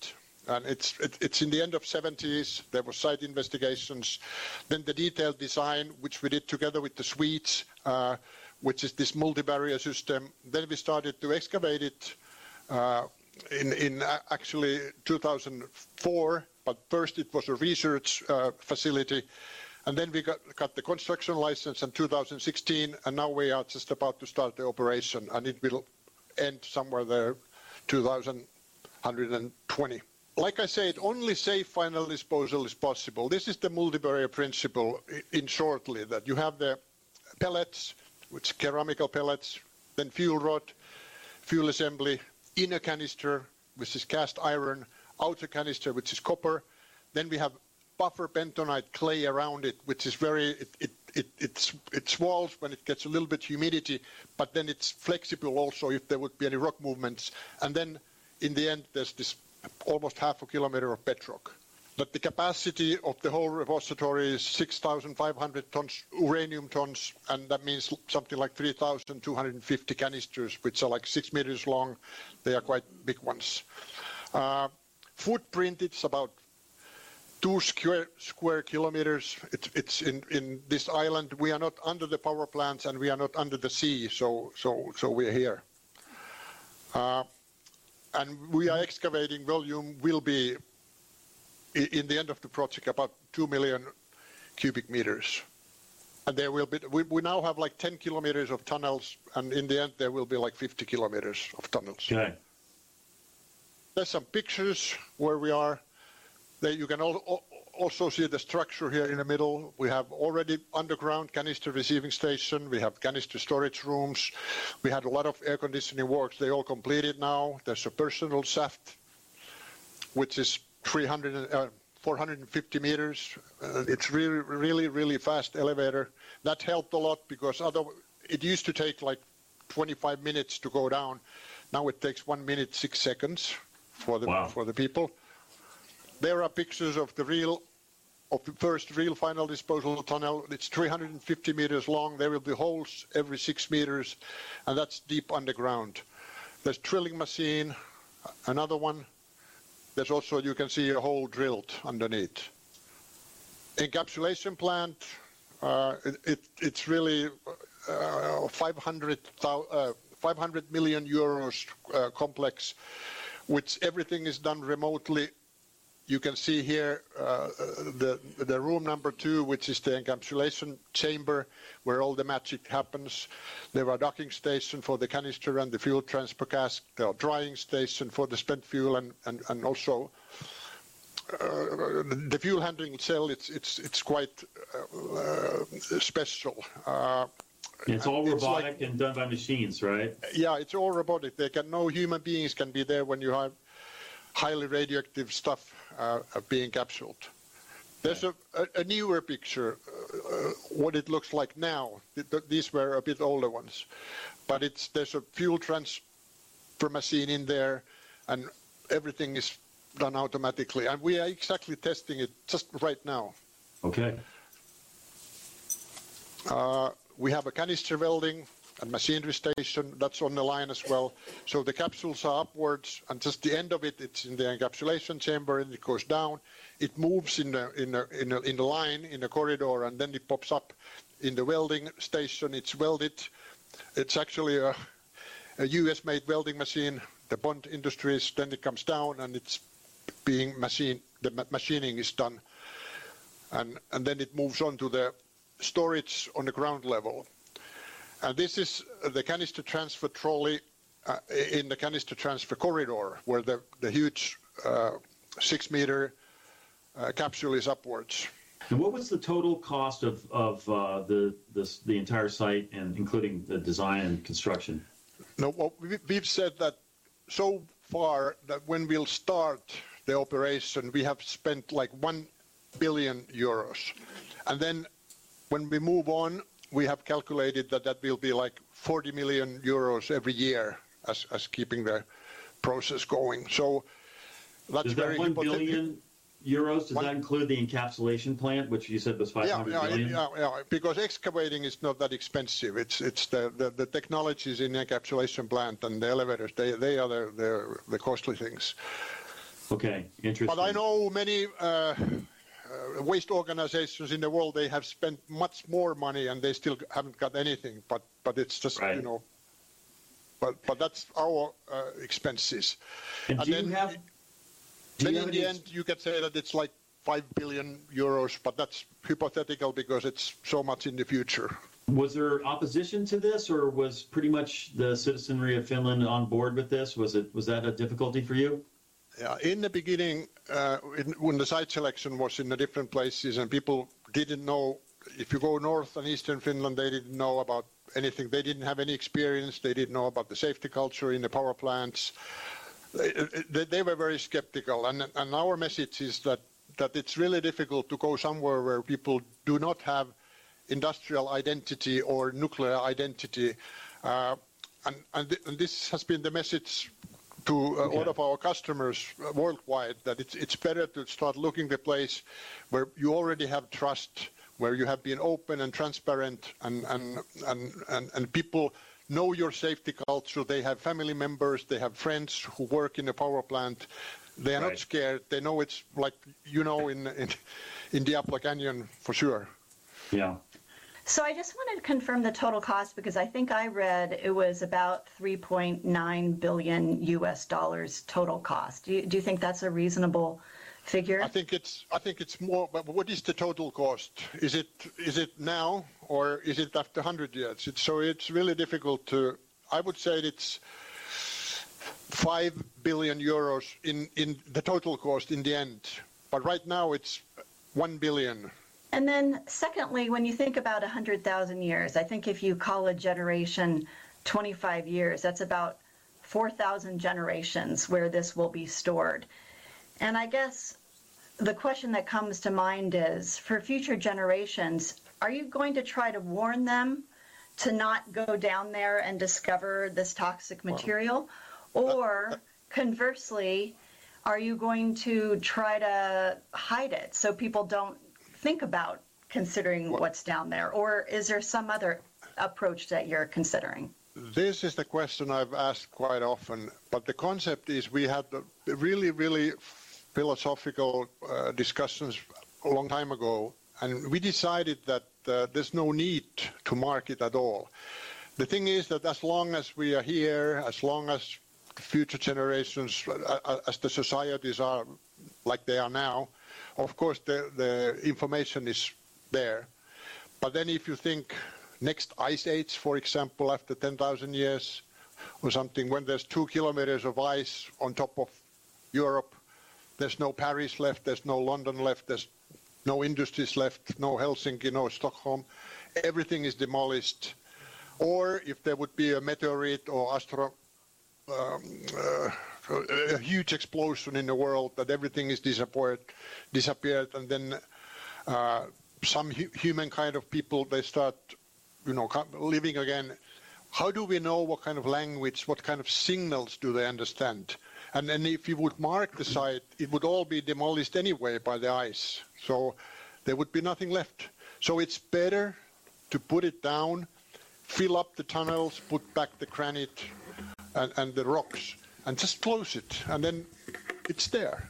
And it's it, it's in the end of seventies. There was site investigations, then the detailed design, which we did together with the Swedes, uh, which is this multi-barrier system. Then we started to excavate it uh, in in actually two thousand four. But first it was a research uh, facility, and then we got, got the construction license in two thousand sixteen, and now we are just about to start the operation, and it will end somewhere there two thousand one twenty. Like I said, only safe final disposal is possible. This is the multi-barrier principle in shortly, that you have the pellets, which ceramical pellets, then fuel rod, fuel assembly, inner canister, which is cast iron, outer canister, which is copper. Then we have buffer bentonite clay around it, which is very, it, it, it, it's, it swells when it gets a little bit humidity, but then it's flexible also if there would be any rock movements. And then in the end, there's this almost half a kilometer of bedrock. But the capacity of the whole repository is six thousand five hundred tons, uranium tons, and that means something like three thousand two hundred fifty canisters, which are like six meters long. They are quite big ones. Uh, footprint, it's about two square, square kilometers. It's, it's in, in this island. We are not under the power plants, and we are not under the sea, so, so, so we're here. Uh, and we are excavating volume will be, in the end of the project, about two million cubic meters. And there will be, we, we now have like ten kilometers of tunnels, and in the end there will be like fifty kilometers of tunnels. Okay. There's some pictures where we are. There you can al also see the structure here in the middle. We have already underground canister receiving station. We have canister storage rooms. We had a lot of air conditioning works. They all completed now. There's a personal shaft, which is three hundred, uh, four hundred fifty meters. Uh, it's really, really, really fast elevator. That helped a lot because other, it used to take like twenty-five minutes to go down. Now it takes one minute, six seconds for the, wow. for the people. There are pictures of the real, of the first real final disposal tunnel. It's three hundred fifty meters long. There will be holes every six meters, and that's deep underground. There's drilling machine, another one. There's also, you can see a hole drilled underneath. Encapsulation plant, uh, it, it, it's really uh, five hundred, uh, five hundred million euros uh, complex, which everything is done remotely. You can see here uh, the, the room number two, which is the encapsulation chamber, where all the magic happens. There are docking station for the canister and the fuel transfer cask. There are drying station for the spent fuel, and, and, and also uh, the fuel handling cell. It's it's it's quite uh, uh, special. Uh, it's all it's robotic like, and done by machines, right? Yeah, it's all robotic. They can no human beings can be there when you have highly radioactive stuff uh, being capsuled. There's a, a, a newer picture, uh, what it looks like now. These were a bit older ones, but it's there's a fuel transfer machine in there, and everything is done automatically. And we are exactly testing it just right now. Okay. Uh, we have a canister welding and machinery station, that's on the line as well. So the capsules are upwards, and just the end of it, it's in the encapsulation chamber, and it goes down. It moves in the in the in the, in the line in the corridor, and then it pops up in the welding station. It's welded. It's actually a, a U S-made welding machine. The Bond Industries. Then it comes down, and it's being machine. The ma machining is done, and and then it moves on to the storage on the ground level. And this is the canister transfer trolley uh, in the canister transfer corridor, where the, the huge uh, six-meter uh, capsule is upwards. And what was the total cost of, of uh, the, this, the entire site, and including the design and construction? No, well, we've said that so far that when we'll start the operation, we have spent like one billion euros. And then when we move on, we have calculated that that will be like forty million euros every year as, as keeping the process going. So that's does that very one billion euros, does one, that include the encapsulation plant, which you said was five hundred yeah, yeah, million? Yeah, yeah, because excavating is not that expensive. It's it's the, the, the technologies in the encapsulation plant and the elevators, they, they are the, the, the costly things. Okay, interesting. But I know many uh, uh, waste organizations in the world, they have spent much more money and they still haven't got anything. But but it's just, right. you know, but but that's our uh, expenses. And, and do then, you have, do then you in have the any... end, you can say that it's like five billion euros, but that's hypothetical because it's so much in the future. Was there opposition to this, or was pretty much the citizenry of Finland on board with this? Was it was that a difficulty for you? Yeah, in the beginning, uh, in, when the site selection was in the different places and people didn't know, if you go north and eastern Finland, they didn't know about anything. They didn't have any experience. They didn't know about the safety culture in the power plants. They, they, they were very skeptical. And, and our message is that, that it's really difficult to go somewhere where people do not have industrial identity or nuclear identity. Uh, and, and, th- and this has been the message to uh, okay. all of our customers worldwide, that it's, it's better to start looking the place where you already have trust, where you have been open and transparent, and, and, and, and, and people know your safety culture. They have family members, they have friends who work in a power plant. They are right. not scared. They know it's like, you know, in, in, in Diablo Canyon for sure. Yeah. So I just wanted to confirm the total cost, because I think I read it was about three point nine billion U S dollars total cost. Do you, do you think that's a reasonable figure? I think it's I think it's more. But what is the total cost? Is it is it now, or is it after one hundred years? It's, so it's really difficult to. I would say it's five billion euros in in the total cost in the end. But right now it's one billion. And then secondly, when you think about one hundred thousand years, I think if you call a generation twenty-five years, that's about four thousand generations where this will be stored. And I guess the question that comes to mind is, for future generations, are you going to try to warn them to not go down there and discover this toxic material? Or conversely, are you going to try to hide it so people don't think about considering what's down there, or is there some other approach that you're considering? This is the question I've asked quite often, but the concept is we had the really, really philosophical uh, discussions a long time ago, and we decided that uh, there's no need to mark it at all. The thing is that as long as we are here, as long as future generations, uh, as the societies are like they are now, of course, the, the information is there. But then if you think next ice age, for example, after ten thousand years or something, when there's two kilometers of ice on top of Europe, there's no Paris left, there's no London left, there's no industries left, no Helsinki, no Stockholm. Everything is demolished. Or if there would be a meteorite or astro... Um, uh, a huge explosion in the world, that everything is disappeared, disappeared, and then uh, some hu- human kind of people, they start, you know, living again. How do we know what kind of language, what kind of signals do they understand? And then if you would mark the site, it would all be demolished anyway by the ice. So there would be nothing left. So it's better to put it down, fill up the tunnels, put back the granite and, and the rocks, and just close it, and then it's there.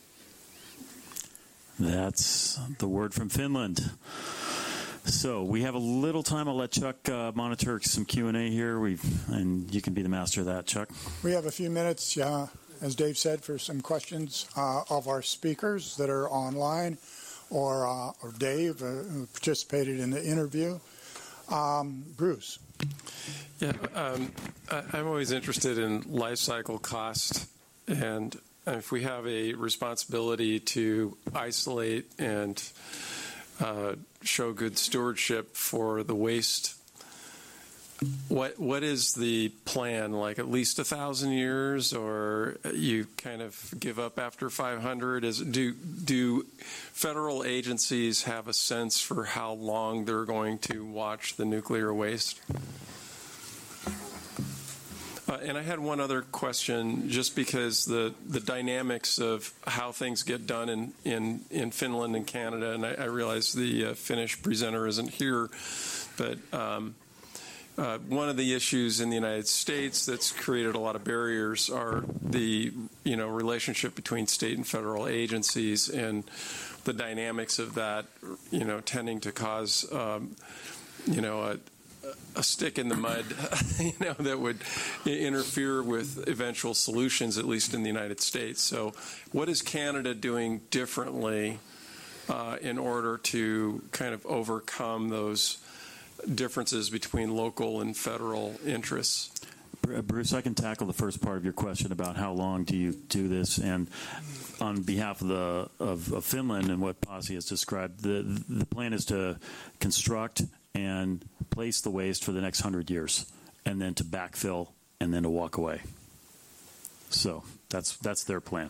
That's the word from Finland. So we have a little time. I'll let Chuck uh, monitor some Q and A here, We've, and you can be the master of that, Chuck. We have a few minutes, uh, as Dave said, for some questions uh, of our speakers that are online, or, uh, or Dave, uh, who participated in the interview. Um, Bruce. Yeah, um, I, I'm always interested in life cycle cost, and if we have a responsibility to isolate and uh, show good stewardship for the waste, what what is the plan? Like at least a thousand years, or you kind of give up after five hundred? Is do do federal agencies have a sense for how long they're going to watch the nuclear waste? Uh, and I had one other question, just because the, the dynamics of how things get done in, in, in Finland and Canada, and I, I realize the uh, Finnish presenter isn't here, but um, uh, one of the issues in the United States that's created a lot of barriers are the, you know, relationship between state and federal agencies and the dynamics of that, you know, tending to cause, um, you know, a, a stick in the mud, you know, that would interfere with eventual solutions, at least in the United States. So what is Canada doing differently uh, in order to kind of overcome those differences between local and federal interests? Bruce, I can tackle the first part of your question about how long do you do this, and on behalf of the of, of Finland and what Pasi has described, the the plan is to construct and place the waste for the next hundred years, and then to backfill, and then to walk away. So that's that's their plan.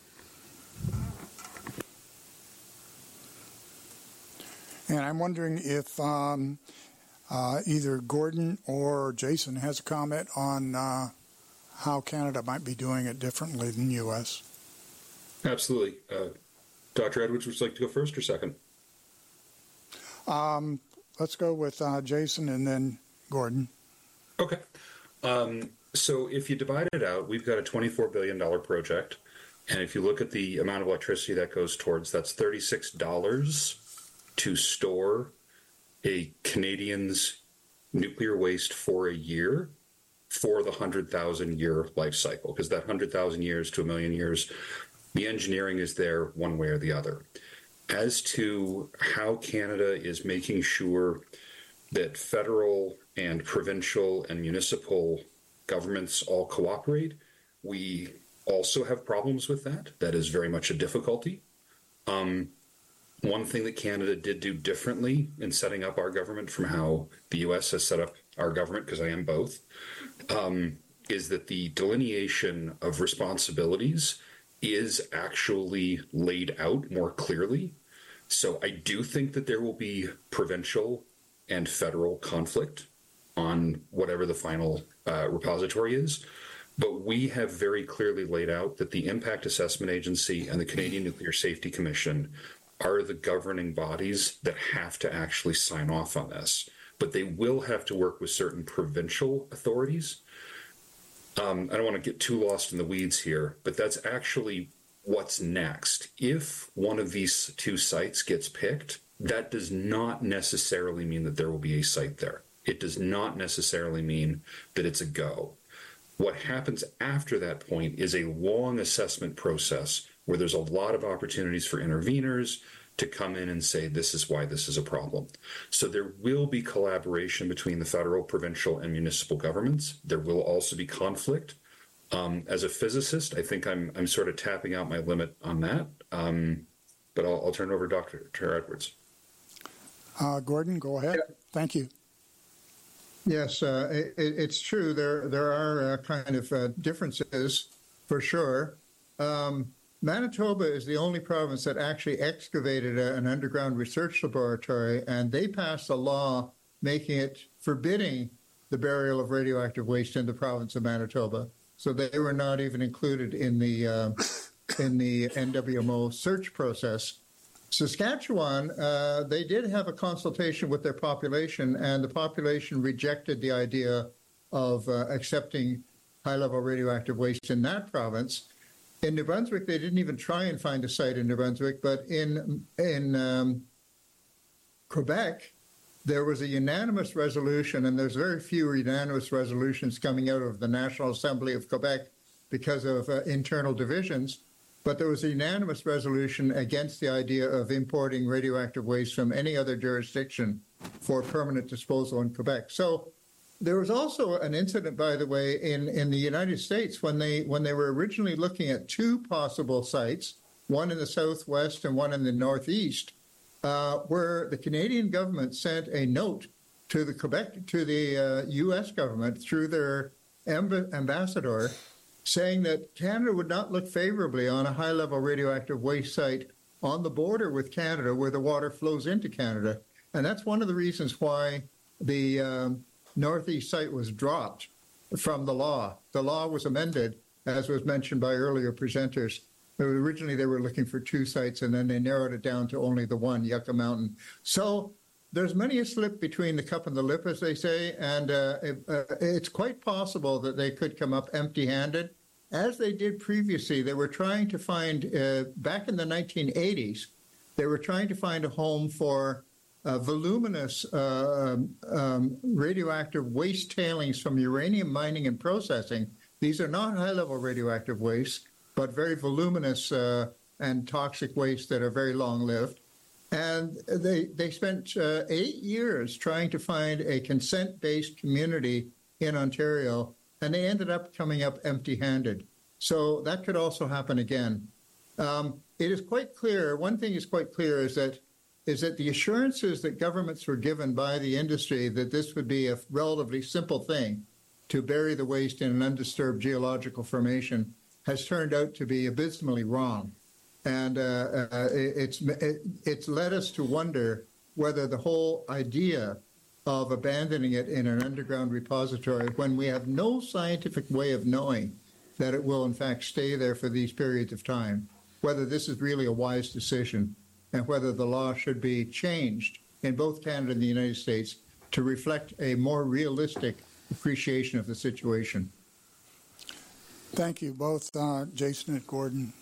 And I'm wondering if um, uh, either Gordon or Jason has a comment on uh, how Canada might be doing it differently than U S. Absolutely. Uh, Doctor Edwards, would you like to go first or second? Um, let's go with uh, Jason and then Gordon. Okay. Um, so if you divide it out, we've got a twenty-four billion dollars project. And if you look at the amount of electricity that goes towards, that's thirty-six dollars to store a Canadian's nuclear waste for a year for the one hundred thousand year life cycle. Because that one hundred thousand years to a million years, the engineering is there one way or the other. As to how Canada is making sure that federal and provincial and municipal governments all cooperate, we also have problems with that. That is very much a difficulty. Um, one thing that Canada did do differently in setting up our government from how the U S has set up our government, because I am both, um, is that the delineation of responsibilities is actually laid out more clearly. So I do think that there will be provincial and federal conflict on whatever the final uh, repository is. But we have very clearly laid out that the Impact Assessment Agency and the Canadian Nuclear Safety Commission are the governing bodies that have to actually sign off on this. But they will have to work with certain provincial authorities. Um, I don't want to get too lost in the weeds here, but that's actually what's next. If one of these two sites gets picked, that does not necessarily mean that there will be a site there. It does not necessarily mean that it's a go. What happens after that point is a long assessment process where there's a lot of opportunities for interveners to come in and say, this is why this is a problem. So there will be collaboration between the federal, provincial, and municipal governments. There will also be conflict. Um, as a physicist, I think I'm I'm sort of tapping out my limit on that. Um, but I'll, I'll turn it over to Doctor Edwards. Uh, Gordon, go ahead. Yeah. Thank you. Yes, uh, it, it's true. There there are uh, kind of uh, differences for sure. Um, Manitoba is the only province that actually excavated a, an underground research laboratory, and they passed a law making it forbidding the burial of radioactive waste in the province of Manitoba. So they were not even included in the uh, in the N W M O search process. Saskatchewan, uh, they did have a consultation with their population, and the population rejected the idea of uh, accepting high-level radioactive waste in that province. In New Brunswick, they didn't even try and find a site in New Brunswick, but in in um, Quebec, there was a unanimous resolution, and there's very few unanimous resolutions coming out of the National Assembly of Quebec because of uh, internal divisions. But there was a unanimous resolution against the idea of importing radioactive waste from any other jurisdiction for permanent disposal in Quebec. So there was also an incident, by the way, in, in the United States when they when they were originally looking at two possible sites, one in the southwest and one in the northeast, uh, where the Canadian government sent a note to the Quebec to the uh, U S government through their amb- ambassador, saying that Canada would not look favorably on a high-level radioactive waste site on the border with Canada where the water flows into Canada. And that's one of the reasons why the um, Northeast site was dropped from the law. The law was amended, as was mentioned by earlier presenters. Originally, they were looking for two sites, and then they narrowed it down to only the one, Yucca Mountain. So there's many a slip between the cup and the lip, as they say, and uh, it, uh, it's quite possible that they could come up empty-handed. As they did previously, they were trying to find, uh, back in the nineteen eighties, they were trying to find a home for uh, voluminous uh, um, radioactive waste tailings from uranium mining and processing. These are not high-level radioactive wastes, but very voluminous uh, and toxic wastes that are very long-lived. And they, they spent uh, eight years trying to find a consent-based community in Ontario, and they ended up coming up empty-handed. So that could also happen again. Um, it is quite clear, one thing is quite clear is that is that the assurances that governments were given by the industry that this would be a relatively simple thing to bury the waste in an undisturbed geological formation has turned out to be abysmally wrong. And uh, uh, it's, it, it's led us to wonder whether the whole idea of abandoning it in an underground repository, when we have no scientific way of knowing that it will in fact stay there for these periods of time, whether this is really a wise decision and whether the law should be changed in both Canada and the United States to reflect a more realistic appreciation of the situation. Thank you both, uh, Jason and Gordon.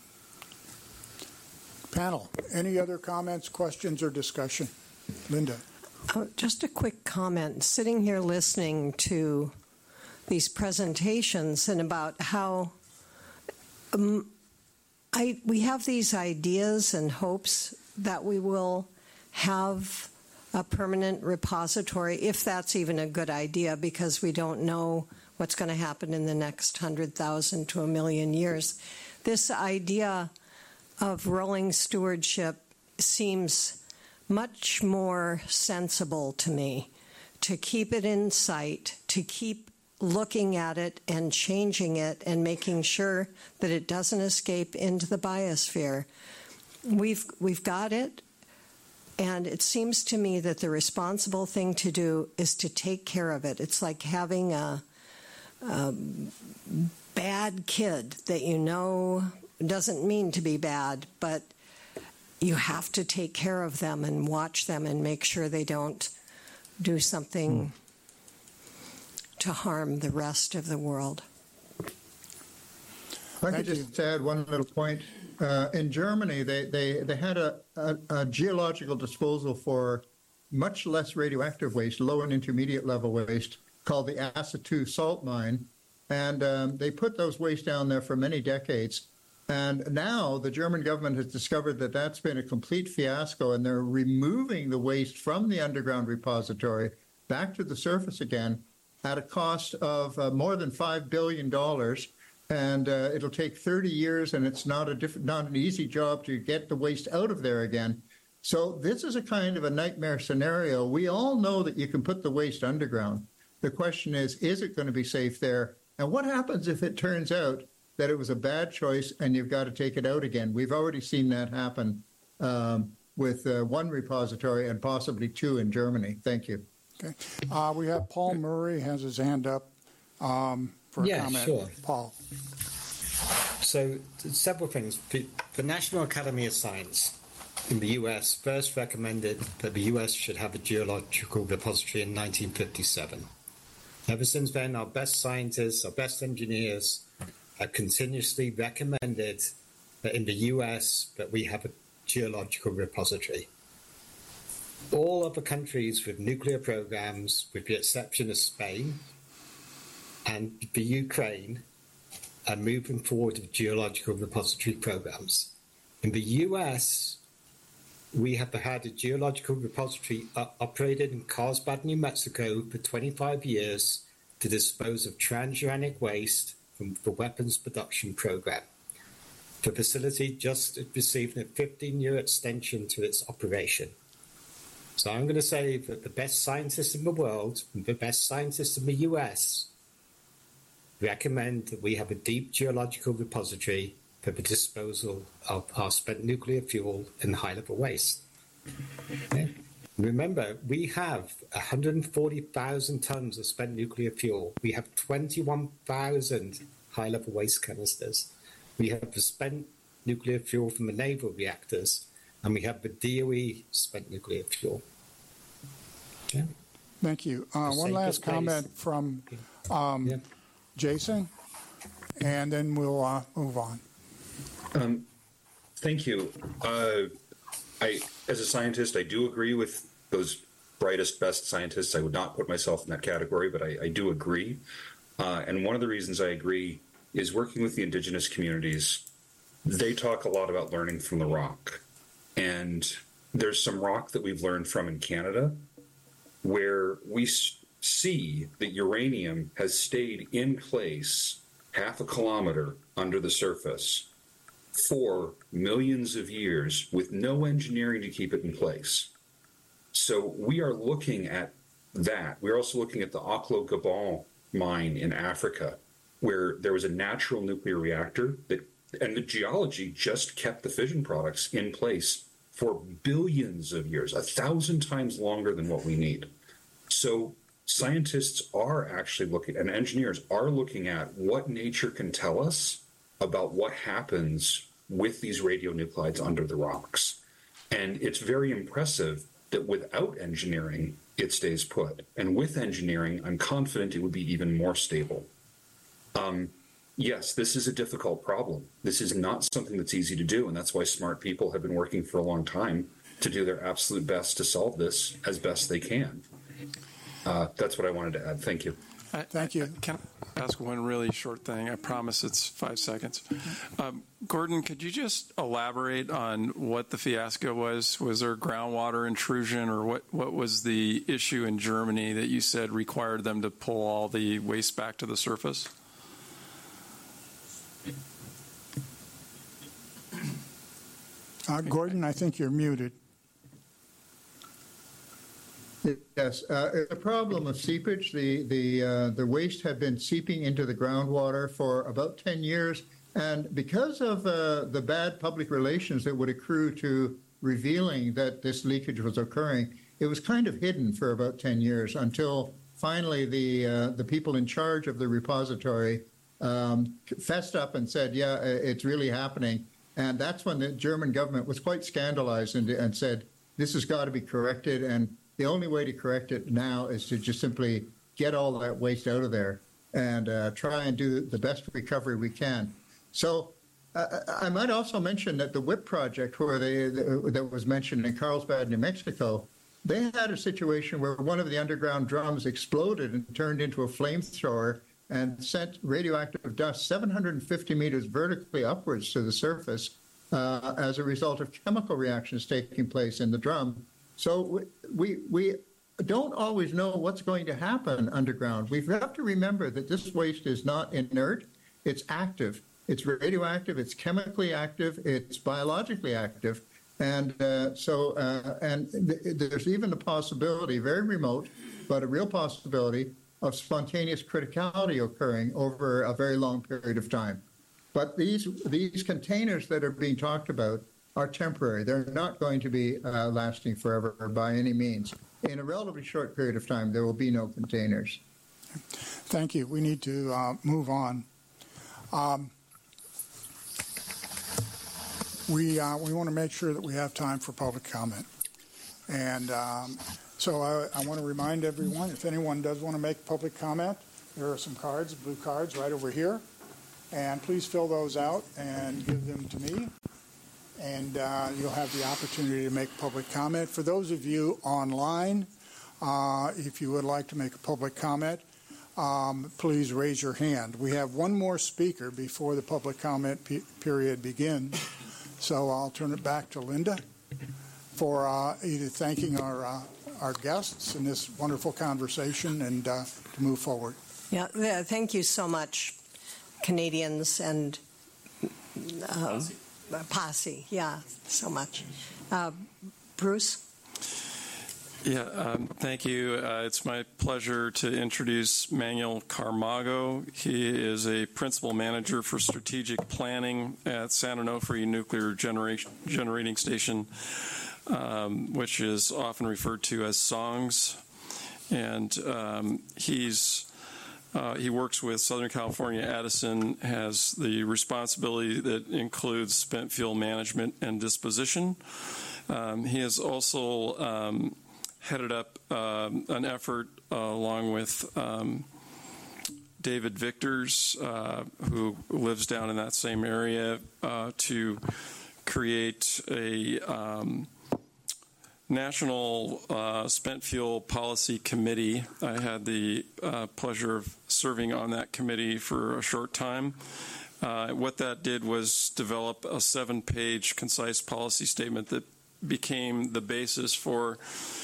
Panel, any other comments, questions, or discussion? Linda. Oh, just a quick comment. Sitting here listening to these presentations and about how um, I we have these ideas and hopes that we will have a permanent repository, if that's even a good idea, because we don't know what's going to happen in the next one hundred thousand to a million years. This idea of rolling stewardship seems much more sensible to me, to keep it in sight, to keep looking at it and changing it and making sure that it doesn't escape into the biosphere. We've, we've got it, and it seems to me that the responsible thing to do is to take care of it. It's like having a, a bad kid that you know doesn't mean to be bad, but you have to take care of them and watch them and make sure they don't do something mm. to harm the rest of the world. If I could just add one little point. Uh, in Germany, they, they, they had a, a, a geological disposal for much less radioactive waste, low and intermediate level waste, called the Asse salt mine. And um, they put those wastes down there for many decades. And now the German government has discovered that that's been a complete fiasco, and they're removing the waste from the underground repository back to the surface again at a cost of uh, more than five billion dollars. And uh, it'll take thirty years, and it's not a diff- not an easy job to get the waste out of there again. So this is a kind of a nightmare scenario. We all know that you can put the waste underground. The question is, is it going to be safe there? And what happens if it turns out that it was a bad choice and you've got to take it out again? We've already seen that happen um, with uh, one repository and possibly two in Germany. Thank you. Okay. Uh, we have Paul Murray has his hand up um, for a yeah, comment. Sure. Paul. So several things. The National Academy of Science in the U S first recommended that the U S should have a geological repository in nineteen fifty-seven. Ever since then, our best scientists, our best engineers have continuously recommended that in the U S that we have a geological repository. All other countries with nuclear programs, with the exception of Spain and the Ukraine, are moving forward with geological repository programs. In the U S, we have had a geological repository uh, operated in Carlsbad, New Mexico for twenty-five years to dispose of transuranic waste from the weapons production program. The facility just received a fifteen-year extension to its operation. So I'm going to say that the best scientists in the world, the best scientists in the U S, recommend that we have a deep geological repository for the disposal of our spent nuclear fuel and high-level waste. Okay. Remember, we have one hundred forty thousand tons of spent nuclear fuel. We have twenty-one thousand high-level waste canisters. We have the spent nuclear fuel from the naval reactors, and we have the D O E spent nuclear fuel. Yeah. Thank you. Uh, one Safest last place. comment from um, Yeah. Jason, and then we'll uh, move on. Um, thank you. Uh, I, as a scientist, I do agree with those brightest, best scientists. I would not put myself in that category, but I, I do agree. Uh, and one of the reasons I agree is working with the indigenous communities. They talk a lot about learning from the rock. And there's some rock that we've learned from in Canada where we s- see that uranium has stayed in place half a kilometer under the surface for millions of years with no engineering to keep it in place. So we are looking at that. We're also looking at the Oklo Gabon mine in Africa, where there was a natural nuclear reactor that, and the geology just kept the fission products in place for billions of years, a thousand times longer than what we need. So scientists are actually looking, and engineers are looking at what nature can tell us about what happens with these radionuclides under the rocks. And it's very impressive that without engineering, it stays put. And with engineering, I'm confident it would be even more stable. Um, yes, this is a difficult problem. This is not something that's easy to do, and that's why smart people have been working for a long time to do their absolute best to solve this as best they can. Uh, that's what I wanted to add. Thank you. I, Thank you. I, can I ask one really short thing? I promise it's five seconds. Um, Gordon, could you just elaborate on what the fiasco was? Was there groundwater intrusion, or what, what was the issue in Germany that you said required them to pull all the waste back to the surface? Uh, Gordon, I think you're muted. Yes, uh, the problem of seepage, the the uh, the waste had been seeping into the groundwater for about ten years, and because of uh, the bad public relations that would accrue to revealing that this leakage was occurring, it was kind of hidden for about ten years until finally the uh, the people in charge of the repository um, fessed up and said, "Yeah, it's really happening," and that's when the German government was quite scandalized and, and said, "This has got to be corrected." And the only way to correct it now is to just simply get all that waste out of there and uh, try and do the best recovery we can. So uh, I might also mention that the W I P project, where they, that was mentioned in Carlsbad, New Mexico, they had a situation where one of the underground drums exploded and turned into a flamethrower and sent radioactive dust seven hundred fifty meters vertically upwards to the surface uh, as a result of chemical reactions taking place in the drum. So we we don't always know what's going to happen underground. We have to remember that this waste is not inert. It's active. It's radioactive. It's chemically active. It's biologically active. And uh, so uh, and th- there's even the possibility, very remote, but a real possibility of spontaneous criticality occurring over a very long period of time. But these these containers that are being talked about are temporary. They're not going to be uh, lasting forever by any means. In a relatively short period of time, there will be no containers. Thank you. We need to uh, move on. Um, we uh, we want to make sure that we have time for public comment. And um, so I, I want to remind everyone, if anyone does want to make public comment, there are some cards, blue cards right over here. And please fill those out and give them to me. And uh, you'll have the opportunity to make public comment. For those of you online, uh, if you would like to make a public comment, um, please raise your hand. We have one more speaker before the public comment pe- period begins. So I'll turn it back to Linda for uh, either thanking our uh, our guests in this wonderful conversation and uh, to move forward. Yeah, yeah, thank you so much, Canadians and uh, Posse. Yeah, so much. Uh, Bruce? Yeah, um, thank you. Uh, it's my pleasure to introduce Manuel Carmago. He is a principal manager for strategic planning at San Onofre Nuclear Generation, Generating Station, um, which is often referred to as SONGS. And um, he's Uh, he works with Southern California Edison, has the responsibility that includes spent fuel management and disposition. Um, he has also um, headed up um, an effort uh, along with um, David Victors, uh, who lives down in that same area, uh, to create a um, national uh, spent fuel policy committee. I had the uh, pleasure of serving on that committee for a short time. Uh, what that did was develop a seven-page concise policy statement that became the basis for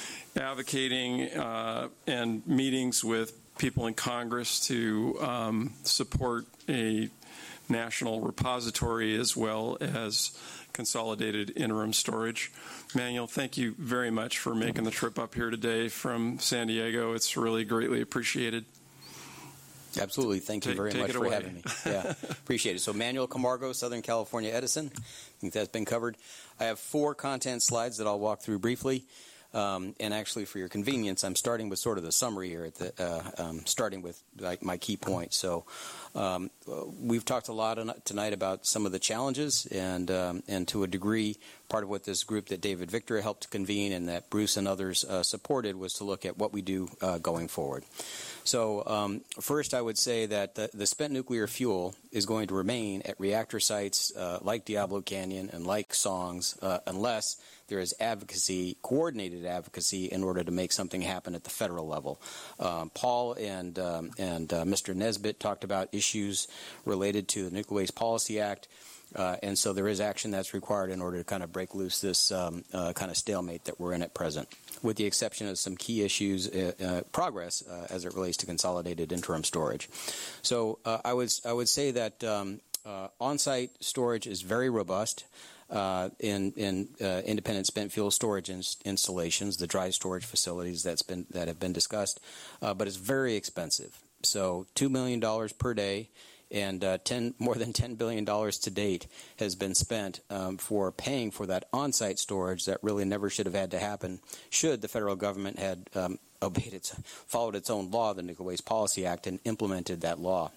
advocating uh, and meetings with people in Congress to um, support a national repository as well as consolidated interim storage. Manuel, thank you very much for making the trip up here today from San Diego. It's really greatly appreciated. Absolutely. Thank you Take- very take much it for away. having me. Yeah, appreciate it. So Manuel Camargo, Southern California Edison. I think that's been covered. I have four content slides that I'll walk through briefly. Um, and actually, for your convenience, I'm starting with sort of the summary here, at the, uh, um, starting with like, my key points. So um, we've talked a lot on, tonight about some of the challenges, and um, and to a degree, part of what this group that David Victor helped to convene and that Bruce and others uh, supported was to look at what we do uh, going forward. So um, first, I would say that the, the spent nuclear fuel is going to remain at reactor sites uh, like Diablo Canyon and like Songs uh, unless there is advocacy, coordinated advocacy, in order to make something happen at the federal level. Um, Paul and um, and uh, Mister Nesbitt talked about issues related to the Nuclear Waste Policy Act. Uh, and so there is action that's required in order to kind of break loose this um, uh, kind of stalemate that we're in at present, with the exception of some key issues, uh, uh, progress uh, as it relates to consolidated interim storage. So uh, I would I would say that um, uh, on-site storage is very robust. Uh, in in uh, independent spent fuel storage ins- installations, the dry storage facilities that's been that have been discussed, uh, but it's very expensive. So two million dollars per day. And uh, ten, more than ten billion dollars to date has been spent um, for paying for that on-site storage that really never should have had to happen should the federal government had um, obeyed its, followed its own law, the Nuclear Waste Policy Act, and implemented that law.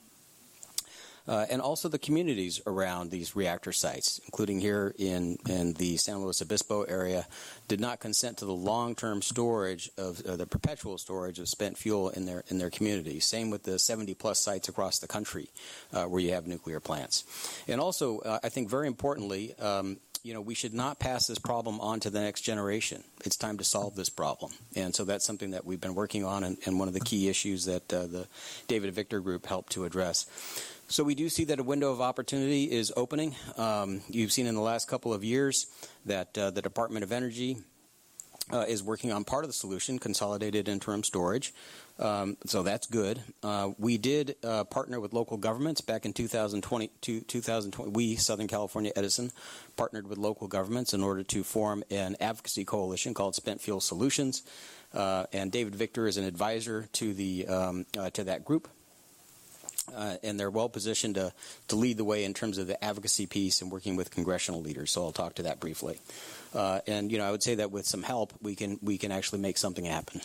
Uh, and also the communities around these reactor sites, including here in, in the San Luis Obispo area, did not consent to the long-term storage of uh, the perpetual storage of spent fuel in their in their communities. Same with the seventy-plus sites across the country uh, where you have nuclear plants. And also, uh, I think very importantly, um, you know, we should not pass this problem on to the next generation. It's time to solve this problem. And so that's something that we've been working on, and, and one of the key issues that uh, the David Victor Group helped to address. So we do see that a window of opportunity is opening. Um, you've seen in the last couple of years that uh, the Department of Energy uh, is working on part of the solution, consolidated interim storage. Um, so that's good. Uh, we did uh, partner with local governments back in two thousand twenty. two thousand twenty we, Southern California Edison, partnered with local governments in order to form an advocacy coalition called Spent Fuel Solutions. Uh, and David Victor is an advisor to the um, uh, to that group. Uh, and they're well positioned to, to lead the way in terms of the advocacy piece and working with congressional leaders. So I'll talk to that briefly. Uh, and you know, I would say that with some help, we can we can actually make something happen.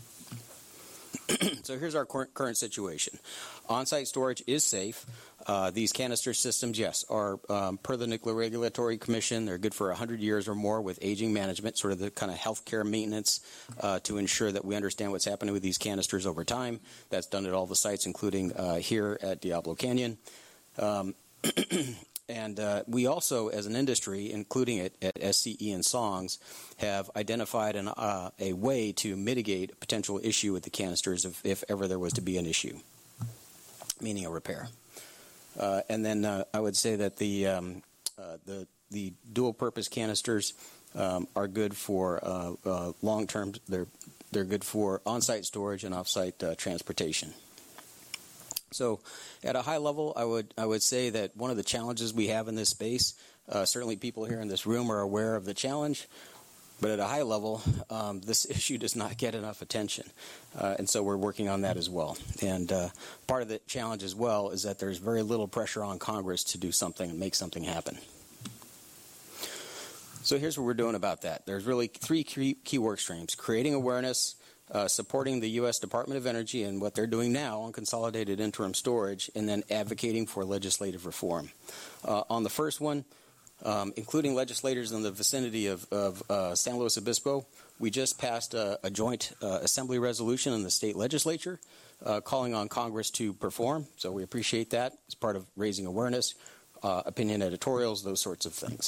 So here's our current, current situation. On-site storage is safe. Uh, these canister systems, yes, are um, per the Nuclear Regulatory Commission. They're good for one hundred years or more with aging management, sort of the kind of healthcare maintenance uh, to ensure that we understand what's happening with these canisters over time. That's done at all the sites, including uh, here at Diablo Canyon. Um, And uh, we also, as an industry, including it at S C E and Songs, have identified an, uh, a way to mitigate a potential issue with the canisters if, if ever there was to be an issue, meaning a repair. Uh, and then uh, I would say that the um, uh, the the dual-purpose canisters um, are good for uh, uh, long-term. They're they're good for on-site storage and off-site uh, transportation. So at a high level, I would I would say that one of the challenges we have in this space, uh, certainly people here in this room are aware of the challenge, but at a high level, um, this issue does not get enough attention. Uh, and so we're working on that as well. And uh, part of the challenge as well is that there's very little pressure on Congress to do something and make something happen. So here's what we're doing about that. There's really three key, key work streams: creating awareness, Uh, supporting the U S Department of Energy and what they're doing now on consolidated interim storage, and then advocating for legislative reform. Uh, on the first one, um, including legislators in the vicinity of, of uh, San Luis Obispo. We just passed a, a joint uh, assembly resolution in the state legislature uh, calling on Congress to perform. So we appreciate that as part of raising awareness, uh, opinion editorials, those sorts of things.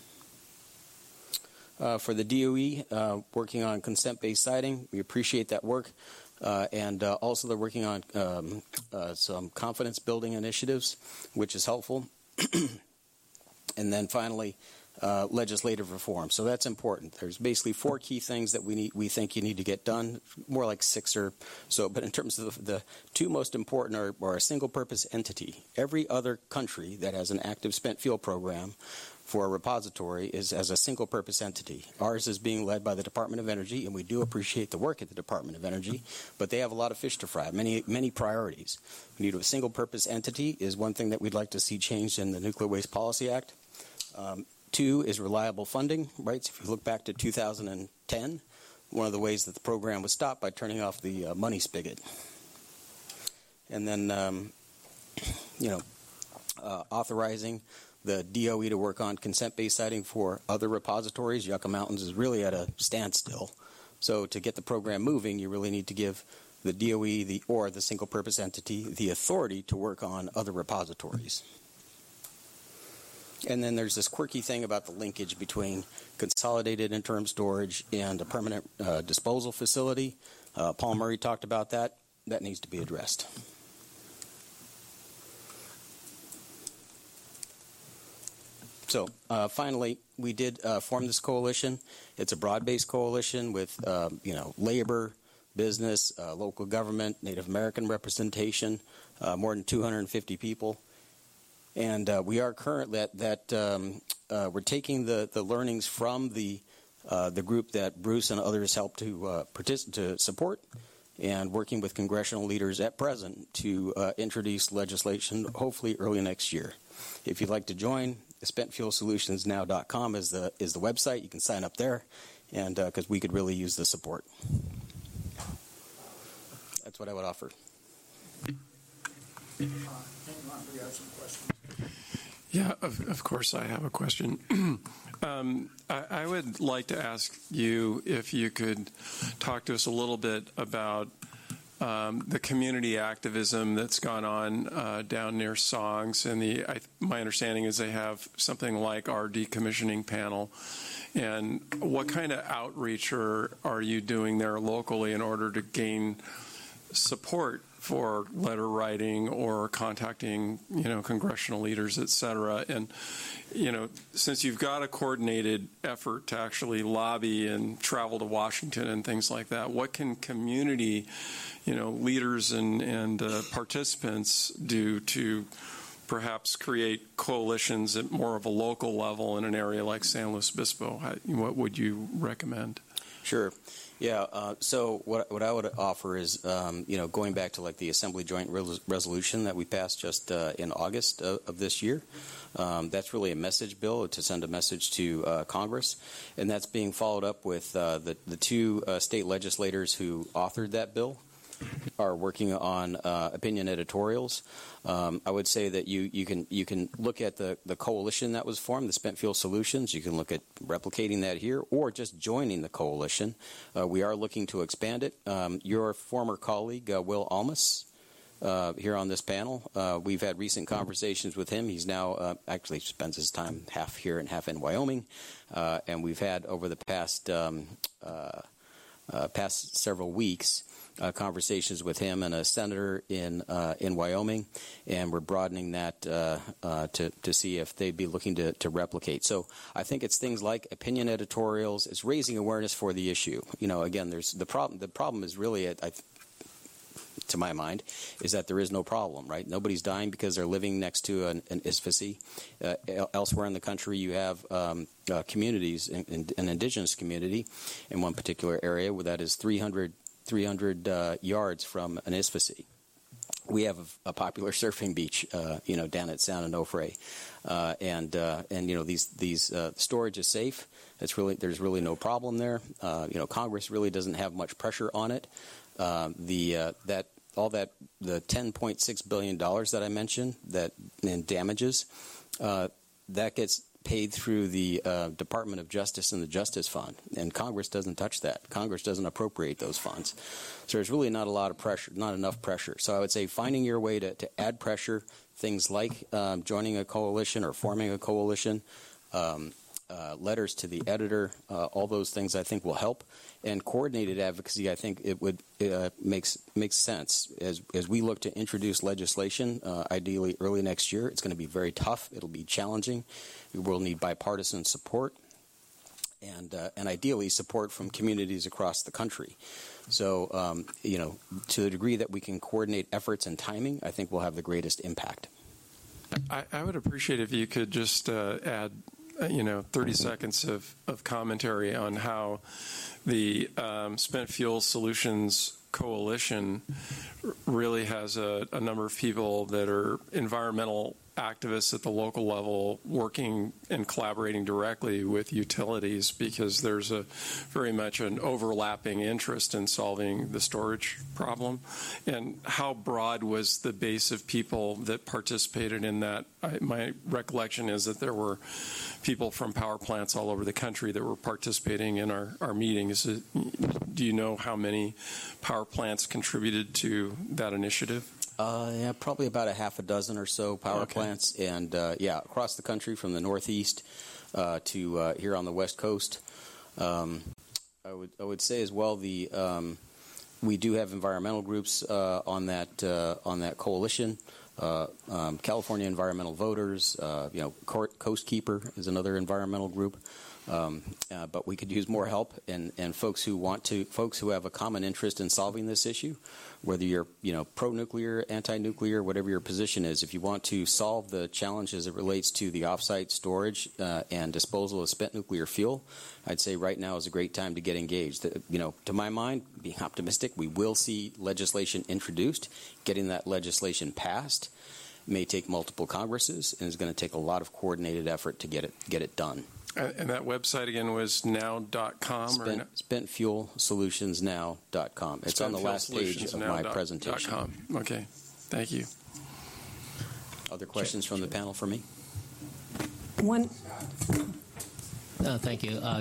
Uh, for the D O E, uh, working on consent-based siting, we appreciate that work. Uh, and uh, also they're working on um, uh, some confidence-building initiatives, which is helpful. And then finally, uh, legislative reform. So that's important. There's basically four key things that we need, we think you need to get done, more like six or so. But in terms of the, the two most important are, are a single-purpose entity. Every other country that has an active spent fuel program for a repository is as a single-purpose entity. Ours is being led by the Department of Energy, and we do appreciate the work at the Department of Energy, but they have a lot of fish to fry, many many priorities. We need a single-purpose entity is one thing that we'd like to see changed in the Nuclear Waste Policy Act. Um, two is reliable funding, right? So if you look back to two thousand ten, one of the ways that the program was stopped by turning off the uh, money spigot. And then, um, you know, uh, authorizing the D O E to work on consent-based siting for other repositories. Yucca Mountains is really at a standstill. So to get the program moving, you really need to give the D O E the, or the single-purpose entity the authority to work on other repositories. And then there's this quirky thing about the linkage between consolidated interim storage and a permanent uh, disposal facility. Uh, Paul Murray talked about that. That needs to be addressed. So uh, finally, we did uh, form this coalition. It's a broad-based coalition with, uh, you know, labor, business, uh, local government, Native American representation, uh, more than two hundred fifty people. And uh, we are currently at that, um, uh, we're taking the, the learnings from the uh, the group that Bruce and others helped to, uh, partic- to support, and working with congressional leaders at present to uh, introduce legislation hopefully early next year. If you'd like to join, spent fuel solutions now dot com is the is the website. You can sign up there, and because uh, we could really use the support. That's what I would offer. Yeah, of, of course I have a question. um, I, I would like to ask you if you could talk to us a little bit about Um, the community activism that's gone on uh, down near Songs, and the I, my understanding is they have something like our decommissioning panel. And what kind of outreach are, are you doing there locally in order to gain support for letter writing or contacting, you know, congressional leaders, et cetera? And, you know, since you've got a coordinated effort to actually lobby and travel to Washington and things like that, what can community, you know, leaders and, and uh, participants do to perhaps create coalitions at more of a local level in an area like San Luis Obispo? How, what would you recommend? Sure. Yeah. Uh, so what what I would offer is, um, you know, going back to like the Assembly Joint Res- Resolution that we passed just uh, in August of, of this year. Um, that's really a message bill to send a message to uh, Congress, and that's being followed up with uh, the the two uh, state legislators who authored that bill are working on uh, opinion editorials. Um, I would say that you, you can you can look at the, the coalition that was formed, the Spent Fuel Solutions. You can look at replicating that here or just joining the coalition. Uh, we are looking to expand it. Um, your former colleague, uh, Will Almus, uh, here on this panel, uh, we've had recent conversations with him. He's now uh, actually spends his time half here and half in Wyoming. Uh, and we've had over the past, um, uh, uh, past several weeks Uh, conversations with him and a senator in uh, in Wyoming, and we're broadening that uh, uh, to to see if they'd be looking to, to replicate. So I think it's things like opinion editorials. It's raising awareness for the issue. You know, again, there's the problem. The problem is really, I, to my mind, is that there is no problem. Right? Nobody's dying because they're living next to an, an I S F C. Uh, elsewhere in the country, you have um, uh, communities, in, in, an indigenous community, in one particular area where that is three hundred. three hundred uh, yards from an I S F C. We have a, a popular surfing beach, uh, you know, down at San Onofre, uh, and uh, and you know these these uh, storage is safe. It's really there's really no problem there. Uh, you know, Congress really doesn't have much pressure on it. Uh, the uh, that all that the ten point six billion dollars that I mentioned that in damages, uh, that gets paid through the uh, Department of Justice and the Justice Fund, and Congress doesn't touch that. Congress doesn't appropriate those funds. So there's really not a lot of pressure, not enough pressure. So I would say finding your way to, to add pressure, things like um, joining a coalition or forming a coalition, um, uh, letters to the editor, uh, all those things I think will help. And coordinated advocacy, I think it would uh, makes makes sense as as we look to introduce legislation. Uh, ideally, early next year, it's going to be very tough. It'll be challenging. We will need bipartisan support, and uh, and ideally support from communities across the country. So, um, you know, to the degree that we can coordinate efforts and timing, I think we'll have the greatest impact. I, I would appreciate if you could just uh, add, uh, you know, thirty seconds of, of commentary on how the um, Spent Fuel Solutions Coalition really has a, a number of people that are environmental activists at the local level working and collaborating directly with utilities, because there's a very much an overlapping interest in solving the storage problem. And how broad was the base of people that participated in that? I, my recollection is that there were people from power plants all over the country that were participating in our, our meetings. Do you know how many power plants contributed to that initiative? Uh, yeah, probably about a half a dozen or so power okay. plants, and uh, yeah, across the country from the Northeast uh, to uh, here on the West Coast. Um, I would I would say as well the um, we do have environmental groups uh, on that uh, on that coalition. Uh, um, California Environmental Voters, uh, you know, Coast Keeper is another environmental group. Um, uh, but we could use more help, and, and folks who want to, folks who have a common interest in solving this issue, whether you're, you know, pro-nuclear, anti-nuclear, whatever your position is. If you want to solve the challenge as it relates to the off-site storage uh, and disposal of spent nuclear fuel, I'd say right now is a great time to get engaged. The, you know, to my mind, being optimistic, we will see legislation introduced. Getting that legislation passed may take multiple Congresses, and is going to take a lot of coordinated effort to get it get it done. And that website again was now dot com? Spent, or spent fuel solutions now dot com. It's on the last page of my presentation. .com. Okay. Thank you. Other questions from the panel for me? One. Uh, thank you. Uh,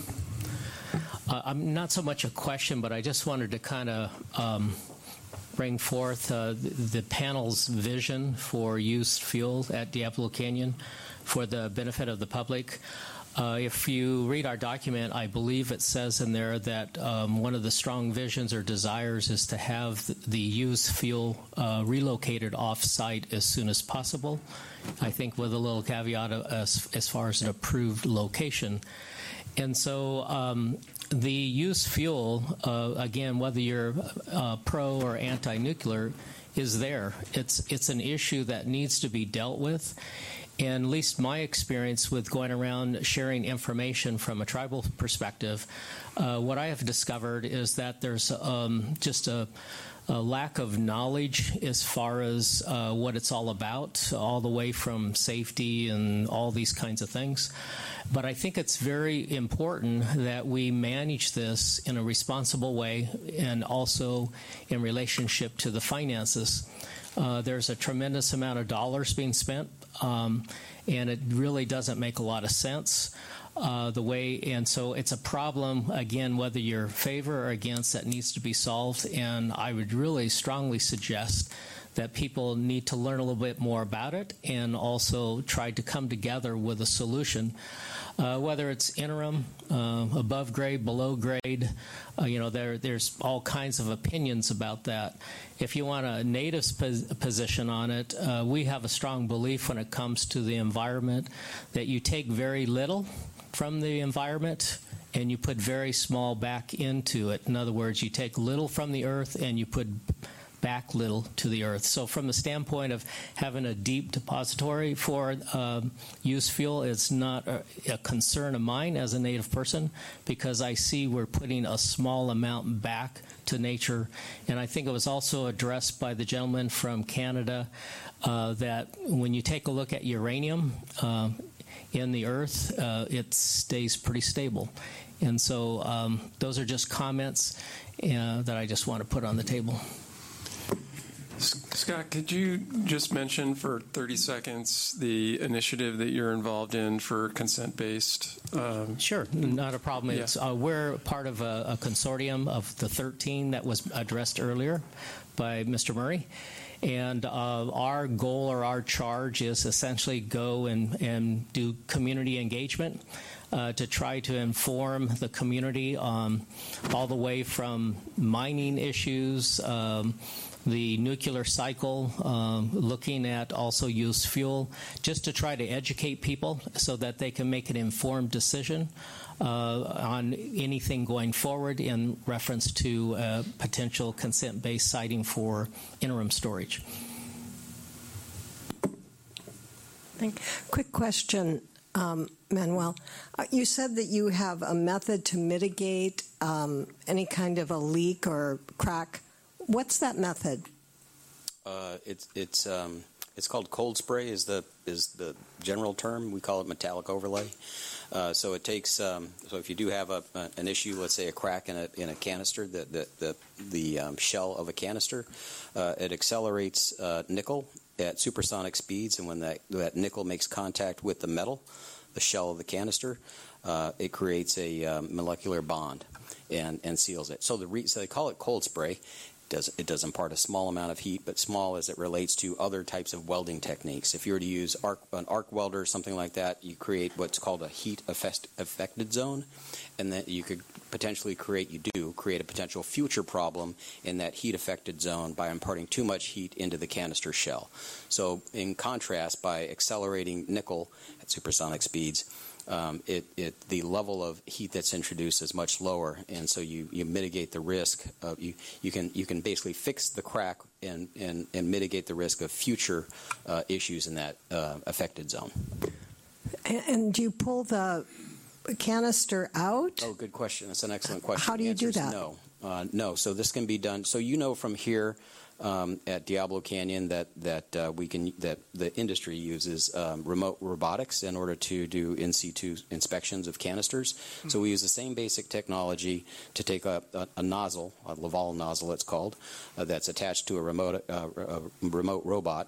uh, I'm not so much a question, but I just wanted to kind of um, bring forth uh, the, the panel's vision for used fuel at Diablo Canyon for the benefit of the public. Uh, if you read our document, I believe it says in there that um, one of the strong visions or desires is to have the, the used fuel uh, relocated off-site as soon as possible. I think with a little caveat as, as far as an approved location. And so um, the used fuel, uh, again, whether you're uh, pro or anti-nuclear, is there. It's it's an issue that needs to be dealt with. And at least my experience with going around sharing information from a tribal perspective, uh, what I have discovered is that there's um, just a, a lack of knowledge as far as uh, what it's all about, all the way from safety and all these kinds of things. But I think it's very important that we manage this in a responsible way, and also in relationship to the finances. Uh, there's a tremendous amount of dollars being spent, um, and it really doesn't make a lot of sense uh, the way. And so it's a problem, again, whether you're favor or against, that needs to be solved. And I would really strongly suggest that people need to learn a little bit more about it, and also try to come together with a solution. Uh, whether it's interim, uh, above grade, below grade, uh, you know, there there's all kinds of opinions about that. If you want a native's pos- position on it, uh, we have a strong belief when it comes to the environment that you take very little from the environment and you put very small back into it. In other words, you take little from the earth and you put back little to the earth. So from the standpoint of having a deep depository for um, used fuel, it's not a, a concern of mine as a Native person, because I see we're putting a small amount back to nature. And I think it was also addressed by the gentleman from Canada uh, that when you take a look at uranium uh, in the earth, uh, it stays pretty stable. And so um, those are just comments uh, that I just want to put on the table. Scott, could you just mention for thirty seconds the initiative that you're involved in for consent-based? Um, sure, not a problem. Yeah. It's, uh, we're part of a, a consortium of the thirteen that was addressed earlier by Mister Murray. And uh, our goal or our charge is essentially go and, and do community engagement uh, to try to inform the community um, all the way from mining issues, um, the nuclear cycle, um, looking at also used fuel, just to try to educate people so that they can make an informed decision uh, on anything going forward in reference to uh, potential consent-based siting for interim storage. Quick question, um, Manuel. Uh, you said that you have a method to mitigate um, any kind of a leak or crack. What's that method? Uh, it's it's um, it's called cold spray. Is the is the general term. We call it metallic overlay. Uh, so it takes. Um, so if you do have a, a an issue, let's say a crack in a in a canister, the the the, the um, shell of a canister, uh, it accelerates uh, nickel at supersonic speeds, and when that that nickel makes contact with the metal, the shell of the canister, uh, it creates a um, molecular bond and and seals it. So the re- so they call it cold spray. Does, it does impart a small amount of heat, but small as it relates to other types of welding techniques. If you were to use arc, an arc welder or something like that, you create what's called a heat affect, affected zone, and then you could potentially create, you do, create a potential future problem in that heat affected zone by imparting too much heat into the canister shell. So in contrast, by accelerating nickel at supersonic speeds, Um, it, it the level of heat that's introduced is much lower, and so you, you mitigate the risk of you, you can you can basically fix the crack and, and, and mitigate the risk of future uh, issues in that uh, affected zone. And, and do you pull the canister out? Oh, good question. That's an excellent question. How do you do that? No, uh, no. So this can be done. So you know from here. Um, at Diablo Canyon, that that uh, we can that the industry uses um, remote robotics in order to do in situ inspections of canisters. Mm-hmm. So we use the same basic technology to take a, a, a nozzle, a Laval nozzle, it's called, uh, that's attached to a remote uh, a remote robot,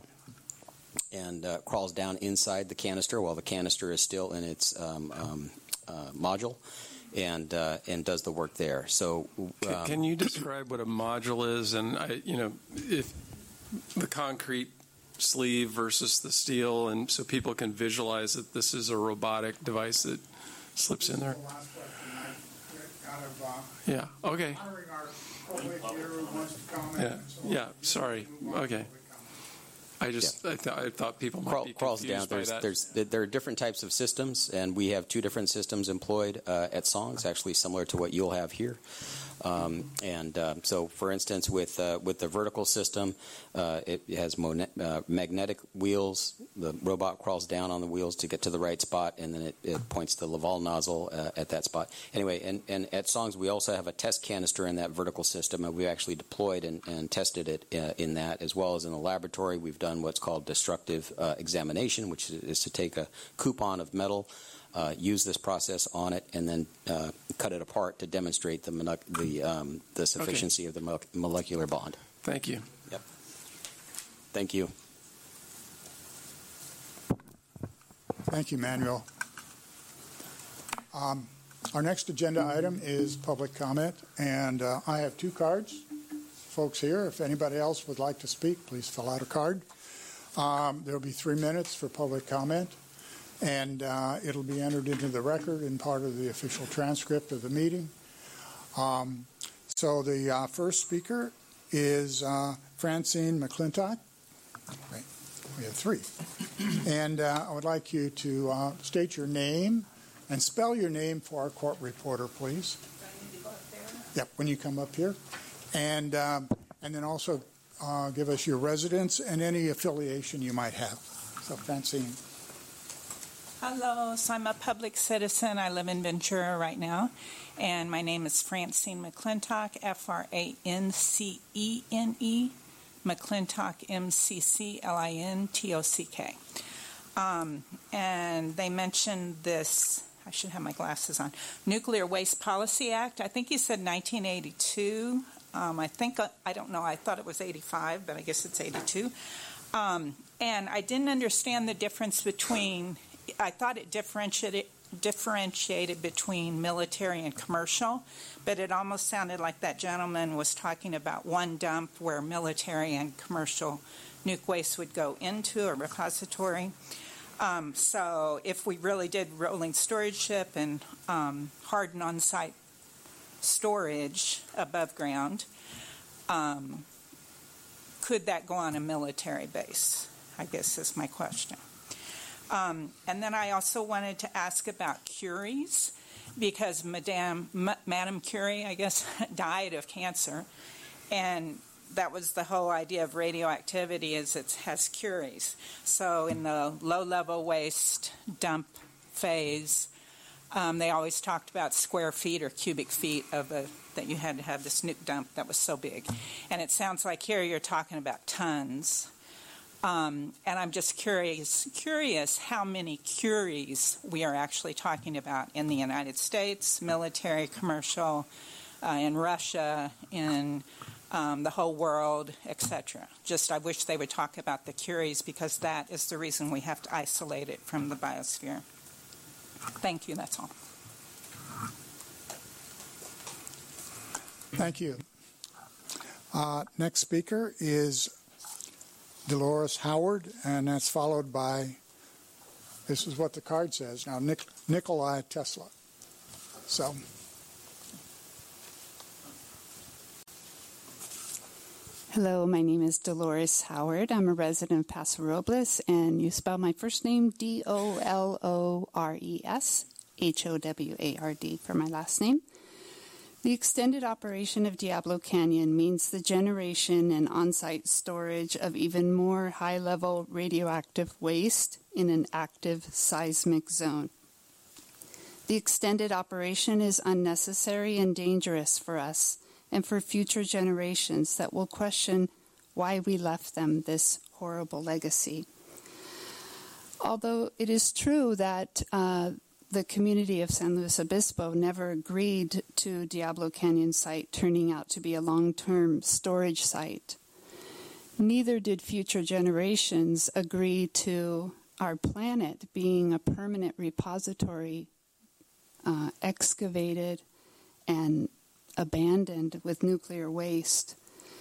and uh, crawls down inside the canister while the canister is still in its um, um, uh, module. And uh, and does the work there. So, um, can, can you describe what a module is? And I, you know, if the concrete sleeve versus the steel, and so people can visualize that this is a robotic device that slips in there. Yeah. Okay. Yeah. Yeah. Sorry. Okay. I just yeah. I, th- I thought people might Crawl, be crawls confused down. There's, by that. there's there are different types of systems, and we have two different systems employed uh, at Songs, actually similar to what you'll have here. Um, and uh, so, for instance, with uh, with the vertical system, uh, it has mon- uh, magnetic wheels. The robot crawls down on the wheels to get to the right spot, and then it, it points the Laval nozzle uh, at that spot. Anyway, and, and at Songs, we also have a test canister in that vertical system, and we actually deployed and, and tested it uh, in that, as well as in the laboratory. We've done what's called destructive uh, examination, which is, is to take a coupon of metal, Uh, use this process on it, and then uh, cut it apart to demonstrate the mono- the um, the sufficiency okay. of the mo- molecular bond. Thank you. Yep. Thank you. Thank you, Manuel. Um, our next agenda item is public comment, and uh, I have two cards. Folks here, if anybody else would like to speak, please fill out a card. Um, there will be three minutes for public comment. And uh, it'll be entered into the record and part of the official transcript of the meeting. Um, so the uh, first speaker is uh, Francine McClintock. Right. We have three. And uh, I would like you to uh, state your name and spell your name for our court reporter, please. Do I need to go up there? Yep, when you come up here. And, um, and then also uh, give us your residence and any affiliation you might have. So, Francine. Hello, so I'm a public citizen. I live in Ventura right now, and my name is Francine McClintock, F R A N C E N E, McClintock, M C C L I N T O C K. Um, and they mentioned this, I should have my glasses on, Nuclear Waste Policy Act. I think you said nineteen eighty-two. Um, I think, uh, I don't know, I thought it was eighty-five, but I guess it's eighty-two. Um, and I didn't understand the difference between, I thought it differentiated, differentiated between military and commercial, but it almost sounded like that gentleman was talking about one dump where military and commercial nuke waste would go into a repository. Um, so if we really did rolling storage ship and um, hardened on-site storage above ground, um, could that go on a military base, I guess is my question. Um, and then I also wanted to ask about Curies, because Madame, M- Madame Curie, I guess, died of cancer, and that was the whole idea of radioactivity, is it has Curies. So in the low-level waste dump phase, um, they always talked about square feet or cubic feet of a, that you had to have this nuke dump that was so big. And it sounds like here you're talking about tons. Um, and I'm just curious, curious how many Curies we are actually talking about in the United States, military, commercial, uh, in Russia, in Um, the whole world, et cetera. Just I wish they would talk about the Curies, because that is the reason we have to isolate it from the biosphere. Thank you. That's all. Thank you. Uh, next speaker is Dolores Howard, and that's followed by, this is what the card says now, Nik- Nikolai Tesla. So. Hello, my name is Dolores Howard. I'm a resident of Paso Robles, and you spell my first name D O L O R E S, H O W A R D for my last name. The extended operation of Diablo Canyon means the generation and on-site storage of even more high-level radioactive waste in an active seismic zone. The extended operation is unnecessary and dangerous for us and for future generations that will question why we left them this horrible legacy. Although it is true that uh, the community of San Luis Obispo never agreed to Diablo Canyon site turning out to be a long-term storage site, neither did future generations agree to our planet being a permanent repository, uh, excavated and abandoned with nuclear waste.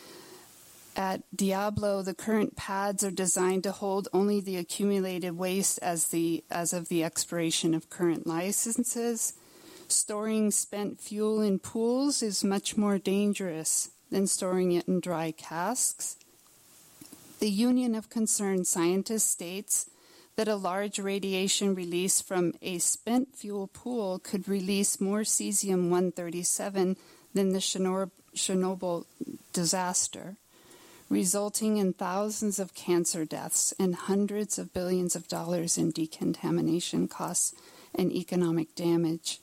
At Diablo, the current pads are designed to hold only the accumulated waste as the as of the expiration of current licenses. Storing spent fuel in pools is much more dangerous than storing it in dry casks. The Union of Concerned Scientists states that a large radiation release from a spent fuel pool could release more cesium one thirty-seven than the Chernobyl disaster, resulting in thousands of cancer deaths and hundreds of billions of dollars in decontamination costs and economic damage.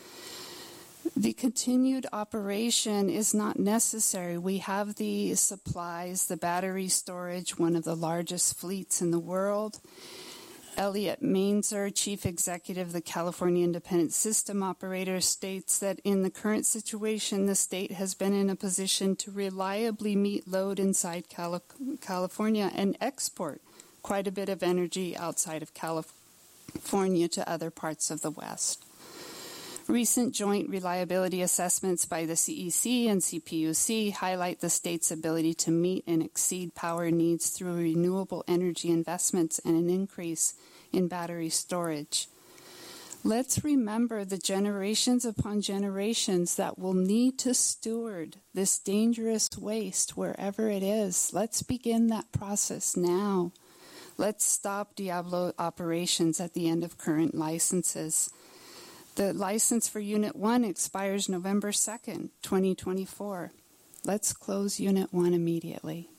The continued operation is not necessary. We have the supplies, the battery storage, one of the largest fleets in the world. Elliot Mainzer, Chief Executive of the California Independent System Operator, states that in the current situation, the state has been in a position to reliably meet load inside Cali- California and export quite a bit of energy outside of California to other parts of the West. Recent joint reliability assessments by the C E C and C P U C highlight the state's ability to meet and exceed power needs through renewable energy investments and an increase in battery storage. Let's remember the generations upon generations that will need to steward this dangerous waste wherever it is. Let's begin that process now. Let's stop Diablo operations at the end of current licenses. The license for Unit one expires November second, twenty twenty-four. Let's close Unit one immediately.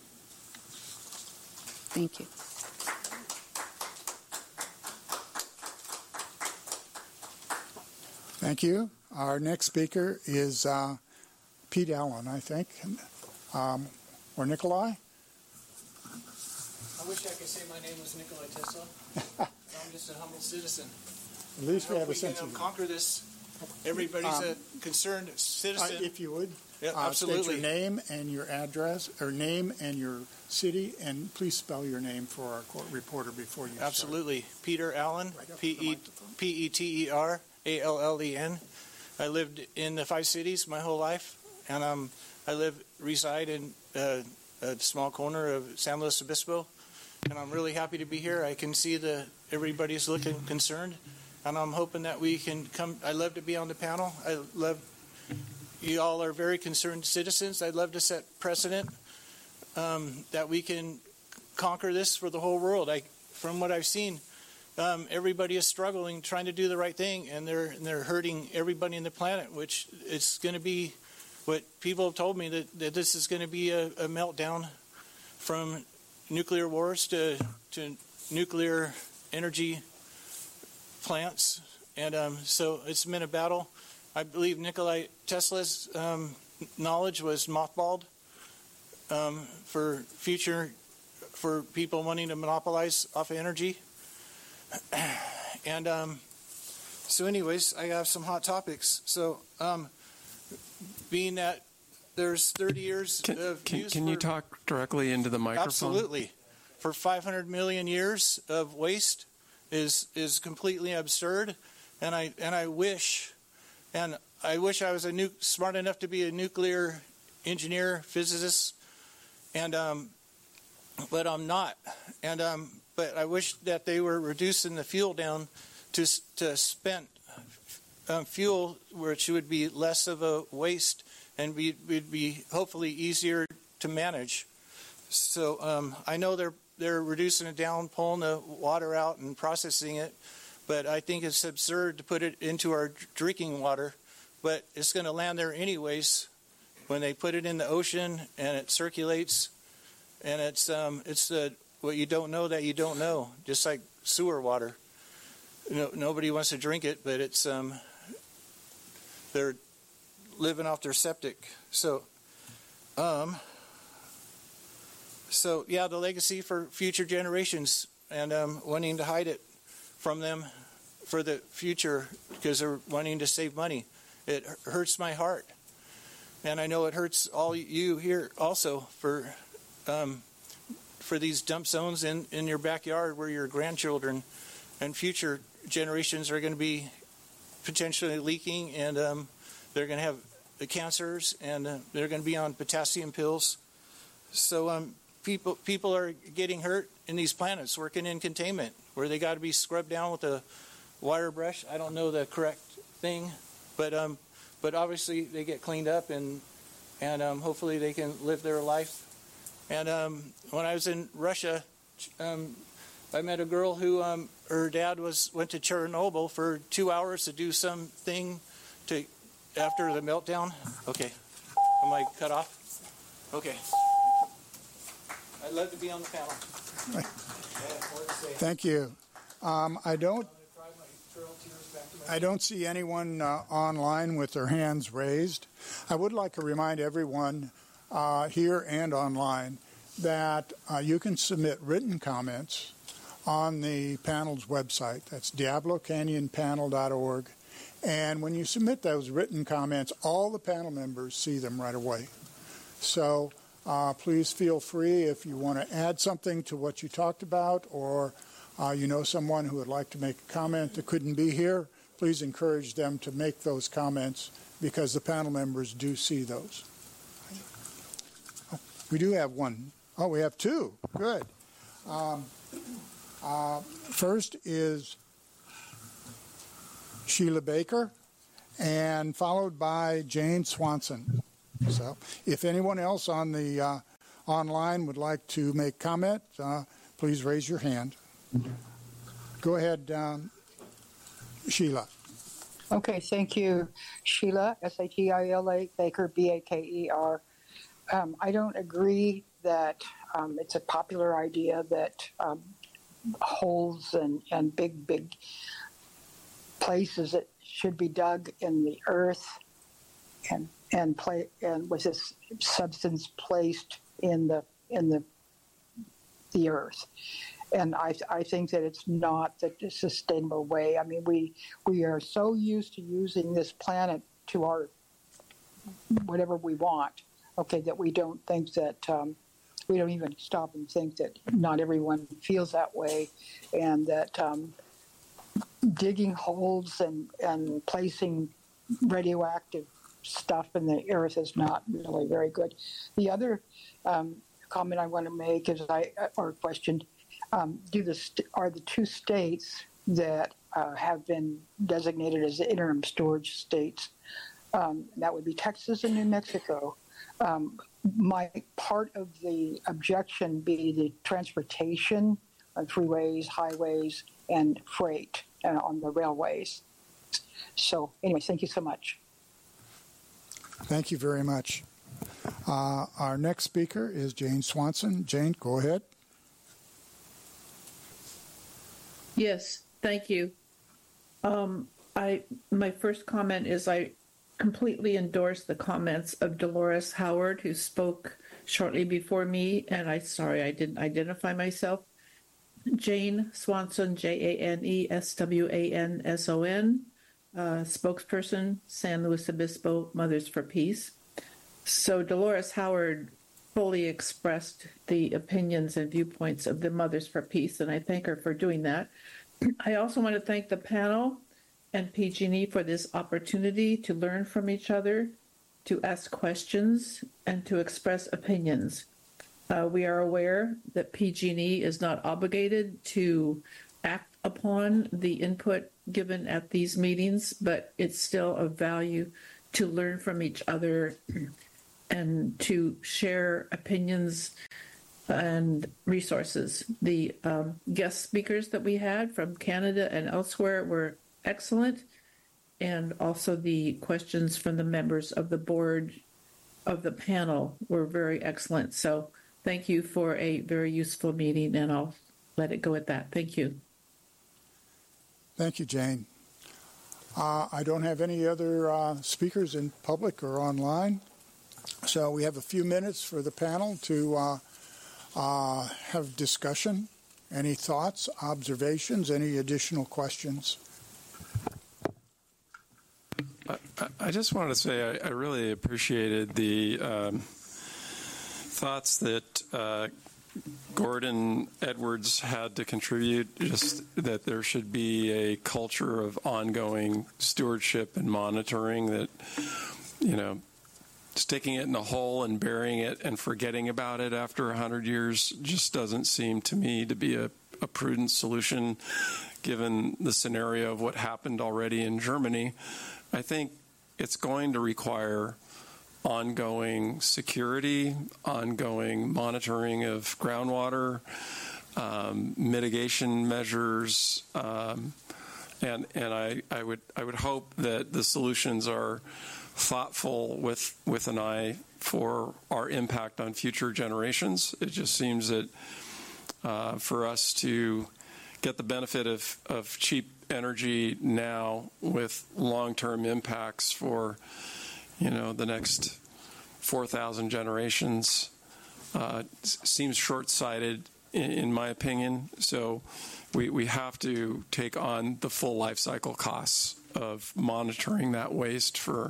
Thank you. Thank you. Our next speaker is uh, Pete Allen, I think, um, or Nikolai. I wish I could say my name was Nikolai Tesla. I'm just a humble citizen. At least we have a we sense can of um, conquer this Everybody's Um, a concerned citizen. Uh, if you would, Yeah, uh, absolutely. state your name and your address, or name and your city, and please spell your name for our court reporter before you Absolutely. start. Peter Allen, Right up to P the E P E T E R A L L E N. I lived in the five cities my whole life, and um, I live reside in uh, a small corner of San Luis Obispo, and I'm really happy to be here. I can see the everybody's looking concerned, and I'm hoping that we can come. I love to be on the panel. I love you all are very concerned citizens. I'd love to set precedent um, that we can conquer this for the whole world. I, from what I've seen, um, everybody is struggling, trying to do the right thing, and they're and they're hurting everybody in the planet. Which it's going to be what people have told me that, that this is going to be a, a meltdown from nuclear wars to to nuclear energy plants, and um, so it's been a battle. I believe Nikola Tesla's um, knowledge was mothballed um, for future, for people wanting to monopolize off of energy. And um, so anyways, I have some hot topics. So um, being that there's thirty years Can, of can, use can for, you talk directly into the microphone? Absolutely. For five hundred million years of waste is is completely absurd. And I and I wish... And I wish I was a nu- smart enough to be a nuclear engineer, physicist, and um, but I'm not. And um, but I wish that they were reducing the fuel down to to spent um, fuel, which would be less of a waste and be, would be hopefully easier to manage. So um, I know they're they're reducing it down, pulling the water out, and processing it. But I think it's absurd to put it into our drinking water. But it's going to land there anyways when they put it in the ocean and it circulates. And it's um, it's the what you don't know that you don't know, just like sewer water. No, nobody wants to drink it, but it's um, they're living off their septic. So, um, so yeah, the legacy for future generations, and um, wanting to hide it from them for the future because they're wanting to save money. It hurts my heart, and I know it hurts all you here also for um, for these dump zones in, in your backyard where your grandchildren and future generations are going to be potentially leaking, and um, they're going to have the cancers, and uh, they're going to be on potassium pills. So um, people people are getting hurt in these planets working in containment where they got to be scrubbed down with a wire brush. I don't know the correct thing, but um, but obviously they get cleaned up, and and um, hopefully they can live their life. And um, when I was in Russia, um, I met a girl who um, her dad was went to Chernobyl for two hours to do something to after the meltdown. Okay, am I cut off? Okay. I'd love to be on the panel. Thank you. Um, I don't. I don't see anyone uh, online with their hands raised. I would like to remind everyone uh, here and online that uh, you can submit written comments on the panel's website. That's diablo canyon panel dot org. And when you submit those written comments, all the panel members see them right away. So uh, please feel free if you want to add something to what you talked about, or uh, you know someone who would like to make a comment that couldn't be here, please encourage them to make those comments because the panel members do see those. Oh, we do have one. Oh, we have two. Good. Um, uh, first is Sheila Baker, and followed by Jane Swanson. So if anyone else on the uh, online would like to make comment, uh, please raise your hand. Go ahead, um, Sheila. Okay, thank you. Sheila, S A T I L A, Baker, B A K E R. Um, I don't agree that um, it's a popular idea that um, holes and, and big, big places that should be dug in the earth and and play and with this substance placed in the in the the earth. And I, I think that it's not the sustainable way. I mean, we we are so used to using this planet to our whatever we want, okay, that we don't think that um, we don't even stop and think that not everyone feels that way, and that um, digging holes and, and placing radioactive stuff in the earth is not really very good. The other um, comment I want to make is I or question: um, Do the st- are the two states that uh, have been designated as interim storage states? Um, that would be Texas and New Mexico. Um, might part of the objection be the transportation on freeways, highways, and freight uh, on the railways? So, anyway, thank you so much. Thank you very much. Uh, our next speaker is Jane Swanson. Jane, go ahead. Yes, thank you. Um, I my first comment is I completely endorse the comments of Dolores Howard, who spoke shortly before me, and I sorry I didn't identify myself. Jane Swanson, J A N E S W A N S O N, uh, spokesperson, San Luis Obispo Mothers for Peace. So Dolores Howard fully expressed the opinions and viewpoints of the Mothers for Peace, and I thank her for doing that. I also want to thank the panel and P G and E for this opportunity to learn from each other, to ask questions, and to express opinions. Uh, we are aware that P G and E is not obligated to act upon the input given at these meetings, but it's still of value to learn from each other and to share opinions and resources. The um, guest speakers that we had from Canada and elsewhere were excellent, and also the questions from the members of the board of the panel were very excellent. So thank you for a very useful meeting, and I'll let it go at that. Thank you. Thank you, Jane. Uh, I don't have any other uh, speakers in public or online, so we have a few minutes for the panel to uh, uh, have discussion. Any thoughts, observations, any additional questions? I, I just wanted to say I, I really appreciated the um, thoughts that uh, Gordon Edwards had to contribute, just that there should be a culture of ongoing stewardship and monitoring, that, you know, sticking it in a hole and burying it and forgetting about it after one hundred years just doesn't seem to me to be a, a prudent solution, given the scenario of what happened already in Germany. I think it's going to require ongoing security, ongoing monitoring of groundwater, um, mitigation measures, um, and and I, I would I would hope that the solutions are thoughtful with with an eye for our impact on future generations. It just seems that uh, for us to get the benefit of, of cheap energy now with long-term impacts for, you know, the next four thousand generations uh, seems short-sighted in, in my opinion. So we, we have to take on the full life cycle costs of monitoring that waste for,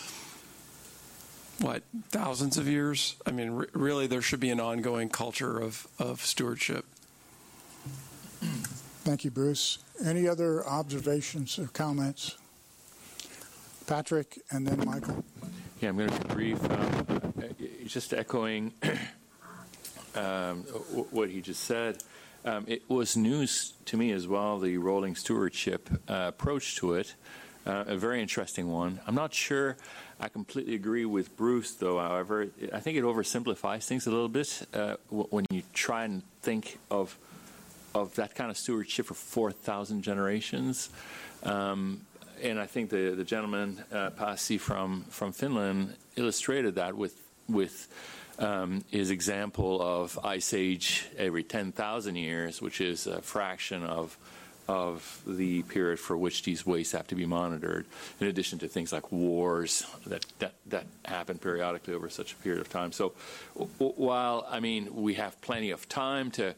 what, thousands of years? I mean, re- really there should be an ongoing culture of, of stewardship. Thank you, Bruce. Any other observations or comments? Patrick and then Michael. Yeah, I'm going to be brief. Um, just echoing um, what he just said. Um, it was news to me as well, the rolling stewardship uh, approach to it, uh, a very interesting one. I'm not sure I completely agree with Bruce, though, however. I think it oversimplifies things a little bit uh, when you try and think of of that kind of stewardship for four thousand generations. Um, and I think the, the gentleman, uh, Pasi from, from Finland, illustrated that with, with um, his example of ice age every ten thousand years, which is a fraction of of the period for which these wastes have to be monitored, in addition to things like wars that, that, that happen periodically over such a period of time. So w- while, I mean, we have plenty of time to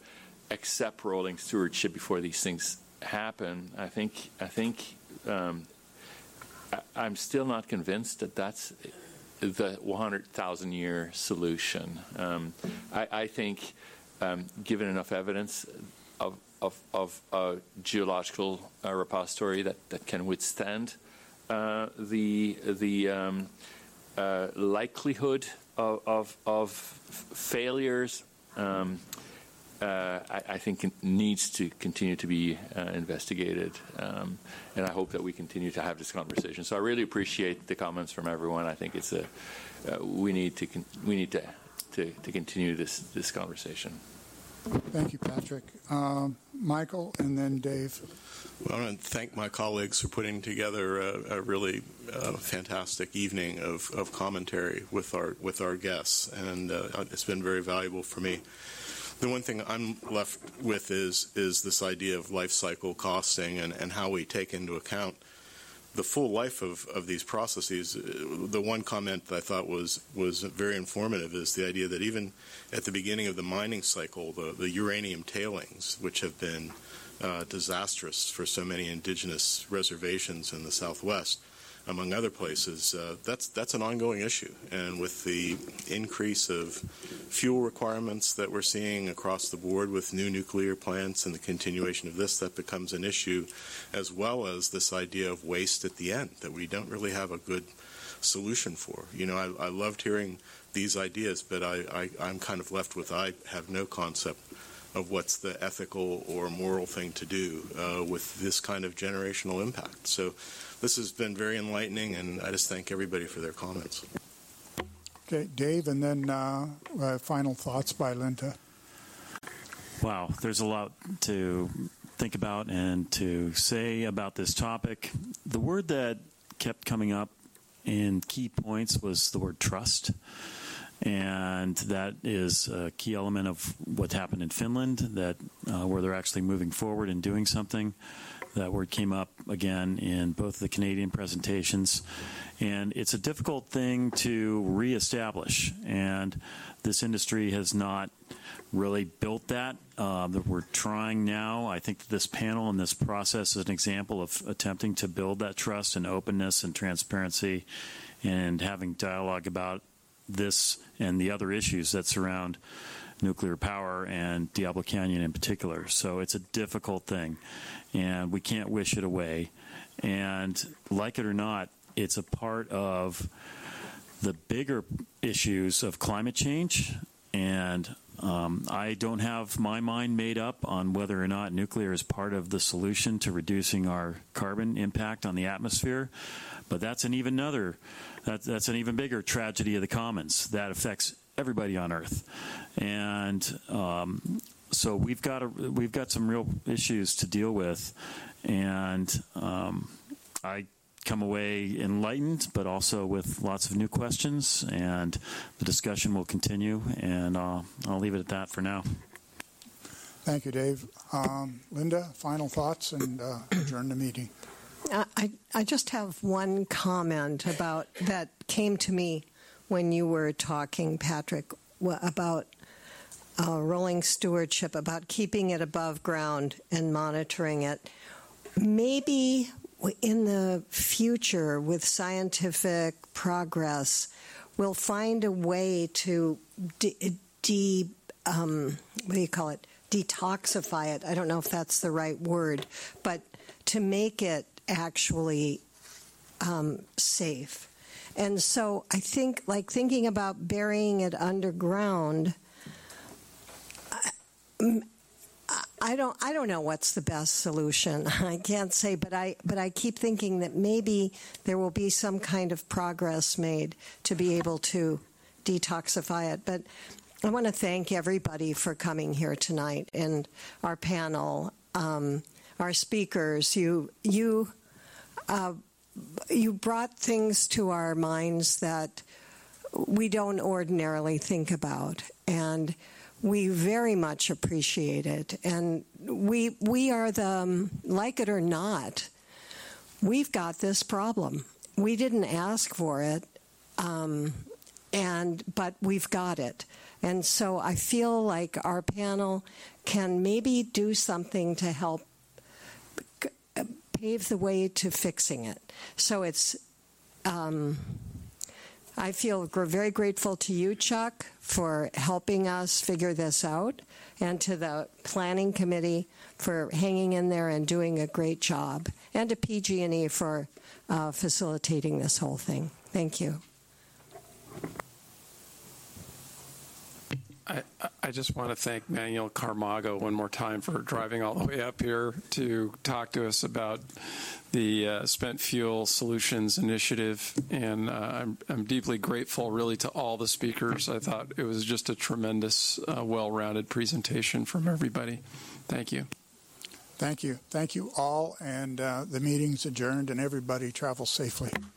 accept rolling stewardship before these things happen. I think I think um, I, I'm still not convinced that that's the one hundred thousand year solution. Um, I, I think, um, given enough evidence of of, of a geological uh, repository that, that can withstand uh, the the um, uh, likelihood of of, of failures. Um, Uh, I, I think it needs to continue to be uh, investigated, um, and I hope that we continue to have this conversation. So I really appreciate the comments from everyone. I think it's a uh, we need to con- we need to, to to continue this this conversation. Thank you, Patrick. Um, Michael, and then Dave. Well, I want to thank my colleagues for putting together a, a really uh, fantastic evening of, of commentary with our with our guests, and uh, it's been very valuable for me. The one thing I'm left with is is this idea of life cycle costing and, and how we take into account the full life of, of these processes. The one comment that I thought was, was very informative is the idea that even at the beginning of the mining cycle, the, the uranium tailings, which have been uh, disastrous for so many indigenous reservations in the Southwest, among other places, uh, that's that's an ongoing issue. And with the increase of fuel requirements that we're seeing across the board with new nuclear plants and the continuation of this, that becomes an issue, as well as this idea of waste at the end that we don't really have a good solution for. You know, I, I loved hearing these ideas, but I, I, I'm kind of left with I have no concept of what's the ethical or moral thing to do uh, with this kind of generational impact. So this has been very enlightening, and I just thank everybody for their comments. Okay, Dave, and then uh, uh, final thoughts by Linda. Wow, there's a lot to think about and to say about this topic. The word that kept coming up in key points was the word trust. And that is a key element of what happened in Finland, that uh, where they're actually moving forward and doing something. That word came up again in both the Canadian presentations. And it's a difficult thing to reestablish. And this industry has not really built that. Uh, that we're trying now. I think that this panel and this process is an example of attempting to build that trust and openness and transparency and having dialogue about this and the other issues that surround nuclear power and Diablo Canyon in particular. So it's a difficult thing, and we can't wish it away. And like it or not, it's a part of the bigger issues of climate change. And um, I don't have my mind made up on whether or not nuclear is part of the solution to reducing our carbon impact on the atmosphere. But that's an even another, that, that's an even bigger tragedy of the commons that affects everybody on Earth. And um, so we've got a, we've got some real issues to deal with. And um, I come away enlightened, but also with lots of new questions. And the discussion will continue. And uh, I'll leave it at that for now. Thank you, Dave. Um, Linda, final thoughts, and uh, adjourn the meeting. I, I just have one comment about that came to me when you were talking, Patrick, about uh, rolling stewardship, about keeping it above ground and monitoring it. Maybe in the future, with scientific progress, we'll find a way to de, de um, what do you call it? detoxify it. I don't know if that's the right word, but to make it actually um, safe. And so I think, like thinking about burying it underground, I, I don't, I don't know what's the best solution. I can't say, but I, but I keep thinking that maybe there will be some kind of progress made to be able to detoxify it. But I want to thank everybody for coming here tonight, and our panel, um, our speakers. You, you. Uh, you brought things to our minds that we don't ordinarily think about, and we very much appreciate it. And we we are the, um, like it or not, we've got this problem. We didn't ask for it, um, and but we've got it. And so I feel like our panel can maybe do something to help pave the way to fixing it. So it's, um, I feel very grateful to you, Chuck, for helping us figure this out, and to the planning committee for hanging in there and doing a great job, and to P G and E for uh, facilitating this whole thing. Thank you. I, I just want to thank Manuel Camargo one more time for driving all the way up here to talk to us about the uh, Spent Fuel Solutions Initiative. And uh, I'm, I'm deeply grateful, really, to all the speakers. I thought it was just a tremendous, uh, well-rounded presentation from everybody. Thank you. Thank you. Thank you all. And uh, the meeting's adjourned, and everybody travel safely.